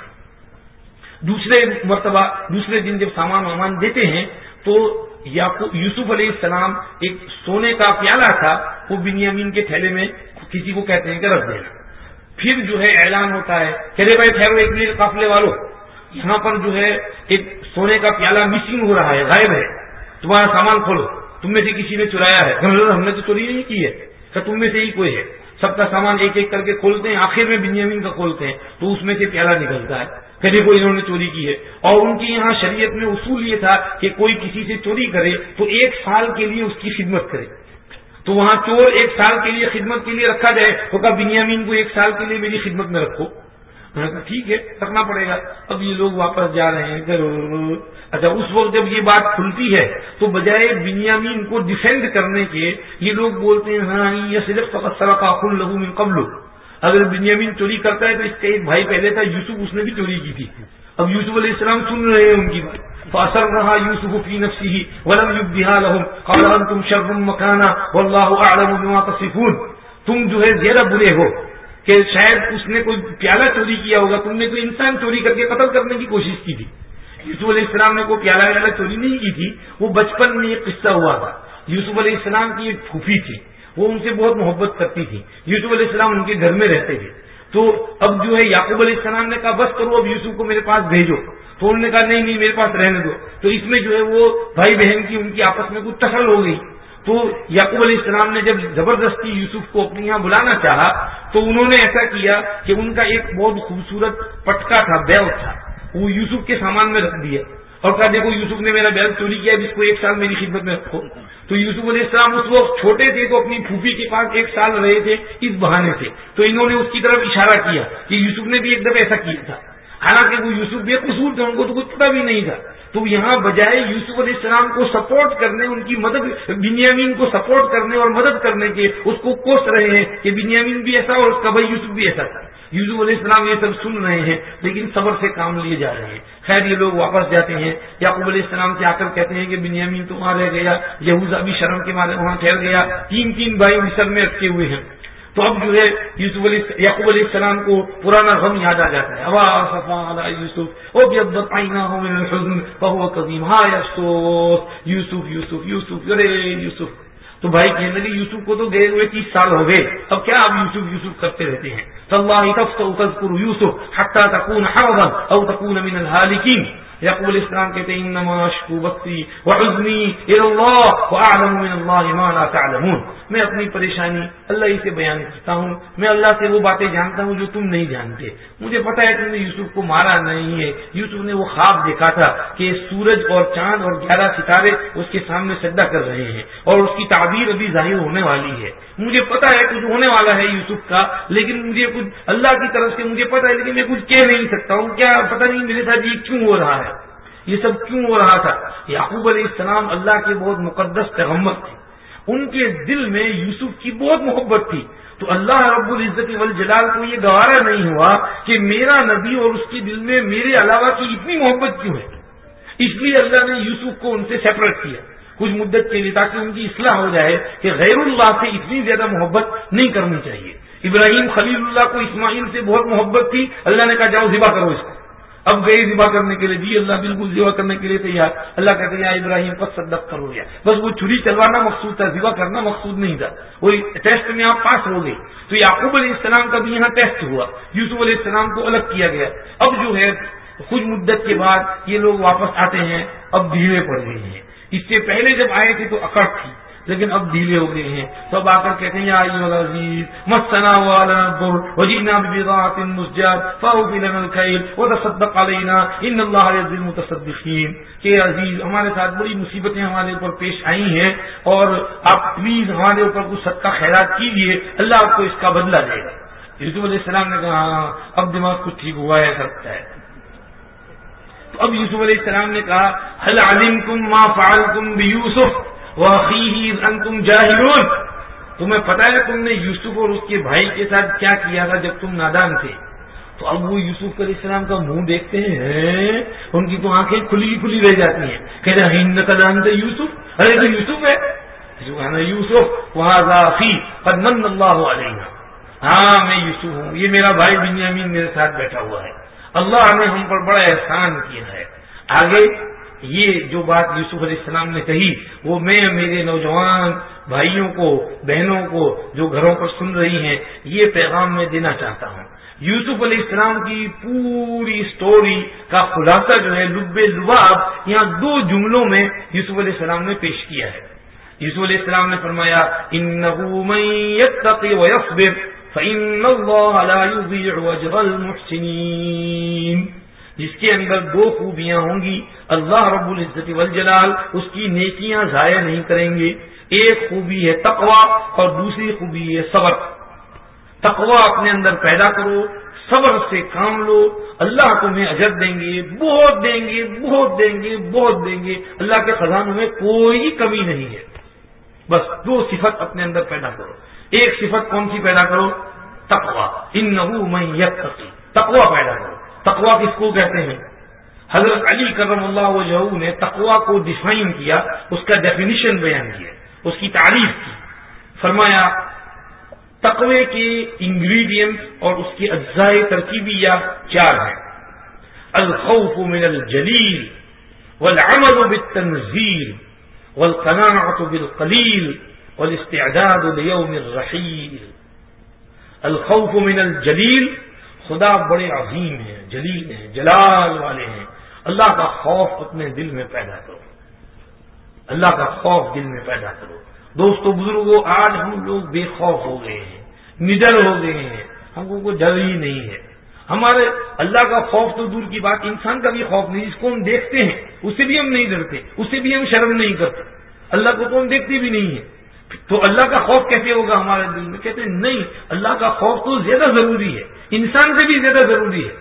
دوسرے مرتبہ دوسرے دن جب سامان وامان دیتے ہیں تو یوسف علیہ السلام ایک سونے کا پیالہ تھا، وہ بنیامین کے تھیلے میں کسی کو کہتے ہیں کہ رکھ دینا. پھر جو ہے اعلان ہوتا ہے کہ ارے بھائی ٹھہرو ایک منٹ قافلے والوں، یہاں پر جو ہے ایک سونے کا پیالہ مسنگ ہو رہا ہے، غائب ہے، تمہارا سامان کھولو، تم میں سے کسی نے چرایا ہے. ہم نے تو چوری نہیں کی ہے. کہ تم میں سے ہی کوئی ہے. سب کا سامان ایک ایک کر کے کھولتے ہیں, آخر میں بنیامین کا کھولتے ہیں تو اس میں سے پیالہ نکلتا ہے کہ دیکھو انہوں نے چوری کی ہے. اور ان کی یہاں شریعت میں اصول یہ تھا کہ کوئی کسی سے چوری کرے تو ایک سال کے لیے اس کی خدمت کرے. تو وہاں چور ایک سال کے لیے خدمت کے لیے رکھا جائے تو کہا بنیامین کو ایک سال کے لیے میری خدمت میں رکھو. میں نے کہا ٹھیک ہے رکھنا پڑے گا. اب یہ لوگ واپس جا رہے ہیں. اچھا اس وقت جب یہ بات کھلتی ہے تو بجائے بنیامین کو ڈیفینڈ کرنے کے یہ لوگ بولتے ہیں ہاں یہ صرف فقط سرقہ اخ لہ من قبل. اگر بنیامین چوری کرتا ہے تو اس کا ایک بھائی پہلے تھا یوسف, اس نے بھی چوری کی تھی. اب یوسف علیہ السلام سن رہے ہیں ان کی بات. فأسرها يوسف في نفسه ولم يبدها لهم قال أنتم شر مكانا والله أعلم بما تصفون. تم جو ہے زیادہ برے ہو کہ شاید اس نے کوئی پیالہ چوری کیا ہوگا, تم نے کوئی انسان چوری کر کے قتل کرنے کی کوشش کی تھی. یوسف علیہ السلام نے کوئی پیالہ ویالہ چوری نہیں کی تھی. وہ بچپن میں یہ قصہ ہوا تھا. یوسف علیہ السلام کی ایک پھوپھی تھی, وہ ان سے بہت محبت کرتی تھی. یوسف علیہ السلام ان کے گھر میں رہتے تھے. تو اب جو ہے یعقوب علیہ السلام نے کہا بس کرو اب یوسف کو میرے پاس بھیجو. تو انہوں نے کہا نہیں نہیں میرے پاس رہنے دو. تو اس میں جو ہے وہ بھائی بہن کی ان کی آپس میں کچھ ٹکر ہو گئی. تو یعقوب علیہ السلام نے جب زبردستی یوسف کو اپنے یہاں بلانا چاہا تو انہوں نے ایسا کیا کہ ان کا ایک بہت خوبصورت پٹکا تھا, بیل تھا, وہ یوسف کے سامان میں رکھ دیا اور کہا دیکھو یوسف نے میرا بیل چوری کیا, اس کو ایک سال میری خدمت میں رکھو. تو یوسف علیہ السلام اس وقت چھوٹے تھے تو اپنی پھوپھی کے پاس ایک سال رہے تھے اس بہانے سے. تو انہوں نے اس کی طرف اشارہ کیا کہ یوسف نے بھی ایک دفعہ ایسا کیا تھا, حالانکہ وہ یوسف بے قصور تھے, ان کو تو کچھ پتا بھی نہیں تھا. تو یہاں بجائے یوسف علیہ السلام کو سپورٹ کرنے, ان کی مدد, بنیامین کو سپورٹ کرنے اور مدد کرنے کے اس کو کوس رہے ہیں کہ بنیامین بھی ایسا اور اس کا بھائی یوسف بھی ایسا تھا. یوسف علیہ السلام یہ سب سن رہے ہیں لیکن صبر سے کام لیے جا رہے ہیں. خیر یہ لوگ واپس جاتے ہیں. یعقوب علیہ السلام سے آ کر کہتے ہیں کہ بنیامین تو وہاں رہ گیا, یہوذا بھی شرم کے مارے وہاں ٹھہر گیا, تین تین بھائی مصر میں اٹکے ہوئے ہیں. تو اب جو ہے یوسف علیہ یعقوب علیہ السلام کو پرانا غم یاد آ جاتا ہے. ابا صفا علی یوسف وابيضت عیناہ من الحزن فهو کظیم ہائے افسوس یوسف یوسف یوسف ارے یوسف. تو بھائی کہنے لگے یوسف کو تو گئے ہوئے تیس سال ہو گئے, اب کیا آپ یوسف یوسف کرتے رہتے ہیں. تاللہ تفتأ تذکر یوسف حتی تکون حرضا او تکون من الہالکین. یعقوب علیہ السلام کہتے ہیں انما اشکو بثی وحزنی الی اللہ واعلم من اللہ ما لا تعلمون. میں اپنی پریشانی اللہ ہی سے بیان کرتا ہوں, میں اللہ سے وہ باتیں جانتا ہوں جو تم نہیں جانتے. مجھے پتا ہے تم نے یوسف کو مارا نہیں ہے. یوسف نے وہ خواب دیکھا تھا کہ سورج اور چاند اور گیارہ ستارے اس کے سامنے سجدہ کر رہے ہیں اور اس کی تعبیر ابھی ظاہر ہونے والی ہے. مجھے پتا ہے کچھ ہونے والا ہے یوسف کا, لیکن مجھے کچھ اللہ کی طرف سے مجھے پتا ہے لیکن میں کچھ کہہ نہیں سکتا ہوں. کیا پتہ نہیں میرے ساتھ یہ کیوں ہو رہا ہے, یہ سب کیوں ہو رہا تھا. یعقوب علیہ السلام اللہ کے بہت مقدس پیغمبر تھے, ان کے دل میں یوسف کی بہت محبت تھی. تو اللہ رب العزت والجلال کو یہ گوارا نہیں ہوا کہ میرا نبی اور اس کے دل میں میرے علاوہ کی اتنی محبت کیوں ہے. اس لیے اللہ نے یوسف کو ان سے سیپریٹ کیا کچھ مدت کے لیے تاکہ ان کی اصلاح ہو جائے کہ غیر اللہ سے اتنی زیادہ محبت نہیں کرنی چاہیے. ابراہیم خلیل اللہ کو اسماعیل سے بہت محبت تھی, اللہ نے کہا جاؤ ذبح کرو اس کو. اب گئے ذبح کرنے کے لیے, جی اللہ بالکل ذبح کرنے کے لیے تیار. اللہ کہتے ہیں یا ابراہیم قد صدقت کرو گیا. بس وہ چھری چلوانا مقصود تھا, ذبح کرنا مقصود نہیں تھا. وہ ٹیسٹ میں آپ پاس ہو گئے. تو یعقوب علیہ السلام کا بھی یہاں ٹیسٹ ہوا, یوسف علیہ السلام کو الگ کیا گیا. اب جو ہے کچھ مدت کے بعد یہ لوگ واپس آتے ہیں, اب ڈھیلے پڑ گئے ہیں. اس سے پہلے جب آئے تھے تو اکڑ تھی, لیکن اب ڈھیلے ہو گئے ہیں. تو اب آ کر کہتے ہیں یا ایھا العزیز مسنا ولنا الضر وجئنا ببضاعة مزجاة فأوفِ لنا الكيل وتصدق علينا ان اللہ يجزي المتصدقين. کہ عزیز ہمارے ساتھ بڑی مصیبتیں ہمارے اوپر پیش آئی ہیں اور آپ پلیز ہمارے اوپر کچھ صدقہ خیرات کیجیے, اللہ آپ کو اس کا بدلہ دے گا. یوسف علیہ السلام نے کہا اب دماغ کچھ ٹھیک ہوا ہے, سکتا ہے. تو اب یوسف علیہ السلام نے کہا هل علمتم ما فعلتم بيوسف واخیہ اذ انتم جاہلون. تمہیں پتا ہے تم نے یوسف اور اس کے بھائی کے ساتھ کیا کیا تھا جب تم نادان تھے. تو اب وہ یوسف علیہ السلام کا منہ دیکھتے ہیں, ان کی تو آنکھیں کھلی کھلی رہ جاتی ہیں. کہتے ہیں انک لانت یوسف, ارے تو یوسف ہے. سبحان یوسف وھذا اخی قد من اللہ علینا. ہاں میں یوسف ہوں, یہ میرا بھائی بنیامین میرے ساتھ بیٹھا ہوا ہے. اللہ نے ہم پر بڑا احسان کیا ہے. آگے یہ جو بات یوسف علیہ السلام نے کہی وہ میں میرے نوجوان بھائیوں کو بہنوں کو جو گھروں پر سن رہی ہیں یہ پیغام میں دینا چاہتا ہوں. یوسف علیہ السلام کی پوری سٹوری کا خلاصہ جو ہے لب لباب یہاں دو جملوں میں یوسف علیہ السلام نے پیش کیا ہے. یوسف علیہ السلام نے فرمایا انه من يتقي ويصبر فإن الله لا يضيع أجر المحسنين. جس کے اندر دو خوبیاں ہوں گی اللہ رب العزت والجلال اس کی نیکیاں ضائع نہیں کریں گے. ایک خوبی ہے تقوی اور دوسری خوبی ہے صبر. تقوی اپنے اندر پیدا کرو، صبر سے کام لو، اللہ تمہیں اجر دیں گے، بہت دیں گے بہت دیں گے بہت دیں گے. اللہ کے خزانوں میں کوئی کمی نہیں ہے. بس دو صفت اپنے اندر پیدا کرو. ایک صفت کون سی پیدا کرو؟ تقوی. انہ من یتقی، تقوی پیدا کرو. تقوی کس کو کہتے ہیں؟ حضرت علی کرم اللہ وجہہ نے تقوی کو ڈیفائن کیا، اس کا ڈیفینیشن بیان کیا، اس کی تعریف کی. فرمایا تقوی کے انگریڈینٹس اور اس کی اجزاء ترکیبیہ چار ہیں: الخوف من الجلیل والعمل بالتنزیل والقناعة بالقلیل والاستعداد لیوم الرحیل. الخوف من الجلیل، خدا بڑے عظیم ہیں، جلیل ہیں، جلال والے ہیں. اللہ کا خوف اپنے دل میں پیدا کرو، اللہ کا خوف دل میں پیدا کرو. دوستو بزرگوں، آج ہم لوگ بے خوف ہو گئے ہیں، نڈر ہو گئے ہیں، ہم کو کوئی ڈر ہی نہیں ہے. ہمارے اللہ کا خوف تو دور کی بات، انسان کا بھی خوف نہیں. جس کو ہم دیکھتے ہیں اس سے بھی ہم نہیں ڈرتے، اس سے بھی ہم شرم نہیں کرتے. اللہ کو تو ہم دیکھتے بھی نہیں ہیں، تو اللہ کا خوف کیسے ہوگا ہمارے دل میں؟ کہتے ہیں نہیں، اللہ کا خوف تو زیادہ ضروری ہے، انسان سے بھی زیادہ ضروری ہے.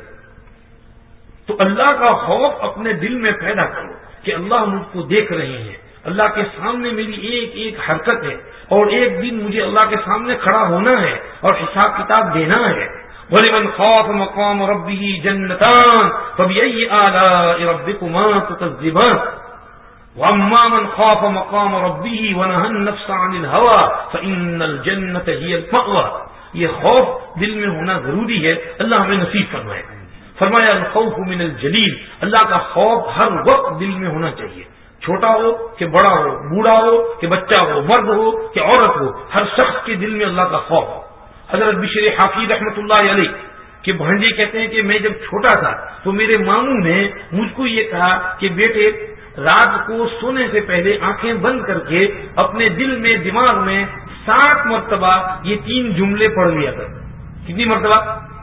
تو اللہ کا خوف اپنے دل میں پیدا کرو کہ اللہ مجھ کو دیکھ رہے ہیں، اللہ کے سامنے میری ایک ایک حرکت ہے، اور ایک دن مجھے اللہ کے سامنے کھڑا ہونا ہے اور حساب کتاب دینا ہے. وَلِمَنْ خَافَ مَقَامَ رَبِّهِ جَنَّتَانِ فَبِأَيِّ آلَاءِ رَبِّكُمَا تُكَذِّبَانِ وَأَمَّا مَنْ خَافَ مَقَامَ رَبِّهِ وَنَهَى النَّفْسَ عَنِ الْهَوَىٰ فَإِنَّ الْجَنَّةَ هِيَ الْمَأْوَىٰ. یہ خوف دل میں ہونا ضروری ہے، اللہ ہمیں نصیب فرمائے. فرمایا الخوف من الجلیل، اللہ کا خوف ہر وقت دل میں ہونا چاہیے. چھوٹا ہو کہ بڑا ہو، بوڑھا ہو کہ بچہ ہو، مرد ہو کہ عورت ہو، ہر شخص کے دل میں اللہ کا خوف ہو. حضرت بشر حافی رحمۃ اللہ علیہ کہ بھانجے کہتے ہیں کہ میں جب چھوٹا تھا تو میرے ماموں نے مجھ کو یہ کہا کہ بیٹے رات کو سونے سے پہلے آنکھیں بند کر کے اپنے دل میں دماغ میں سات مرتبہ یہ تین جملے پڑھ لیا کر. کتنی مرتبہ؟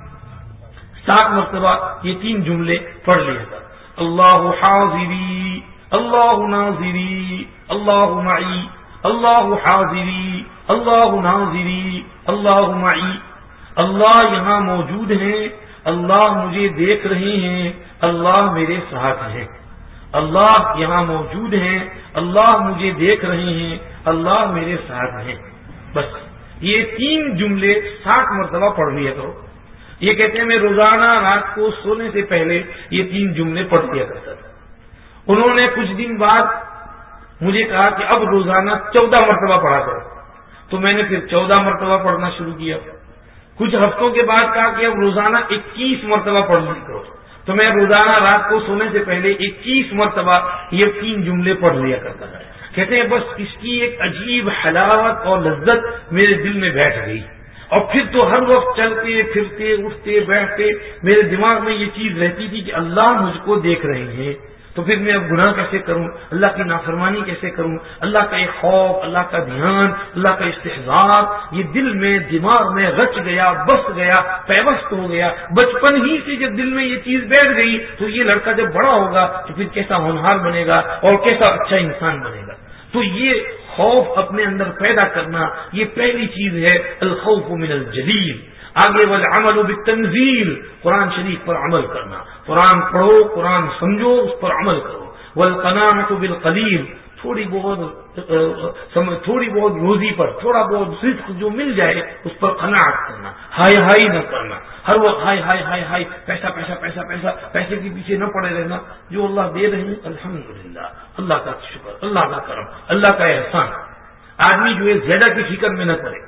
سات مرتبہ یہ تین جملے پڑھ لیا کر. اللہ حاضری، اللہ ناظری، اللہ معی، اللہ حاضری، اللہ ناظری، اللہ معی. اللہ یہاں موجود ہیں، اللہ مجھے دیکھ رہے ہیں، اللہ میرے ساتھ ہیں. اللہ یہاں موجود ہیں، اللہ مجھے دیکھ رہے ہیں، اللہ میرے ساتھ ہیں. بس یہ تین جملے ساٹھ مرتبہ پڑھ لیا کرو. یہ کہتے ہیں میں روزانہ رات کو سونے سے پہلے یہ تین جملے پڑھ لیا کرتا تھا. انہوں نے کچھ دن بعد مجھے کہا کہ اب روزانہ چودہ مرتبہ پڑھا کرو، تو میں نے پھر چودہ مرتبہ پڑھنا شروع کیا. کچھ ہفتوں کے بعد کہا کہ اب روزانہ اکیس مرتبہ پڑھ لیا کرو، تو میں روزانہ رات کو سونے سے پہلے اکیس مرتبہ یہ تین جملے پڑھ لیا کرتا تھا. کہتے ہیں بس اس کی ایک عجیب حلاوت اور لذت میرے دل میں بیٹھ گئی، اور پھر تو ہر وقت چلتے پھرتے اٹھتے بیٹھتے میرے دماغ میں یہ چیز رہتی تھی کہ اللہ مجھ کو دیکھ رہے ہیں، تو پھر میں اب گناہ کیسے کروں، اللہ کی نافرمانی کیسے کروں. اللہ کا ایک خوف، اللہ کا دھیان، اللہ کا استحضار یہ دل میں دماغ میں رچ گیا، بس گیا، پیوست ہو گیا. بچپن ہی سے جب دل میں یہ چیز بیٹھ گئی تو یہ لڑکا جب بڑا ہوگا تو پھر کیسا ہونہار بنے گا اور کیسا اچھا انسان بنے گا. تو یہ خوف اپنے اندر پیدا کرنا یہ پہلی چیز ہے، الخوف من الجلیل. آگے والعمل بالتنزیل، قرآن شریف پر عمل کرنا. قرآن پڑھو، قرآن سمجھو، اس پر عمل کرو. والقناعۃ بالقلیل، تھوڑی بہت تھوڑی بہت روزی پر، تھوڑا بہت رزق جو مل جائے اس پر قناعت کرنا، ہائی ہائی نہ کرنا. ہر وقت ہائی ہائی ہائی ہائی پیسہ پیسہ پیسہ پیسہ پیسے کے پیچھے نہ پڑے رہنا. جو اللہ دے رہے ہیں الحمدللہ، اللہ کا شکر، اللہ کا کرم، اللہ کا احسان. آدمی جو ہے زیادہ کی فکر میں نہ کرے.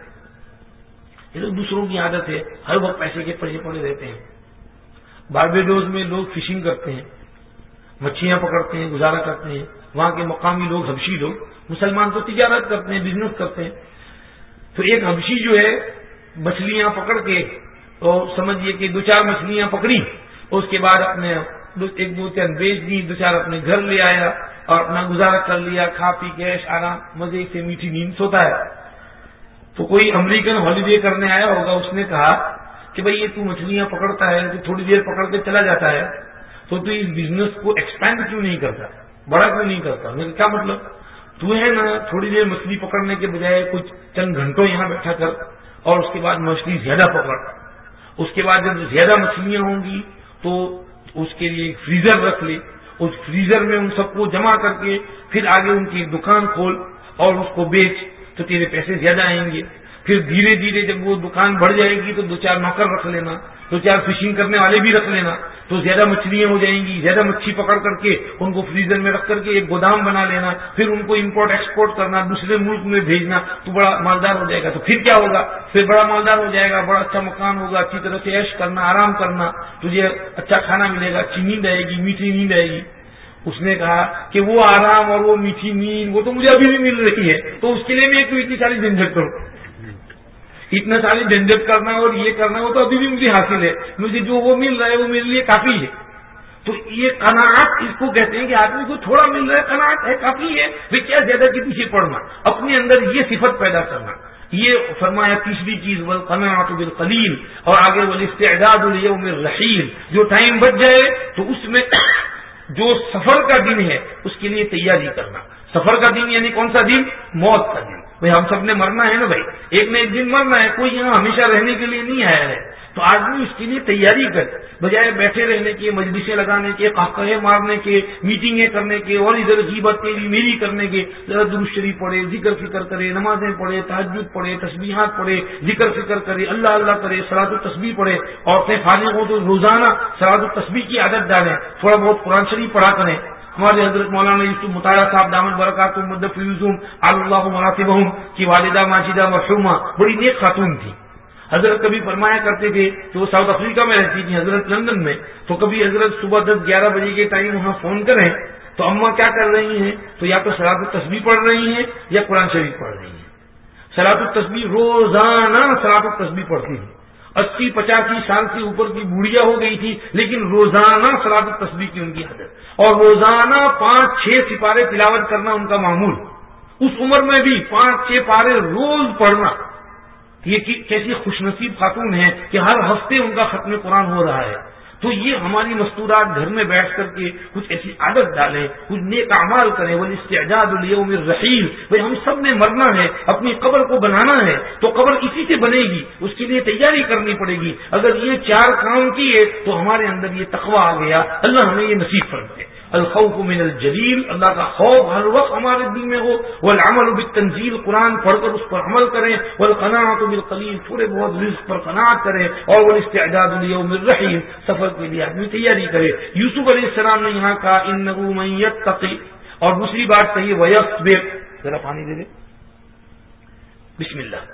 یہ لوگ دوسروں کی عادت ہے، ہر وقت پیسے کے پیچھے پڑے رہتے ہیں. باربیڈوز میں لوگ فشنگ کرتے ہیں، مچھلیاں پکڑتے ہیں، گزارا کرتے ہیں. وہاں کے مقامی لوگ، حبشی لوگ، مسلمان تو تجارت کرتے ہیں، بزنس کرتے ہیں. تو ایک حبشی جو ہے مچھلیاں پکڑ کے، تو سمجھیے کہ دو چار مچھلیاں پکڑی، اس کے بعد اپنے ایک دو تین بیچ دی، دو چار اپنے گھر لے آیا. اور اپنا گزارا کر لیا، کھا پی کے عیش آرام مزے سے میٹھی نیند سوتا ہے. تو کوئی امریکن ہالیڈے کرنے آیا ہوگا، اس نے کہا کہ بھئی یہ تو مچھلیاں پکڑتا ہے، تو تھوڑی دیر پکڑ کے چلا جاتا ہے، تو تو اس بزنس کو ایکسپینڈ کیوں نہیں کرتا، بڑا کیوں نہیں کرتا؟ میں نے کہا کیا مطلب؟ تو ہے نا تھوڑی دیر مچھلی پکڑنے کے بجائے کچھ چند گھنٹوں یہاں بیٹھا کر اور اس کے بعد مچھلی زیادہ پکڑ. اس کے بعد جب زیادہ مچھلیاں ہوں گی تو اس کے لیے ایک فریزر رکھ لے، اس فریزر میں ان سب کو جمع کر کے پھر آگے ان کی دکان کھول اور اس کو بیچ، تو تیرے پیسے زیادہ آئیں گے. پھر دھیرے دھیرے جب وہ دکان بڑھ جائے گی تو دو چار نوکر رکھ لینا، دو چار فشنگ کرنے والے بھی رکھ لینا، تو زیادہ مچھلیاں ہو جائیں گی. زیادہ مچھلی پکڑ کر کے ان کو فریزر میں رکھ کر کے ایک گودام بنا لینا، پھر ان کو امپورٹ ایکسپورٹ کرنا، دوسرے ملک میں بھیجنا، تو بڑا مالدار ہو جائے گا. تو پھر کیا ہوگا؟ پھر بڑا مالدار ہو جائے گا، بڑا اچھا مکان ہوگا، اچھی طرح سے عیش کرنا، آرام کرنا، تجھے اچھا کھانا ملے گا، اچھی نیند آئے گی، میٹھی نیند آئے گی. اس نے کہا کہ وہ آرام اور وہ میٹھی نیند وہ تو مجھے ابھی بھی مل رہی ہے، تو اس کے لیے میں کیوں اتنی ساری جھنجھٹ کروں؟ اتنا ساری جھنجھٹ کرنا اور یہ کرنا وہ تو ابھی بھی مجھے حاصل ہے، مجھے جو وہ مل رہا ہے وہ میرے لیے کافی ہے. تو یہ قناعت اس کو کہتے ہیں کہ آدمی کو تھوڑا مل رہا ہے، قناعت ہے، کافی ہے. پھر کیا زیادہ کے پیچھے پڑنا، اپنے اندر یہ صفت پیدا کرنا. یہ فرمایا تیسری چیز والقناعۃ بالقلیل، اور آگے والاستعداد لیوم الرحیل، جو ٹائم بچ جائے تو اس میں جو سفر کا دن ہے اس کے لیے تیاری کرنا. سفر کا دن یعنی کون سا دن؟ موت کا دن. بھائی ہم سب نے مرنا ہے نا، بھائی ایک نہ ایک دن مرنا ہے، کوئی یہاں ہمیشہ رہنے کے لیے نہیں آیا ہے. تو آدمی اس کے لیے تیاری کرے، بجائے بیٹھے رہنے کے، مجلسیں لگانے کے، قہقہے مارنے کے، میٹنگیں کرنے کے، اور ادھر غیبت تیری میری کرنے کے. ذرا درود شریف پڑھے، ذکر فکر کرے، نمازیں پڑھے، تہجد پڑھے، تسبیحات پڑھے، ذکر فکر کرے، اللہ اللہ کرے، صلاۃ التسبیح پڑھے. عورتیں فارغ ہوں تو روزانہ صلاۃ التسبیح کی عادت ڈالیں، تھوڑا بہت قرآن شریف پڑھا کریں. ہمارے حضرت مولانا یوسف مطالعہ صاحب دامت برکاتہم مد فیضہم اللہ مراتبہم کی والدہ ماجدہ مرحومہ بڑی نیک خاتون تھی. حضرت کبھی فرمایا کرتے تھے کہ وہ ساؤتھ افریقہ میں رہتی تھی، حضرت لندن میں. تو کبھی حضرت صبح دس گیارہ بجے کے ٹائم وہاں فون کریں تو اماں کیا کر رہی ہیں، تو یا تو صلاۃ التسبیح پڑھ رہی ہیں یا قرآن شریف پڑھ رہی ہیں. صلاۃ التسبیح روزانہ صلاۃ التسبیح پڑھتی تھی. اسی پچاسی سال سے اوپر کی بوڑھیا ہو گئی تھی، لیکن روزانہ صلاۃ التسبیح کی ان کی عادت، اور روزانہ پانچ چھ سپارے تلاوت کرنا ان کا معمول. اس عمر میں بھی پانچ چھ پارے روز پڑھنا. یہ کیسی خوش نصیب خاتون ہیں کہ ہر ہفتے ان کا ختم قرآن ہو رہا ہے. تو یہ ہماری مستورات گھر میں بیٹھ کر کے کچھ ایسی عادت ڈالیں، کچھ نیک اعمال کریں. والاستعداد لیوم الرحیل، بھائی ہم سب نے مرنا ہے، اپنی قبر کو بنانا ہے، تو قبر اسی سے بنے گی، اس کے لیے تیاری کرنی پڑے گی. اگر یہ چار کام کیے تو ہمارے اندر یہ تقویٰ آ گیا. اللہ ہمیں یہ نصیب فرمائے. الخوف من الجلیل، اللہ کا خوف ہر وقت ہمارے دل میں ہو. والعمل بالتنزیل، قرآن پڑھ کر اس پر عمل کریں. والقناعۃ بالقلیل، تھوڑے بہت رزق پر قناعت کریں. اور والاستعداد لیوم الرحیل، سفر کے لیے آدمی تیاری کرے. یوسف علیہ السلام نے یہاں کہا انہ من یتقی، اور دوسری بات کہی ویصبر. ذرا پانی دے دے، بسم اللہ.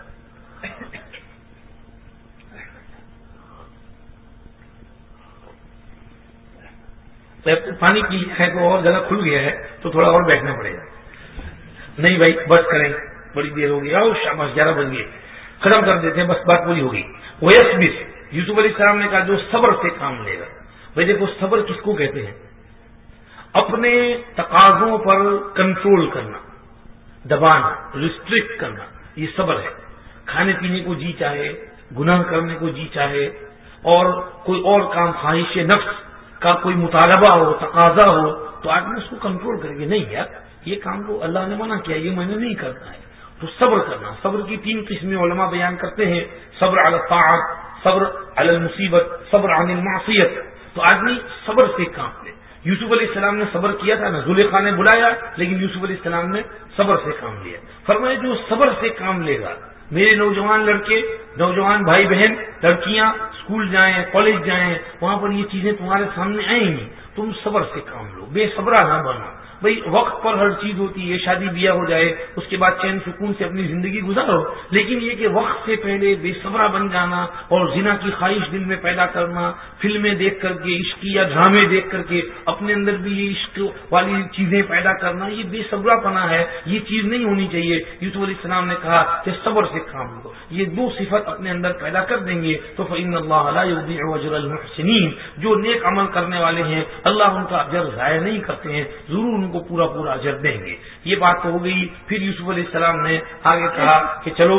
پانی پی ہے تو اور زیادہ کھل گیا ہے تو تھوڑا اور بیٹھنا پڑے گا. نہیں بھائی بس کریں، بڑی دیر ہو گئی. اور شاباش گیارہ بج گئے، ختم کر دیتے ہیں، بس بات پوری ہوگی. ویصبر، یوسف علیہ السلام نے کہا جو صبر سے کام لے گا. بھائی دیکھو صبر کس کو کہتے ہیں؟ اپنے تقاضوں پر کنٹرول کرنا، دبانا، ریسٹرکٹ کرنا، یہ صبر ہے. کھانے پینے کو جی چاہے، گناہ کرنے کو جی چاہے، اور کوئی اور کام خواہش نفس کا کوئی مطالبہ ہو، تقاضا ہو، تو آدمی اس کو کنٹرول کرے گی. نہیں یار یہ کام کو اللہ نے منع کیا، یہ میں نے نہیں کرنا ہے. تو صبر کرنا. صبر کی تین قسمیں علماء بیان کرتے ہیں: صبر علی الطاعت، صبر علی المصیبت، صبر عن المعصیت. تو آدمی صبر سے کام لے. یوسف علیہ السلام نے صبر کیا تھا نا، زلیخا نے بلایا لیکن یوسف علیہ السلام نے صبر سے کام لیا. فرمایا جو صبر سے کام لے گا. میرے نوجوان لڑکے، نوجوان بھائی بہن، لڑکیاں اسکول جائیں، کالج جائیں، وہاں پر یہ چیزیں تمہارے سامنے آئیں گی. تم صبر سے کام لو، بے صبرا نہ بنو. بھائی وقت پر ہر چیز ہوتی ہے، شادی بیاہ ہو جائے اس کے بعد چین سکون سے اپنی زندگی گزارو، لیکن یہ کہ وقت سے پہلے بے صبرا بن جانا اور زنا کی خواہش دل میں پیدا کرنا، فلمیں دیکھ کر کے، عشق یا ڈرامے دیکھ کر کے اپنے اندر بھی یہ عشق والی چیزیں پیدا کرنا، یہ بے صبرا پنا ہے. یہ چیز نہیں ہونی چاہیے. یوسف علیہ السلام نے کہا کہ صبر سے کام لو. یہ دو صفت اپنے اندر پیدا کر دیں گے تو فإن اللہ لا یضیع اجر المحسنین، جو نیک عمل کرنے والے ہیں اللہ ان کا اجر ضائع نہیں کرتے ہیں، ضرور ان کو پورا پورا اجر دیں گے. یہ بات تو ہو گئی. پھر یوسف علیہ السلام نے آگے کہا کہ چلو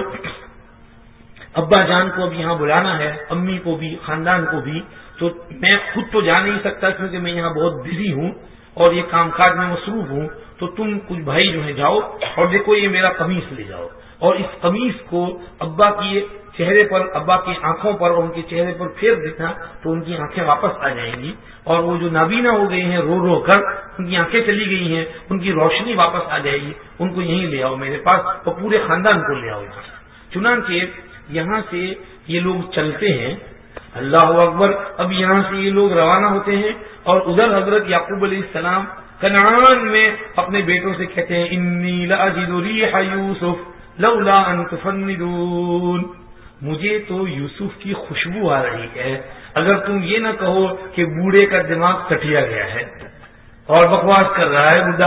ابا جان کو اب یہاں بلانا ہے, امی کو بھی, خاندان کو بھی, تو میں خود تو جا نہیں سکتا کیونکہ میں یہاں بہت بزی ہوں اور یہ کام کاج میں مصروف ہوں, تو تم کچھ بھائی جو ہے جاؤ اور دیکھو یہ میرا قمیص لے جاؤ, اور اس قمیص کو ابا کی چہرے پر, ابا کی آنکھوں پر اور ان کے چہرے پر پھیر دینا تو ان کی آنکھیں واپس آ جائیں گی, اور وہ جو نابینا ہو گئی ہیں رو رو کر, ان کی آنکھیں چلی گئی ہیں, ان کی روشنی واپس آ جائے گی, ان کو یہیں لے آؤ میرے پاس اور پورے خاندان کو لے آؤ یہاں. چنانچہ یہاں سے یہ لوگ چلتے ہیں, اللہ اکبر. اب یہاں سے یہ لوگ روانہ ہوتے ہیں اور ادھر حضرت یعقوب علیہ السلام کنعان میں اپنے بیٹوں سے کہتے ہیں انی لاجد ریح یوسف لولا ان تفندون, مجھے تو یوسف کی خوشبو آ رہی ہے, اگر تم یہ نہ کہو کہ بوڑھے کا دماغ کٹیا گیا ہے اور بکواس کر رہا ہے بڈھا,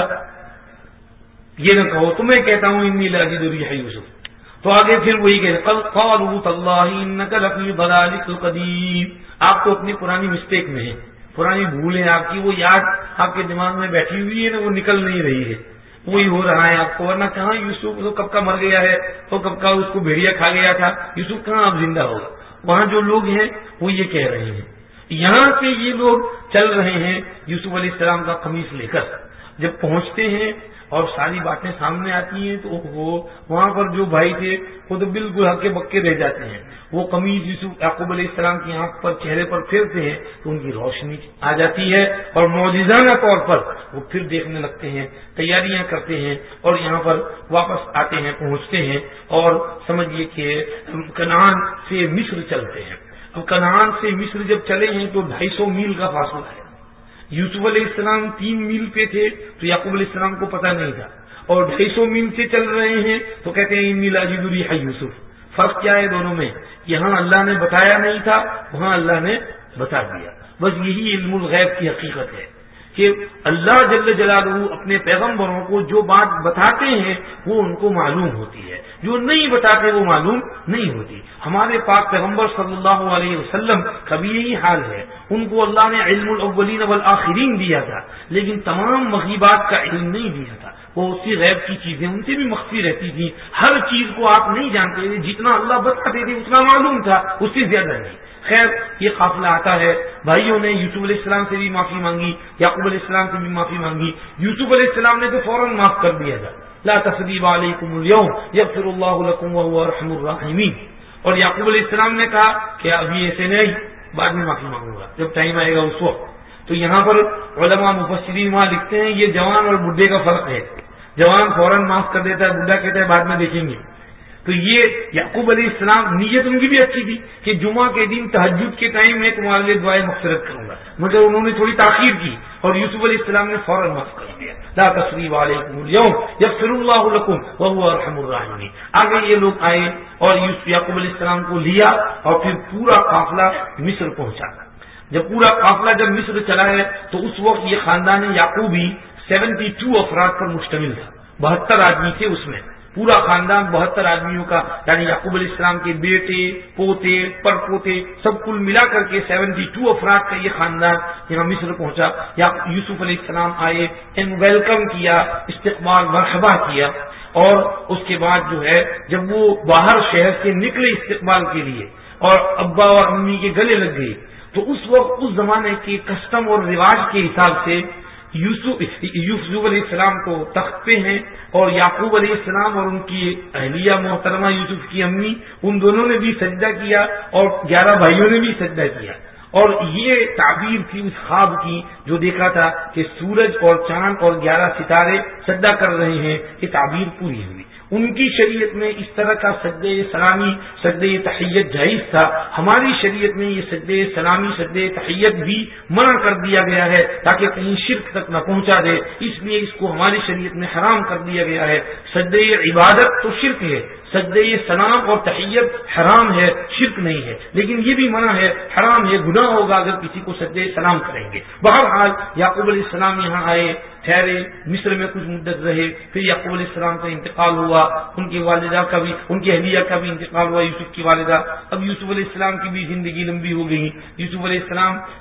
یہ نہ کہو تو میں کہتا ہوں انی لاجد ریح یوسف. تو آگے پھر وہی کہتے قالوا تاللہ انک لفی ضلالک القدیم, آپ تو اپنی پرانی مسٹیک میں ہیں, پرانی بھول ہے آپ کی, وہ یاد آپ کے دماغ میں بیٹھی ہوئی ہے نا, وہ نکل نہیں رہی ہے, وہی ہو رہا ہے آپ کو. ورنہ کہاں یوسف تو کب کا مر گیا ہے, تو کب کا اس کو بھیڑیا کھا گیا تھا, یوسف کہاں اب زندہ ہوگا. وہاں جو لوگ ہیں وہ یہ کہہ رہے ہیں. یہاں سے یہ لوگ چل رہے ہیں یوسف علیہ السلام کا قمیص لے کر, جب پہنچتے ہیں اور ساری باتیں سامنے آتی ہیں تو وہ وہاں پر جو بھائی تھے وہ تو بالکل ہکے بکے رہ جاتے ہیں. وہ قمیض یوسف یعقوب علیہ السلام کی آنکھ پر, چہرے پر پھیرتے ہیں تو ان کی روشنی آ جاتی ہے اور معجزانہ طور پر وہ پھر دیکھنے لگتے ہیں, تیاریاں کرتے ہیں اور یہاں پر واپس آتے ہیں, پہنچتے ہیں اور سمجھیے کہ کنعان سے مصر چلتے ہیں. اب کنعان سے مصر جب چلے ہیں تو ڈھائی سو میل کا فاصلہ ہے. یوسف علیہ السلام تین میل پہ تھے تو یعقوب علیہ السلام کو پتہ نہیں تھا, اور ڈھائی سو میل سے چل رہے ہیں تو کہتے ہیں انی لاجد ریح یوسف. فرق کیا ہے دونوں میں؟ یہاں اللہ نے بتایا نہیں تھا, وہاں اللہ نے بتا دیا. بس یہی علم الغیب کی حقیقت ہے کہ اللہ جل جلالہ اپنے پیغمبروں کو جو بات بتاتے ہیں وہ ان کو معلوم ہوتی ہے, جو نہیں بتاتے وہ معلوم نہیں ہوتی. ہمارے پاک پیغمبر صلی اللہ علیہ وسلم کا بھی یہی حال ہے. ان کو اللہ نے علم الاولین والآخرین دیا تھا, لیکن تمام مغیبات کا علم نہیں دیا تھا. وہ اسی غیب کی چیزیں ان سے بھی مخفی رہتی تھی. ہر چیز کو آپ نہیں جانتے تھے, جتنا اللہ بتاتے تھے اتنا معلوم تھا, اس سے زیادہ نہیں. خیر یہ قافلہ آتا ہے, بھائیوں نے یوسف علیہ السلام سے بھی معافی مانگی, یعقوب علیہ السلام سے بھی معافی مانگی. یوسف علیہ السلام نے تو فوراً معاف کر دیا تھا, لا تثریب علیکم اليوم یغفر اللہ لکم وہو ارحم الراحمین. اور یعقوب علیہ السلام نے کہا کہ ابھی ایسے نہیں, بعد میں معافی مانگوں گا جب ٹائم آئے گا اس وقت. تو یہاں پر علماء مفسرین وہاں لکھتے ہیں یہ جوان اور بڈھے کا فرق ہے. جوان فوراً معاف کر دیتا ہے, بڈھا کہتا ہے بعد میں دیکھیں گے. تو یہ یعقوب علیہ السلام نیت ان کی بھی اچھی تھی کہ جمعہ کے دن تہجد کے ٹائم میں تمہارے لیے دعائیں مغفرت کروں گا, مگر انہوں نے تھوڑی تاخیر کی اور یوسف علیہ السلام نے فوراً معاف کر دیا. لا تثریب علیکم اليوم یغفر اللہ لکم وہو ارحم الراحمین. آگے یہ لوگ آئے اور یعقوب علیہ السلام کو لیا اور پھر پورا قافلہ مصر پہنچا. جب پورا قافلہ جب مصر چلا ہے تو اس وقت یہ خاندان یعقوبی سیونٹی ٹو افراد پر مشتمل تھا, بہتر آدمی تھے اس میں. پورا خاندان بہتر آدمیوں کا, یعنی یعقوب علیہ السلام کے بیٹے, پوتے, پر پوتے, سب کل ملا کر کے سیونٹی ٹو افراد کا یہ خاندان یہاں مصر پہنچا. یا یوسف علیہ السلام آئے, ان ویلکم کیا, استقبال مرحبا کیا, اور اس کے بعد جو ہے جب وہ باہر شہر سے نکلے استقبال کے لیے اور ابا اور امی کے گلے لگ گئے, تو اس وقت اس زمانے کے کسٹم اور رواج کے حساب سے یوسف یوسف علیہ السلام تو تخت پہ ہیں اور یعقوب علیہ السلام اور ان کی اہلیہ محترمہ یوسف کی امی, ان دونوں نے بھی سجدہ کیا اور گیارہ بھائیوں نے بھی سجدہ کیا. اور یہ تعبیر تھی اس خواب کی جو دیکھا تھا کہ سورج اور چاند اور گیارہ ستارے سجدہ کر رہے ہیں, یہ تعبیر پوری ہوئی. ان کی شریعت میں اس طرح کا سجدے سلامی, سجدے تحیت جائز تھا. ہماری شریعت میں یہ سجدے سلامی, سجدے تحیت بھی منع کر دیا گیا ہے تاکہ کہیں شرک تک نہ پہنچا دے, اس لیے اس کو ہماری شریعت میں حرام کر دیا گیا ہے. سجدے عبادت تو شرک ہے, سجدے سلام اور تحیت حرام ہے, شرک نہیں ہے, لیکن یہ بھی منع ہے, حرام ہے, گناہ ہوگا اگر کسی کو سجدے سلام کریں گے. بہرحال یعقوب علیہ السلام یہاں آئے, ٹھہرے, مصر میں کچھ مدت رہے, پھر یعقوب علیہ السلام کا انتقال ہوا, ان کی والدہ کا بھی, ان کی اہلیہ کا بھی انتقال ہوا, یوسف کی والدہ. اب یوسف علیہ السلام کی بھی زندگی لمبی ہو گئی. یوسف علیہ السلام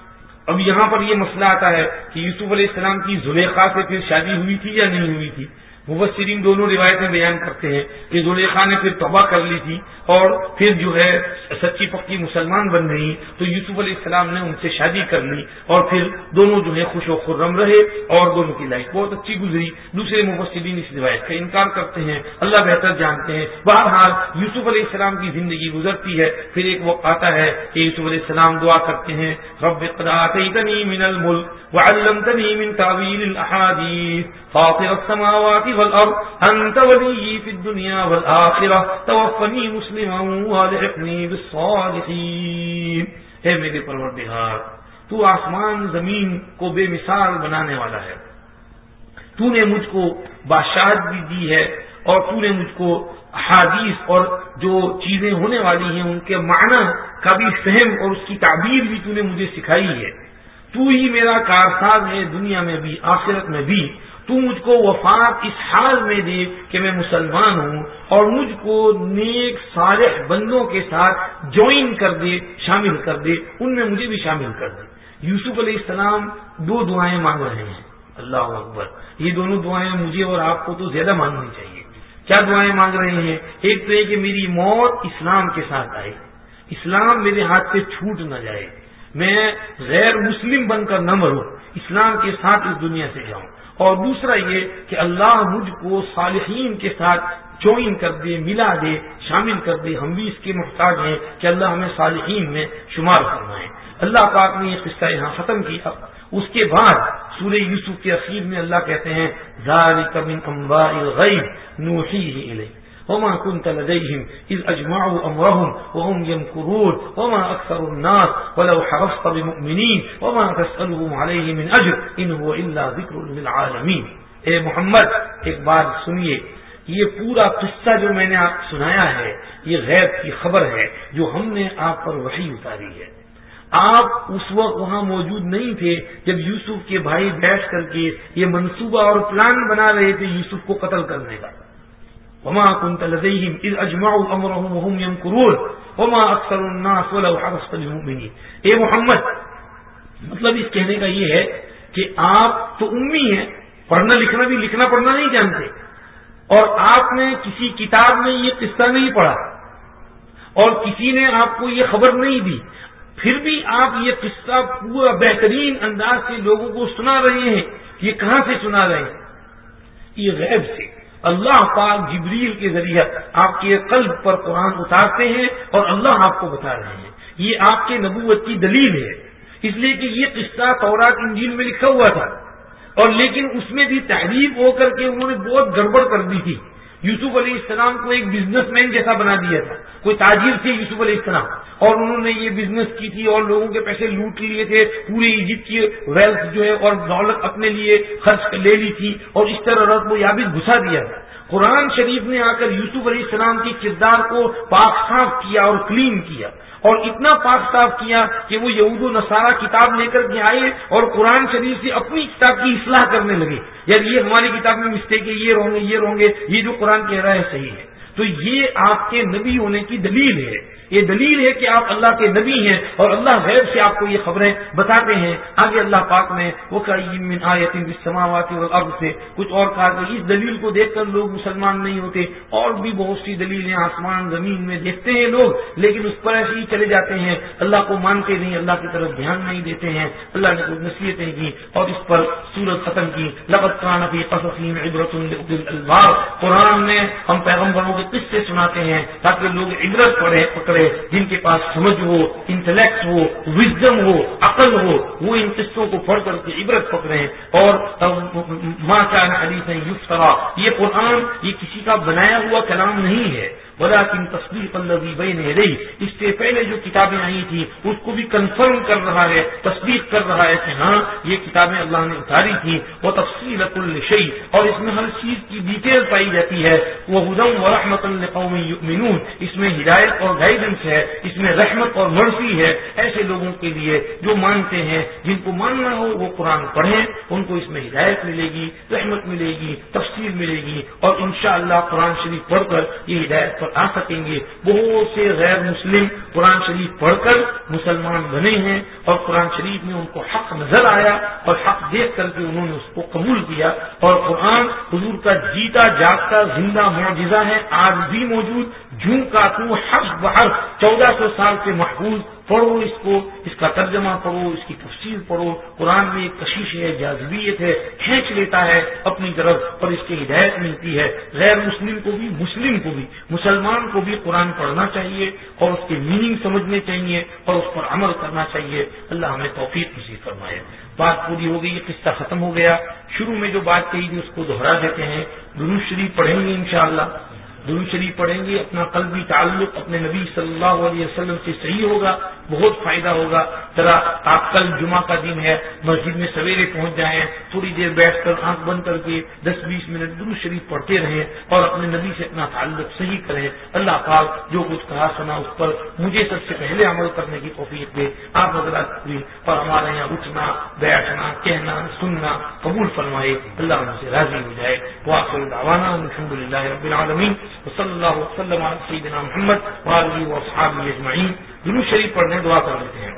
اب یہاں پر یہ مسئلہ آتا ہے کہ یوسف علیہ السلام کی زلیخا سے پھر شادی ہوئی تھی یا نہیں ہوئی تھی. مفسرین دونوں روایتیں بیان کرتے ہیں کہ زلیخا نے پھر توبہ کر لی تھی اور پھر جو ہے سچی پکی مسلمان بن گئی تو یوسف علیہ السلام نے ان سے شادی کر لی اور پھر دونوں جو ہے خوش و خرم رہے اور دونوں کی لائف بہت اچھی گزری. دوسرے مفسرین اس روایت کا انکار کرتے ہیں, اللہ بہتر جانتے ہیں. بہرحال یوسف علیہ السلام کی زندگی گزرتی ہے. پھر ایک وقت آتا ہے کہ یوسف علیہ السلام دعا کرتے ہیں, رب قد آتیتنی من الملک وعلمتنی من تعویل الاحادیث فاطر السماوات والارض انت ولی فی الدنیا والآخرہ توفنی مسلما والحقنی بالصالحین. اے میرے پروردگار, تو آسمان زمین کو بے مثال بنانے والا ہے. تو نے مجھ کو بادشاہت بھی دی ہے اور تو نے مجھ کو احادیث اور جو چیزیں ہونے والی ہیں ان کے معنی کا بھی فہم اور اس کی تعبیر بھی تو نے مجھے سکھائی ہے. تو ہی میرا کارساز ہے دنیا میں بھی آخرت میں بھی. تو مجھ کو وفات اس حال میں دے کہ میں مسلمان ہوں اور مجھ کو نیک صالح بندوں کے ساتھ جوائن کر دے, شامل کر دے, ان میں مجھے بھی شامل کر دے. یوسف علیہ السلام دو دعائیں مانگ رہے ہیں. اللہ اکبر, یہ دونوں دعائیں مجھے اور آپ کو تو زیادہ مانگنی چاہیے. کیا دعائیں مانگ رہے ہیں؟ ایک تو یہ کہ میری موت اسلام کے ساتھ آئے, اسلام میرے ہاتھ سے چھوٹ نہ جائے, میں غیر مسلم بن کر نہ مروں, اسلام کے ساتھ اس دنیا سے جاؤں. اور دوسرا یہ کہ اللہ مجھ کو صالحین کے ساتھ جوائن کر دے, ملا دے, شامل کر دے. ہم بھی اس کے محتاج ہیں کہ اللہ ہمیں صالحین میں شمار فرمائے. اللہ پاک نے یہ قصہ یہاں ختم کیا. اس کے بعد سورہ یوسف کے اخیر میں اللہ کہتے ہیں ذالک من انباء الغیب نوحیہ الیک وما كنت لديهم اذ اجمعوا امرهم وهم يمكرون وما اكثر الناس ولو حرصت بمؤمنين وما تسألهم عليه من اجر ان هو الا ذکر للعالمین. اے محمد ایک بار سنیے, یہ پورا قصہ جو میں نے آپ سنایا ہے یہ غیب کی خبر ہے جو ہم نے آپ پر وحی اتاری ہے. آپ اس وقت وہاں موجود نہیں تھے جب یوسف کے بھائی بیٹھ کر کے یہ منصوبہ اور پلان بنا رہے تھے یوسف کو قتل کرنے کا. وما كنت لديهم اذ اجمعوا امرهم وهم يمكرون وما اكثر الناس ولو حرصت بمؤمنين. اے محمد, مطلب اس کہنے کا یہ ہے کہ آپ تو امی ہیں, پڑھنا لکھنا بھی لکھنا پڑھنا نہیں جانتے, اور آپ نے کسی کتاب میں یہ قصہ نہیں پڑھا اور کسی نے آپ کو یہ خبر نہیں دی, پھر بھی آپ یہ قصہ پورا بہترین انداز سے لوگوں کو سنا رہے ہیں. یہ کہاں سے سنا رہے ہیں؟ یہ غیب سے. اللہ پاک جبریل کے ذریعے آپ کے قلب پر قرآن اتارتے ہیں اور اللہ آپ کو بتا رہے ہیں. یہ آپ کے نبوت کی دلیل ہے, اس لیے کہ یہ قصہ تورات انجیل میں لکھا ہوا تھا اور لیکن اس میں بھی تحریف ہو کر کے انہوں نے بہت گڑبڑ کر دی تھی. یوسف علیہ السلام کو ایک بزنس مین جیسا بنا دیا تھا, کوئی تاجر تھے یوسف علیہ السلام, اور انہوں نے یہ بزنس کی تھی اور لوگوں کے پیسے لوٹ لیے تھے, پورے ایجپٹ کی ویلتھ جو ہے اور دولت اپنے لیے خرچ لے لی تھی اور اس طرح رات کو یابس گھسا دیا تھا. قرآن شریف نے آ کر یوسف علیہ السلام کے کردار کو پاک صاف کیا اور کلین کیا, اور اتنا پاک صاف کیا کہ وہ یہود و نصارہ کتاب لے کر کے آئے اور قرآن شریف سے اپنی کتاب کی اصلاح کرنے لگے. یار یہ ہماری کتاب میں مسٹیک ہے, یہ رونگ ہے, یہ رونگ ہے, یہ جو قرآن کہہ رہا ہے صحیح ہے. تو یہ آپ کے نبی ہونے کی دلیل ہے, یہ دلیل ہے کہ آپ اللہ کے نبی ہیں اور اللہ غیب سے آپ کو یہ خبریں بتاتے ہیں. آگے اللہ پاک نے وَكَأَيٍّ مِّنْ آيَةٍ فِي السَّمَاوَاتِ وَالْأَرْضِ سے کچھ اور کہا کہ اس دلیل کو دیکھ کر لوگ مسلمان نہیں ہوتے, اور بھی بہت سی دلیلیں آسمان زمین میں دیکھتے ہیں لوگ, لیکن اس پر ایسے ہی چلے جاتے ہیں, اللہ کو مانتے نہیں, اللہ کی طرف دھیان نہیں دیتے ہیں. اللہ نے کچھ نصیحتیں کی اور اس پر سورت ختم کی. لَقَدْ كَانَ فِي قَصَصِهِمْ عِبْرَةٌ لِأُولِي الْأَلْبَابِ. قرآن میں ہم پیغمبروں کے قصے سناتے ہیں تاکہ لوگ عبرت پڑھے پکڑے, جن کے پاس سمجھ ہو, انٹلیکٹ ہو, وزڈم ہو, عقل ہو, وہ ان قصوں کو پڑھ کر کے عبرت پکڑیں. اور ما كان حدیثا یفترا, یہ قرآن یہ کسی کا بنایا ہوا کلام نہیں ہے, ولكن تصدیق الذی بین یدیہ, اس سے پہلے جو کتابیں آئی تھی اس کو بھی کنفرم کر رہا ہے, تصدیق کر رہا ہے کہ ہاں یہ کتابیں اللہ نے اتاری تھی. وتفصیل کل شیء, اور اس میں ہر چیز کی ڈیٹیل پائی جاتی ہے. وہدی ورحمۃ لقوم یؤمنون, اس میں ہدایت اور گائیڈنس ہے, اس میں رحمت اور مرضی ہے ایسے لوگوں کے لیے جو مانتے ہیں. جن کو ماننا ہو وہ قرآن پڑھیں, ان کو اس میں ہدایت ملے گی, رحمت ملے گی, تفصیل ملے گی, اور انشاءاللہ قرآن شریف پڑھ کر یہ ہدایت پر آ سکیں گے. بہت سے غیر مسلم قرآن شریف پڑھ کر مسلمان بنے ہیں اور قرآن شریف میں ان کو حق نظر آیا اور حق دیکھ کر کے انہوں نے اس کو قبول کیا. اور قرآن حضور کا جیتا جاگتا زندہ معجزہ ہے، آج بھی موجود. جوں کا تو حرف بحرف چودہ سو سال سے محفوظ. پڑھو اس کو، اس کا ترجمہ پڑھو، اس کی تفسیر پڑھو. قرآن میں ایک کشش ہے، جاذبیت ہے، کھینچ لیتا ہے اپنی طرف اور اس کی ہدایت ملتی ہے. غیر مسلم کو بھی، مسلم کو بھی، مسلمان کو بھی قرآن پڑھنا چاہیے اور اس کے میننگ سمجھنے چاہیے اور اس پر عمل کرنا چاہیے. اللہ ہمیں توفیق نصیب فرمائے. بات پوری ہو گئی، یہ قصہ ختم ہو گیا. شروع میں جو بات کہی تھی اس کو دوہرا دیتے ہیں. درود شریف پڑھیں گے انشاءاللہ. درود شریف پڑھیں گے، اپنا قلبی تعلق اپنے نبی صلی اللہ علیہ وسلم سے صحیح ہوگا، بہت فائدہ ہوگا. ذرا آپ کل جمعہ کا دن ہے، مسجد میں سویرے پہنچ جائیں، تھوڑی دیر بیٹھ کر آنکھ بند کر کے دس بیس منٹ درود شریف پڑھتے رہیں اور اپنے نبی سے اپنا تعلق صحیح کریں. اللہ پاک جو کچھ کہا سنا اس پر مجھے سب سے پہلے عمل کرنے کی توفیق دے. آپ حضرات بھی اور ہمارے یہاں اٹھنا بیٹھنا کہنا سننا قبول فرمائے. اللہ ہم سے راضی ہو جائے. وآخر دعوانا الحمد للہ رب العالمین وصلی اللہ وسلم علی سیدنا محمد وآلہ واصحابہ اجمعین. درود شریف پڑھنے دعا کر لیتے ہیں.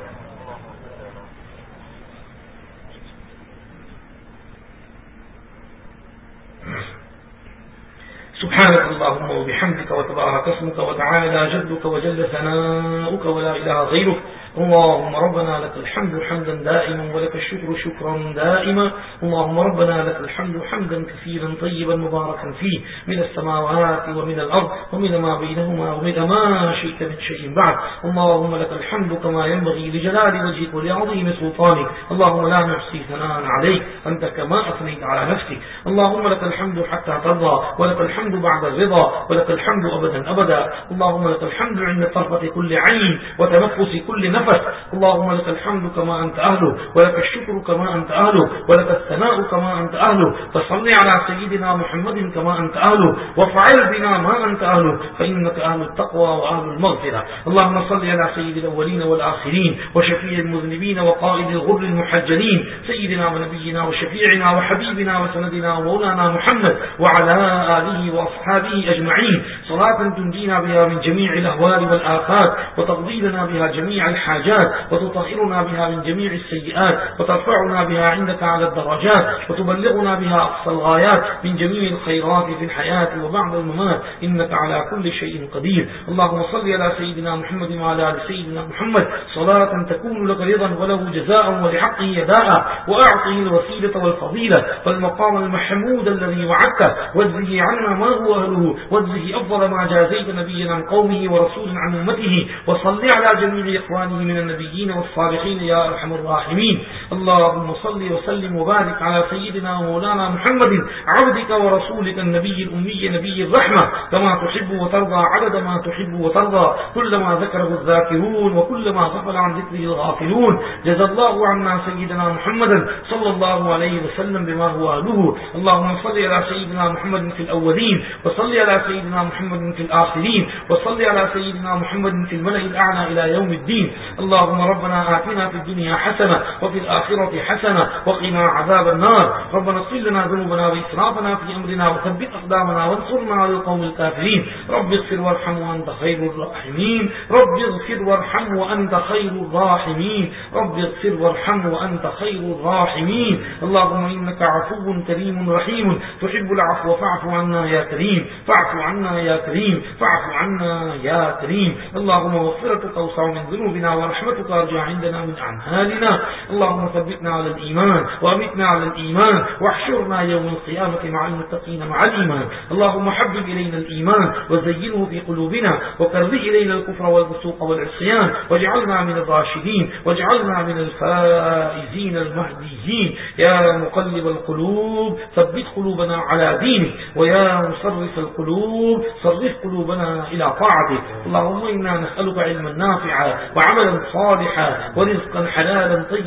سبحانك اللهم وبحمدك وتبارك اسمك وتعالى جدك وجل ثناؤك ولا إله غيرك. اللهم ربنا لك الحمد حمدا دائما ولك الشكر شكرا دائما. اللهم ربنا لك الحمد حمدا كثيرا طيبا مباركا فيه من السماوات ومن الأرض ومن ما بينهما ومن ما شئت من شيء بعد. اللهم لك الحمد كما ينبغي لجلال وجهك ولعظيم سلطانك. اللهم لا نحصي ثناء عليك أنت كما أثنيت على نفسك. اللهم لك الحمد حتى ترضى ولك الحمد بعد الرضا ولك الحمد أبدا أبدا. اللهم لك الحمد عند طرفة كل عين وتنفس كل نفس. اللهم لك الحمد كما أنت أهله ولك الشكر كما أنت أهله ولك الثناء كما أنت أهله. فصل على سيدنا محمد كما أنت أهله وافعل بنا ما أنت أهله فإنك أهل التقوى وأهل المغفرة. اللهم صل على سيد الأولين والآخرين وشفيع المذنبين وقائد الغر المحجلين سيدنا ونبينا وشفيعنا وحبيبنا وسندنا ومولانا محمد وعلى آله وأصحابه أجمعين. صلاة تنجينا بها من جميع الأهوال والآفات وتقضي لنا بها جميع الحاجات وتطهرنا بها من جميع السيئات وترفعنا بها عندك على الدرجات وتبلغنا بها أقصى الغايات من جميع الخيرات في الحياة وبعد الممات إنك على كل شيء قدير. اللهم صل على سيدنا محمد وعلى آل سيدنا محمد صلاة تكون لك رضا وله جزاء ولحقه يداء وأعطه الوسيلة والفضيلة والمقام المحمود الذي وعدته واجزه عنا ما هو أهله واجزه أفضل ما جازيت نبيا عن قومه ورسولا عن أمته. وصل على جميع إخوانه من النبيين والصالحين يا أرحم الراحمين. اللهم صل وسلم وبارك على سيدنا ومولانا محمد عبدك ورسولك النبي الأمي نبي الرحمة كما تحب وترضى عدد ما تحب وترضى كلما ذكره الذاكرون وكلما غفل عن ذكره الغافلون. جزا الله عنا سيدنا محمد صلى الله عليه وسلم بما هو أهله. اللهم صل على سيدنا محمد في الأولين وصل على سيدنا محمد في الآخرين وصل على سيدنا محمد في الملأ الأعلى إلى يوم الدين. اللهم ربنا آتنا في الدنيا حسنة وفي الآخرة حسنة وقنا عذاب النار. ربنا اغفر لنا ذنوبنا وإسرافنا في أمرنا وثبت أقدامنا وانصرنا على القوم الكافرين. رب اغفر وارحم وأنت خير الراحمين. رب اغفر وارحم وأنت خير الراحمين. رب اغفر وارحم وأنت خير الراحمين. اللهم إنك عفو كريم رحيم تحب العفو فاعف عنا يا كريم فاعف عنا يا كريم فاعف عنا يا كريم. اللهم مغفرتك أوسع من ذنوبنا ورحمتك أرجع عندنا من أعمالنا. اللهم ثبتنا على الإيمان وأمتنا على الإيمان واحشرنا يوم القيامة مع المتقين مع الإيمان. اللهم حبب إلينا الإيمان وزينه في قلوبنا وكره إلينا الكفر والفسوق والعصيان واجعلنا من الراشدين واجعلنا من الفائزين المهديين. يا مقلب القلوب ثبت قلوبنا على دينك ويا مصرف القلوب صرف قلوبنا إلى طاعتك. اللهم إنا نسألك علما نافعا وعملا صالحا ورزقا حلالا طيبا واسعا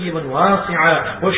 واسعا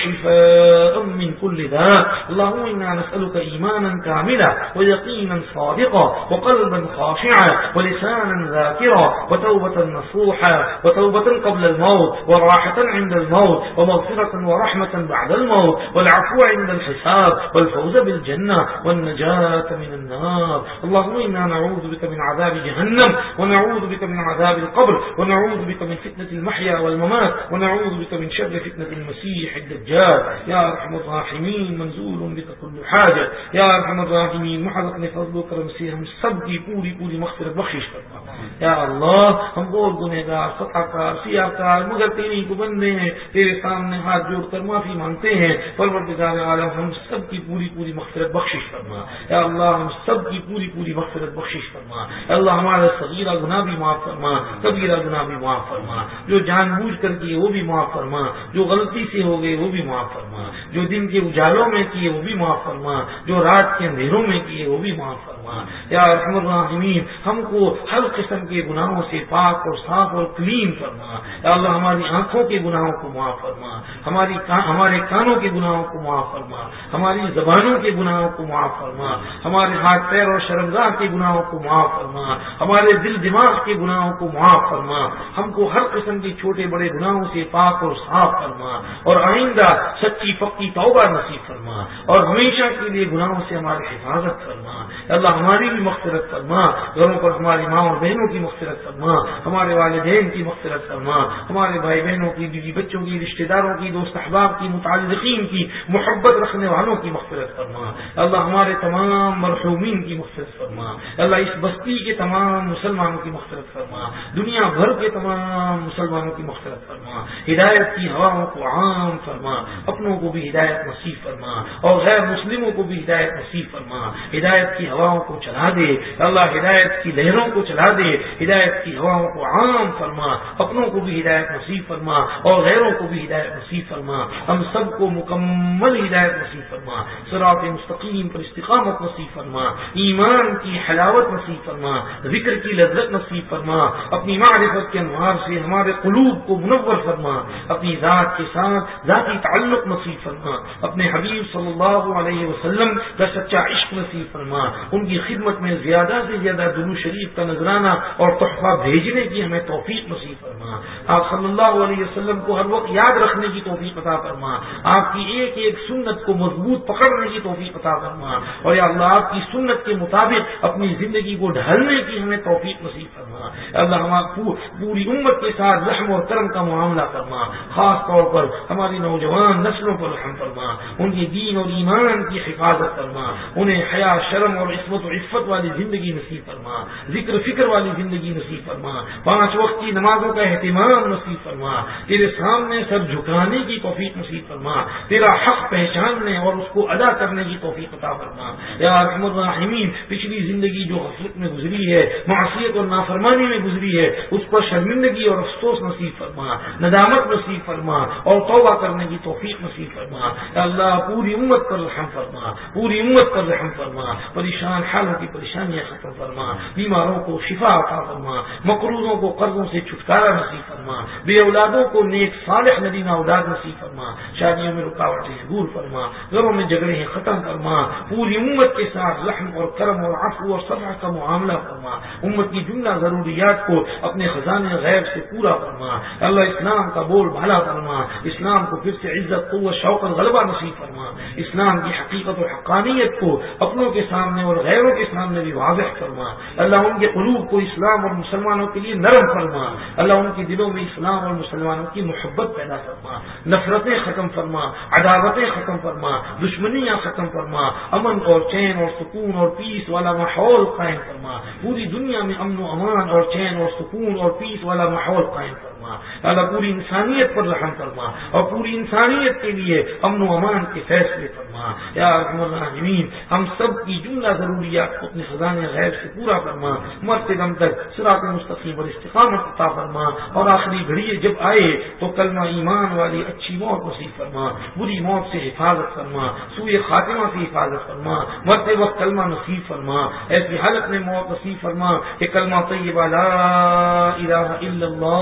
وشفاء من كل داء اللهم إنا نسألك إيمانا كاملا ويقينا صادقا وقلبا خاشعا ولسانا ذاكرا وتوبة نصوحا وتوبة قبل الموت وراحة عند الموت ومغفرة ورحمة بعد الموت والعفو عند الحساب والفوز بالجنة والنجاة من النار اللهم إنا نعوذ بك من عذاب جهنم ونعوذ بك من عذاب القبر ونعوذ بك من فتنة المحيا والممات ونعوذ بك من شر فتنة المسيح الدجال يا أرحم الراحمين منزول بك كل حاجة يا أرحم الراحمين محض اپنے فضل و کرم سے ہم سب کی پوری پوری مغفرت بخشش فرما یا اللہ ہم بہت گنہگار خطا کار سیاہ کار مگر تیری کو بندے ہیں تیرے سامنے ہاتھ جوڑ کر معافی مانگتے ہیں پروردگار عالم ہم سب کی پوری پوری مغفرت بخشش فرما یا اللہ ہم سب کی پوری پوری مغفرت بخشش فرما یا اللہ ہمارا صغیرہ گناہ بھی معاف فرما کبیرہ گناہ بھی معاف فرما جو جان بوجھ کر کیے وہ بھی معاف فرما جو غلطی سے ہو گئے وہ بھی معاف فرما جو دن کے اجالوں میں کیے وہ بھی معاف فرما جو رات کے اندھیروں میں کیے وہ بھی معاف فرما یا ارحم الراحمین ہم کو ہر قسم کے گناہوں سے پاک اور صاف اور کلین فرما یا اللہ ہماری آنکھوں کے گناہوں کو معاف فرما ہماری ہمارے کانوں کے گناہوں کو معاف فرما ہماری زبانوں کے گناہوں کو معاف فرما ہمارے ہاتھ پیر اور شرمگاہ کے گناہوں کو معاف فرما ہمارے دل دماغ کے گناہوں کو معاف فرما ہم کو ہر قسم کے چھوٹے بڑے گناہوں سے پاک اور صاف فرما اور آئندہ سچی پکی توبہ نصیب فرما اور ہمیشہ کے لیے گناہوں سے ہماری حفاظت فرما اللہ ہماری بھی مغفرت فرما گھروں پر ہماری ماں اور بہنوں کی مغفرت فرما ہمارے والدین کی مغفرت فرما ہمارے بھائی بہنوں کی بیوی بچوں کی رشتہ داروں کی دوست احباب کی متعلقین کی محبت رکھنے والوں کی مغفرت فرما اللہ ہمارے تمام مرحومین کی مغفرت فرما اللہ اس بستی کے تمام مسلمانوں کی مغفرت فرما دنیا بھر کے تمام مسلمانوں کی مغفرت فرما ہدایت کی ہواؤں کو عام فرما اپنوں کو بھی ہدایت نصیب فرما اور غیر مسلموں کو بھی ہدایت نصیب فرما ہدایت کی ہواؤں کو چلا دے اللہ ہدایت کی لہروں کو چلا دے ہدایت کی ہواؤں کو عام فرما اپنوں کو بھی ہدایت نصیب فرما اور غیروں کو بھی ہدایت نصیب فرما ہم سب کو مکمل ہدایت نصیب فرما صراط مستقیم پر استقامت نصیب فرما ایمان کی حلاوت نصیب فرما ذکر کی لذت نصیب فرما اپنی معرفت کے انوار سے ہمارے قلوب کو منور فرما اپنی ذات کے ساتھ ذاتی تعلق نصیب فرما اپنے حبیب صلی اللہ علیہ وسلم کا سچا عشق نصیب فرما ان کی خدمت میں زیادہ سے زیادہ درود شریف کا نذرانہ اور تحفہ بھیجنے کی ہمیں توفیق نصیب فرما آپ صلی اللہ علیہ وسلم کو ہر وقت یاد رکھنے کی توفیق عطا فرما آپ کی ایک ایک سنت کو مضبوط پکڑنے کی توفیق عطا فرما اور یا اللہ آپ کی سنت کے مطابق اپنی زندگی کو ڈھالنے کی ہمیں توفیق نصیب فرما اللہ ہماری پوری امت کے ساتھ رحم اور کرم کا معاملہ فرما خاص طور پر ہماری نوجوان نسلوں پر رحم فرما ان کی دین اور ایمان کی حفاظت فرما انہیں حیا شرم اور عصمت و عفت والی زندگی نصیب فرما ذکر فکر والی زندگی نصیب فرما پانچ وقت کی نمازوں کا اہتمام نصیب فرما تیرے سامنے سر جھکانے کی توفیق نصیب فرما تیرا حق پہچاننے اور اس کو ادا کرنے کی توفیق عطا فرما یا ارحم الراحمین پچھلی زندگی جو غفلت میں گزری ہے معصیت اور نافرمانی میں گزری ہے اس پر شرمندگی اور افسوس نصیب فرما ندامت نصیب فرما اور توبہ کرنے کی توفیق نصیب فرما یا اللہ پوری امت پر رحم فرما پوری امت پر رحم فرما پریشان حالوں کی پریشانیاں ختم فرما بیماروں کو شفا عطا فرما مقروضوں کو قرضوں سے چھٹکارا نصیب فرما بے اولادوں کو نیک صالح نبینا اولاد نصیب فرما شادیوں میں رکاوٹیں دور فرما گھروں میں جھگڑے ختم فرما پوری امت کے ساتھ رحم اور کرم اور عفو اور صفح کا معاملہ فرما امت کی جملہ ضروریات کو اپنے خزانے غیب سے پورا فرما اللہ اسلام کا بول بھالا فرما اسلام کو پھر سے عزت قوت شوق اور غلبہ نصیب فرما اسلام کی حقیقت اور حقانیت کو اپنوں کے سامنے اور غیروں کے سامنے بھی واضح فرما اللہ ان کے قلوب کو اسلام اور مسلمانوں کے لیے نرم فرما اللہ ان کے دلوں میں اسلام اور مسلمانوں کی محبت پیدا فرما نفرتیں ختم فرما عداوتیں ختم فرما دشمنیاں ختم فرما امن اور چین اور سکون اور پیس والا ماحول قائم فرما پوری دنیا میں امن و امان اور چین اور سکون اور پیس والا ماحول قائم فرما اللہ پوری انسانیت پر رحم فرما اور پوری انسانیت کے لیے امن و امان کے فیصلے فرما یا ارحم الراحمین ہم سب کی جملہ ضروریات کو اپنے خزانے غیب سے پورا فرما مرتے دم تک صراط مستقیم اور استقامت عطا فرما اور آخری گھڑی جب آئے تو کلمہ ایمان والی اچھی موت نصیب فرما بری موت سے حفاظت فرما سوئے خاتمہ سے حفاظت فرما مرتے وقت کلمہ نصیب فرما ایسی حالت میں موت نصیب فرما کہ کلمہ طیبہ لا الہ الا اللہ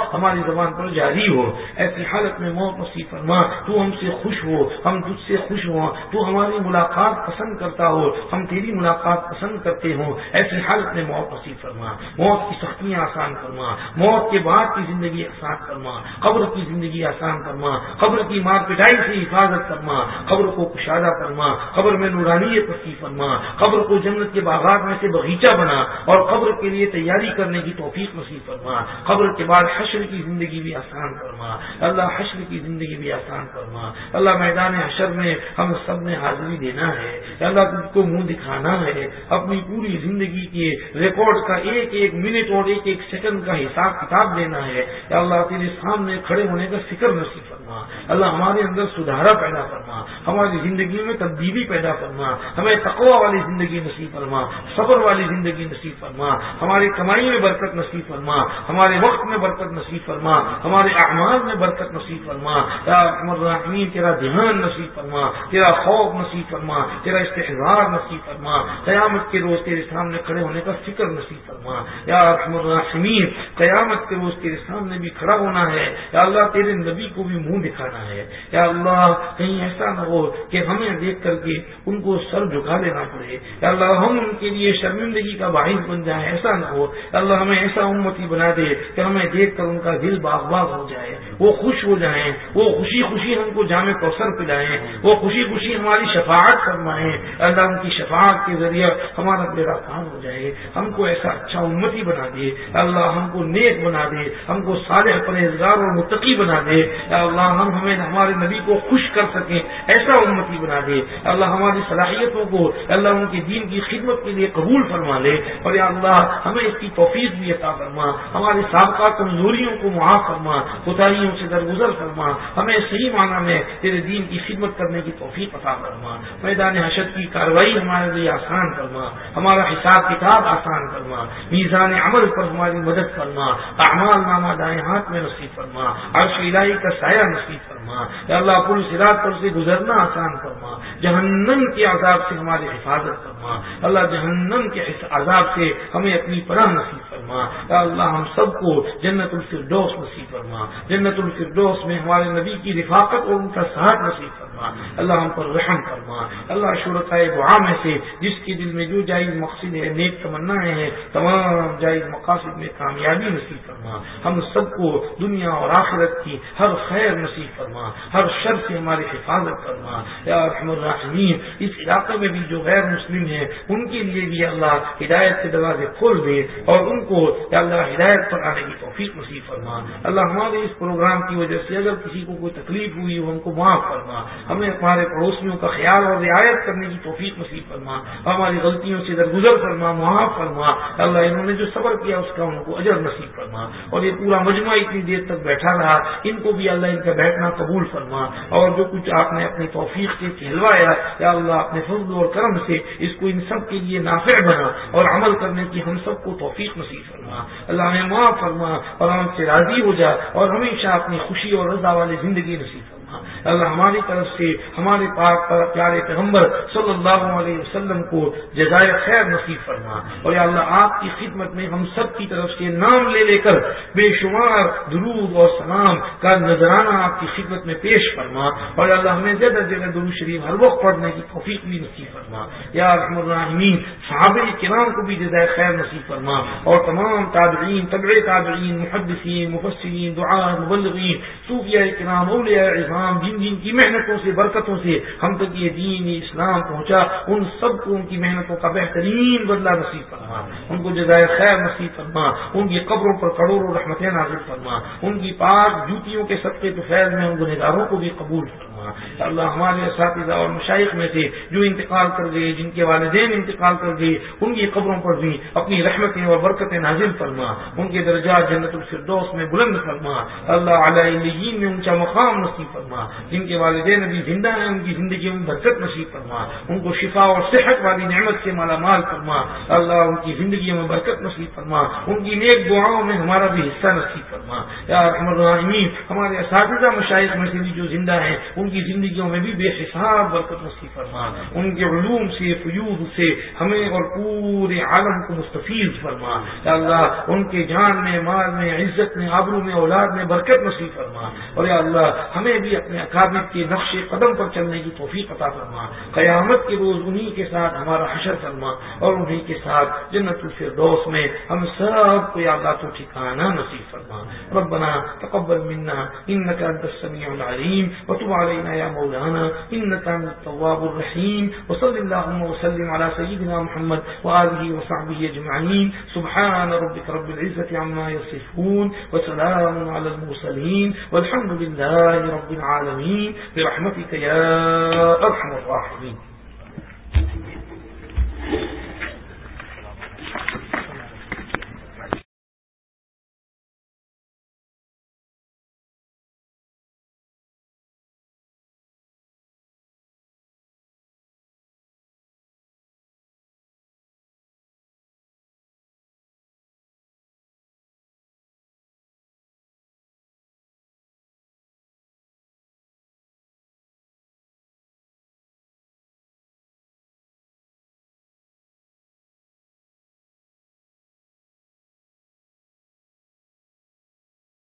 ہماری زبان پر جاری ہو. ایسی حالت میں موت نصیب فرما. تو ہم سے خوش ہو, ہم تجھ سے خوش ہوں. تو ہماری ملاقات پسند کرتا ہو, ہم تیری ملاقات پسند کرتے ہوں. ایسی حالت میں موت نصیب فرما. موت کی سختیاں آسان فرما. موت کے بعد کی زندگی آسان فرما. قبر کی زندگی آسان فرما. قبر کی مار پٹائی سے حفاظت فرما. قبر کو کشادہ فرما. قبر میں نورانیت نصیب فرما. قبر کو جنت کے باغات میں سے باغیچہ بنا اور قبر کے لیے تیاری کرنے کی توفیق نصیب فرما. قبر کے بعد حشر کی زندگی بھی آسان فرما. اللہ حشر کی زندگی بھی آسان فرما. اللہ میدان حشر میں ہم سب نے حاضری دینا ہے. اللہ تجھ کو منہ دکھانا ہے. اپنی پوری زندگی کے ریکارڈ کا ایک ایک منٹ اور ایک ایک سیکنڈ کا حساب کتاب دینا ہے. یا اللہ تیرے سامنے کھڑے ہونے کا فکر نصیب فرما. اللہ ہمارے اندر سدھارا پیدا فرما. ہماری زندگی میں تبدیلی پیدا فرما. ہمیں تقوی والی زندگی نصیب فرما. صبر والی زندگی نصیب فرما. ہماری کمائی میں برکت نصیب فرما. ہمارے وقت میں برکت نصیب فرما. ہمارے اعمال میں برکت نصیب فرما. یا ارحم الراحمین تیرا دھیان نصیب فرما. تیرا خوف نصیب فرما. تیرا استحضار نصیب فرما. قیامت کے روز تیرے سامنے کھڑے ہونے کا فکر نصیب فرما. یا ارحم الراحمین قیامت کے روز تیرے سامنے بھی کھڑا ہونا ہے. یا اللہ تیرے نبی کو بھی منہ دکھانا ہے. یا اللہ کہیں ایسا نہ ہو کہ ہمیں دیکھ کر کے ان کو سر جھکا لینا پڑے. یا اللہ ہم ان کے لیے شرمندگی کا باعث بن جائے. ایسا نہ ہو. یا اللہ ہمیں ایسا امتی بنا دے کہ ہمیں دیکھ کر ان کا دل باغ باغ ہو جائے. وہ خوش ہو جائیں. وہ خوشی خوشی ہم کو جامع کوثر پلائیں. وہ خوشی خوشی ہماری شفاعت فرمائیں. اللہ ان کی شفاعت کے ذریعے ہمارا بیڑا پار ہو جائے. ہم کو ایسا اچھا امتی بنا دے. اللہ ہم کو نیک بنا دے. ہم کو صالح پرہیزگار اور متقی بنا دے. یا اللہ ہم ہمیں ہمارے نبی کو خوش کر سکیں ایسا امتی بنا دے. اللہ ہماری صلاحیتوں کو اللہ ان کے دین کی خدمت کے لیے قبول فرما لے. اور یا اللہ ہمیں اس کی توفیق بھی عطا فرما. ہماری سابقہ کمزوریوں کو معاف فرما. کوتاہیوں سے درگزر فرما. ہمیں صحیح معنی میں تیرے دین کی خدمت کرنے کی توفیق عطا فرما. میدان حشر کی کارروائی ہمارے لیے آسان فرما. ہمارا حساب کتاب آسان فرما. میزان عمل پر ہماری مدد فرما. اعمال نامہ دائیں ہاتھ میں نصیب فرما. عرش الہی کا سایہ نصیب فرما. یا اللہ پل صراط پر سے گزرنا آسان فرما. جہنم کے عذاب سے ہماری حفاظت فرما. اللہ جہنم کے عذاب سے ہمیں اپنی پناہ نصیب فرما. یا اللہ ہم سب کو جنت الفردوس نصیب فرما. جنت الفردوس میں ہمارے نبی کی رفاقت اور ان کا ساتھ نصیب فرما. اللہ ہم پر رحم فرما. اللہ شرکائے دعا میں سے جس کے دل میں جو جائز مقصد ہے نیک تمنائیں ہیں تمام جائز مقاصد میں کامیابی نصیب فرما. ہم سب کو دنیا اور آخرت کی ہر خیر نصیب فرما. ہر شر سے ہماری حفاظت فرما. یا ارحم الراحمین اس علاقے میں بھی جو غیر مسلم ہیں ان کے لیے بھی اللہ ہدایت کے دروازے کھول دے اور ان کو یا اللہ ہدایت پر آنے کی توفیق نصیب فرما. اللہ ہمارے اس پروگرام کی وجہ سے اگر کسی کو کوئی تکلیف ہوئی ہو ہم کو معاف فرما. ہمیں ہمارے پڑوسیوں کا خیال اور رعایت کرنے کی توفیق نصیب فرما. ہماری غلطیوں سے درگزر فرما. معاف فرما. اللہ انہوں نے جو صبر کیا اس کا ان کو اجر نصیب فرما. اور یہ پورا مجمع اتنی دیر تک بیٹھا رہا ان کو بھی اللہ ان کا بیٹھنا قبول فرما. اور جو کچھ آپ نے اپنی توفیق سے کھلوایا یا اللہ اپنے فضل اور کرم سے اس کو ان سب کے لیے نافع بنا اور عمل کرنے کی ہم سب کو توفیق نصیب فرما. اللہ ہمیں معاف فرما اور ہم سے راضی ہو جا اور ہمیشہ اپنی خوشی اور رضا والی زندگی نصیب فرما. اللہ ہماری طرف سے ہمارے پاک پیارے پیغمبر صلی اللہ علیہ وسلم کو جزائے خیر نصیب فرما. اور یا اللہ آپ کی خدمت میں ہم سب کی طرف سے نام لے لے کر بے شمار درود اور سلام کا نذرانہ آپ کی خدمت میں پیش فرما. اور اللہ ہمیں زیادہ زیادہ درود شریف ہر وقت پڑھنے کی توفیق بھی نصیب فرما. یا ارحم الراحمین صحابہ کرام کو بھی جزائے خیر نصیب فرما. اور تمام تابعین تبع تابعین محدثین مفسرین دعاء مبلغین صوفیاء کرام اولیاء عظام جن جن کی محنتوں سے برکتوں سے ہم تک یہ دین اسلام پہنچا ان سب کو ان کی محنتوں کا بہترین بدلہ نصیب فرما. ان کو جزائے خیر نصیب فرما. ان کی قبروں پر کروڑوں رحمتیں نازل فرما. ان کی پاک جوتیوں کے صدقے تو فیض میں ان گنہگاروں کو بھی قبول فرما. اللہ ہمارے اساتذہ اور مشائخ میں سے جو انتقال کر گئے جن کے والدین انتقال کر گئے ان کی قبروں پر بھی اپنی رحمتیں اور برکتیں نازل فرما. ان کے درجات جنت الفردوس میں بلند فرما. اللہ علیہ میں اونچا مقام نصیب فرما. جن کے والدین ابھی زندہ ہیں ان کی زندگیوں میں برکت نصیب فرما، ان کو شفا اور صحت والی نعمت سے مالا مال فرما، اللہ ان کی زندگیوں میں برکت نصیب فرما، ان کی نیک دعاؤں میں ہمارا بھی حصہ نصیب فرما یا ارحم الراحمین۔ ہمارے اساتذہ مشائخ میں سے بھی جو زندہ ہیں ان کی زندگیوں میں بھی بے حساب برکت نصیب فرما، ان کے علوم سے فیوض سے ہمیں اور پورے عالم کو مستفیض فرما یا اللہ، ان کے جان میں، مال میں، عزت میں، آبرو میں، اولاد میں برکت نصیب فرما، اور یا اللہ ہمیں بھی اپنے اکابر کے نقش قدم پر چلنے کی توفیق عطا فرما، قیامت کے روز انہی کے ساتھ ہمارا حشر فرما اور انہی کے ساتھ جنت الفردوس میں ہم سب کو یا اللہ تو ٹھکانہ نصیب فرما۔ ربنا تقبل منا انك انت السميع العليم وتب علينا يا مولانا انك انت التواب الرحيم، وصل اللهم وسلم على سيدنا محمد وآله وصحبه اجمعين، سبحان ربك رب العزة عما يصفون وسلام على المرسلين والحمد لله رب العالمين برحمتك يا ارحم الراحمين۔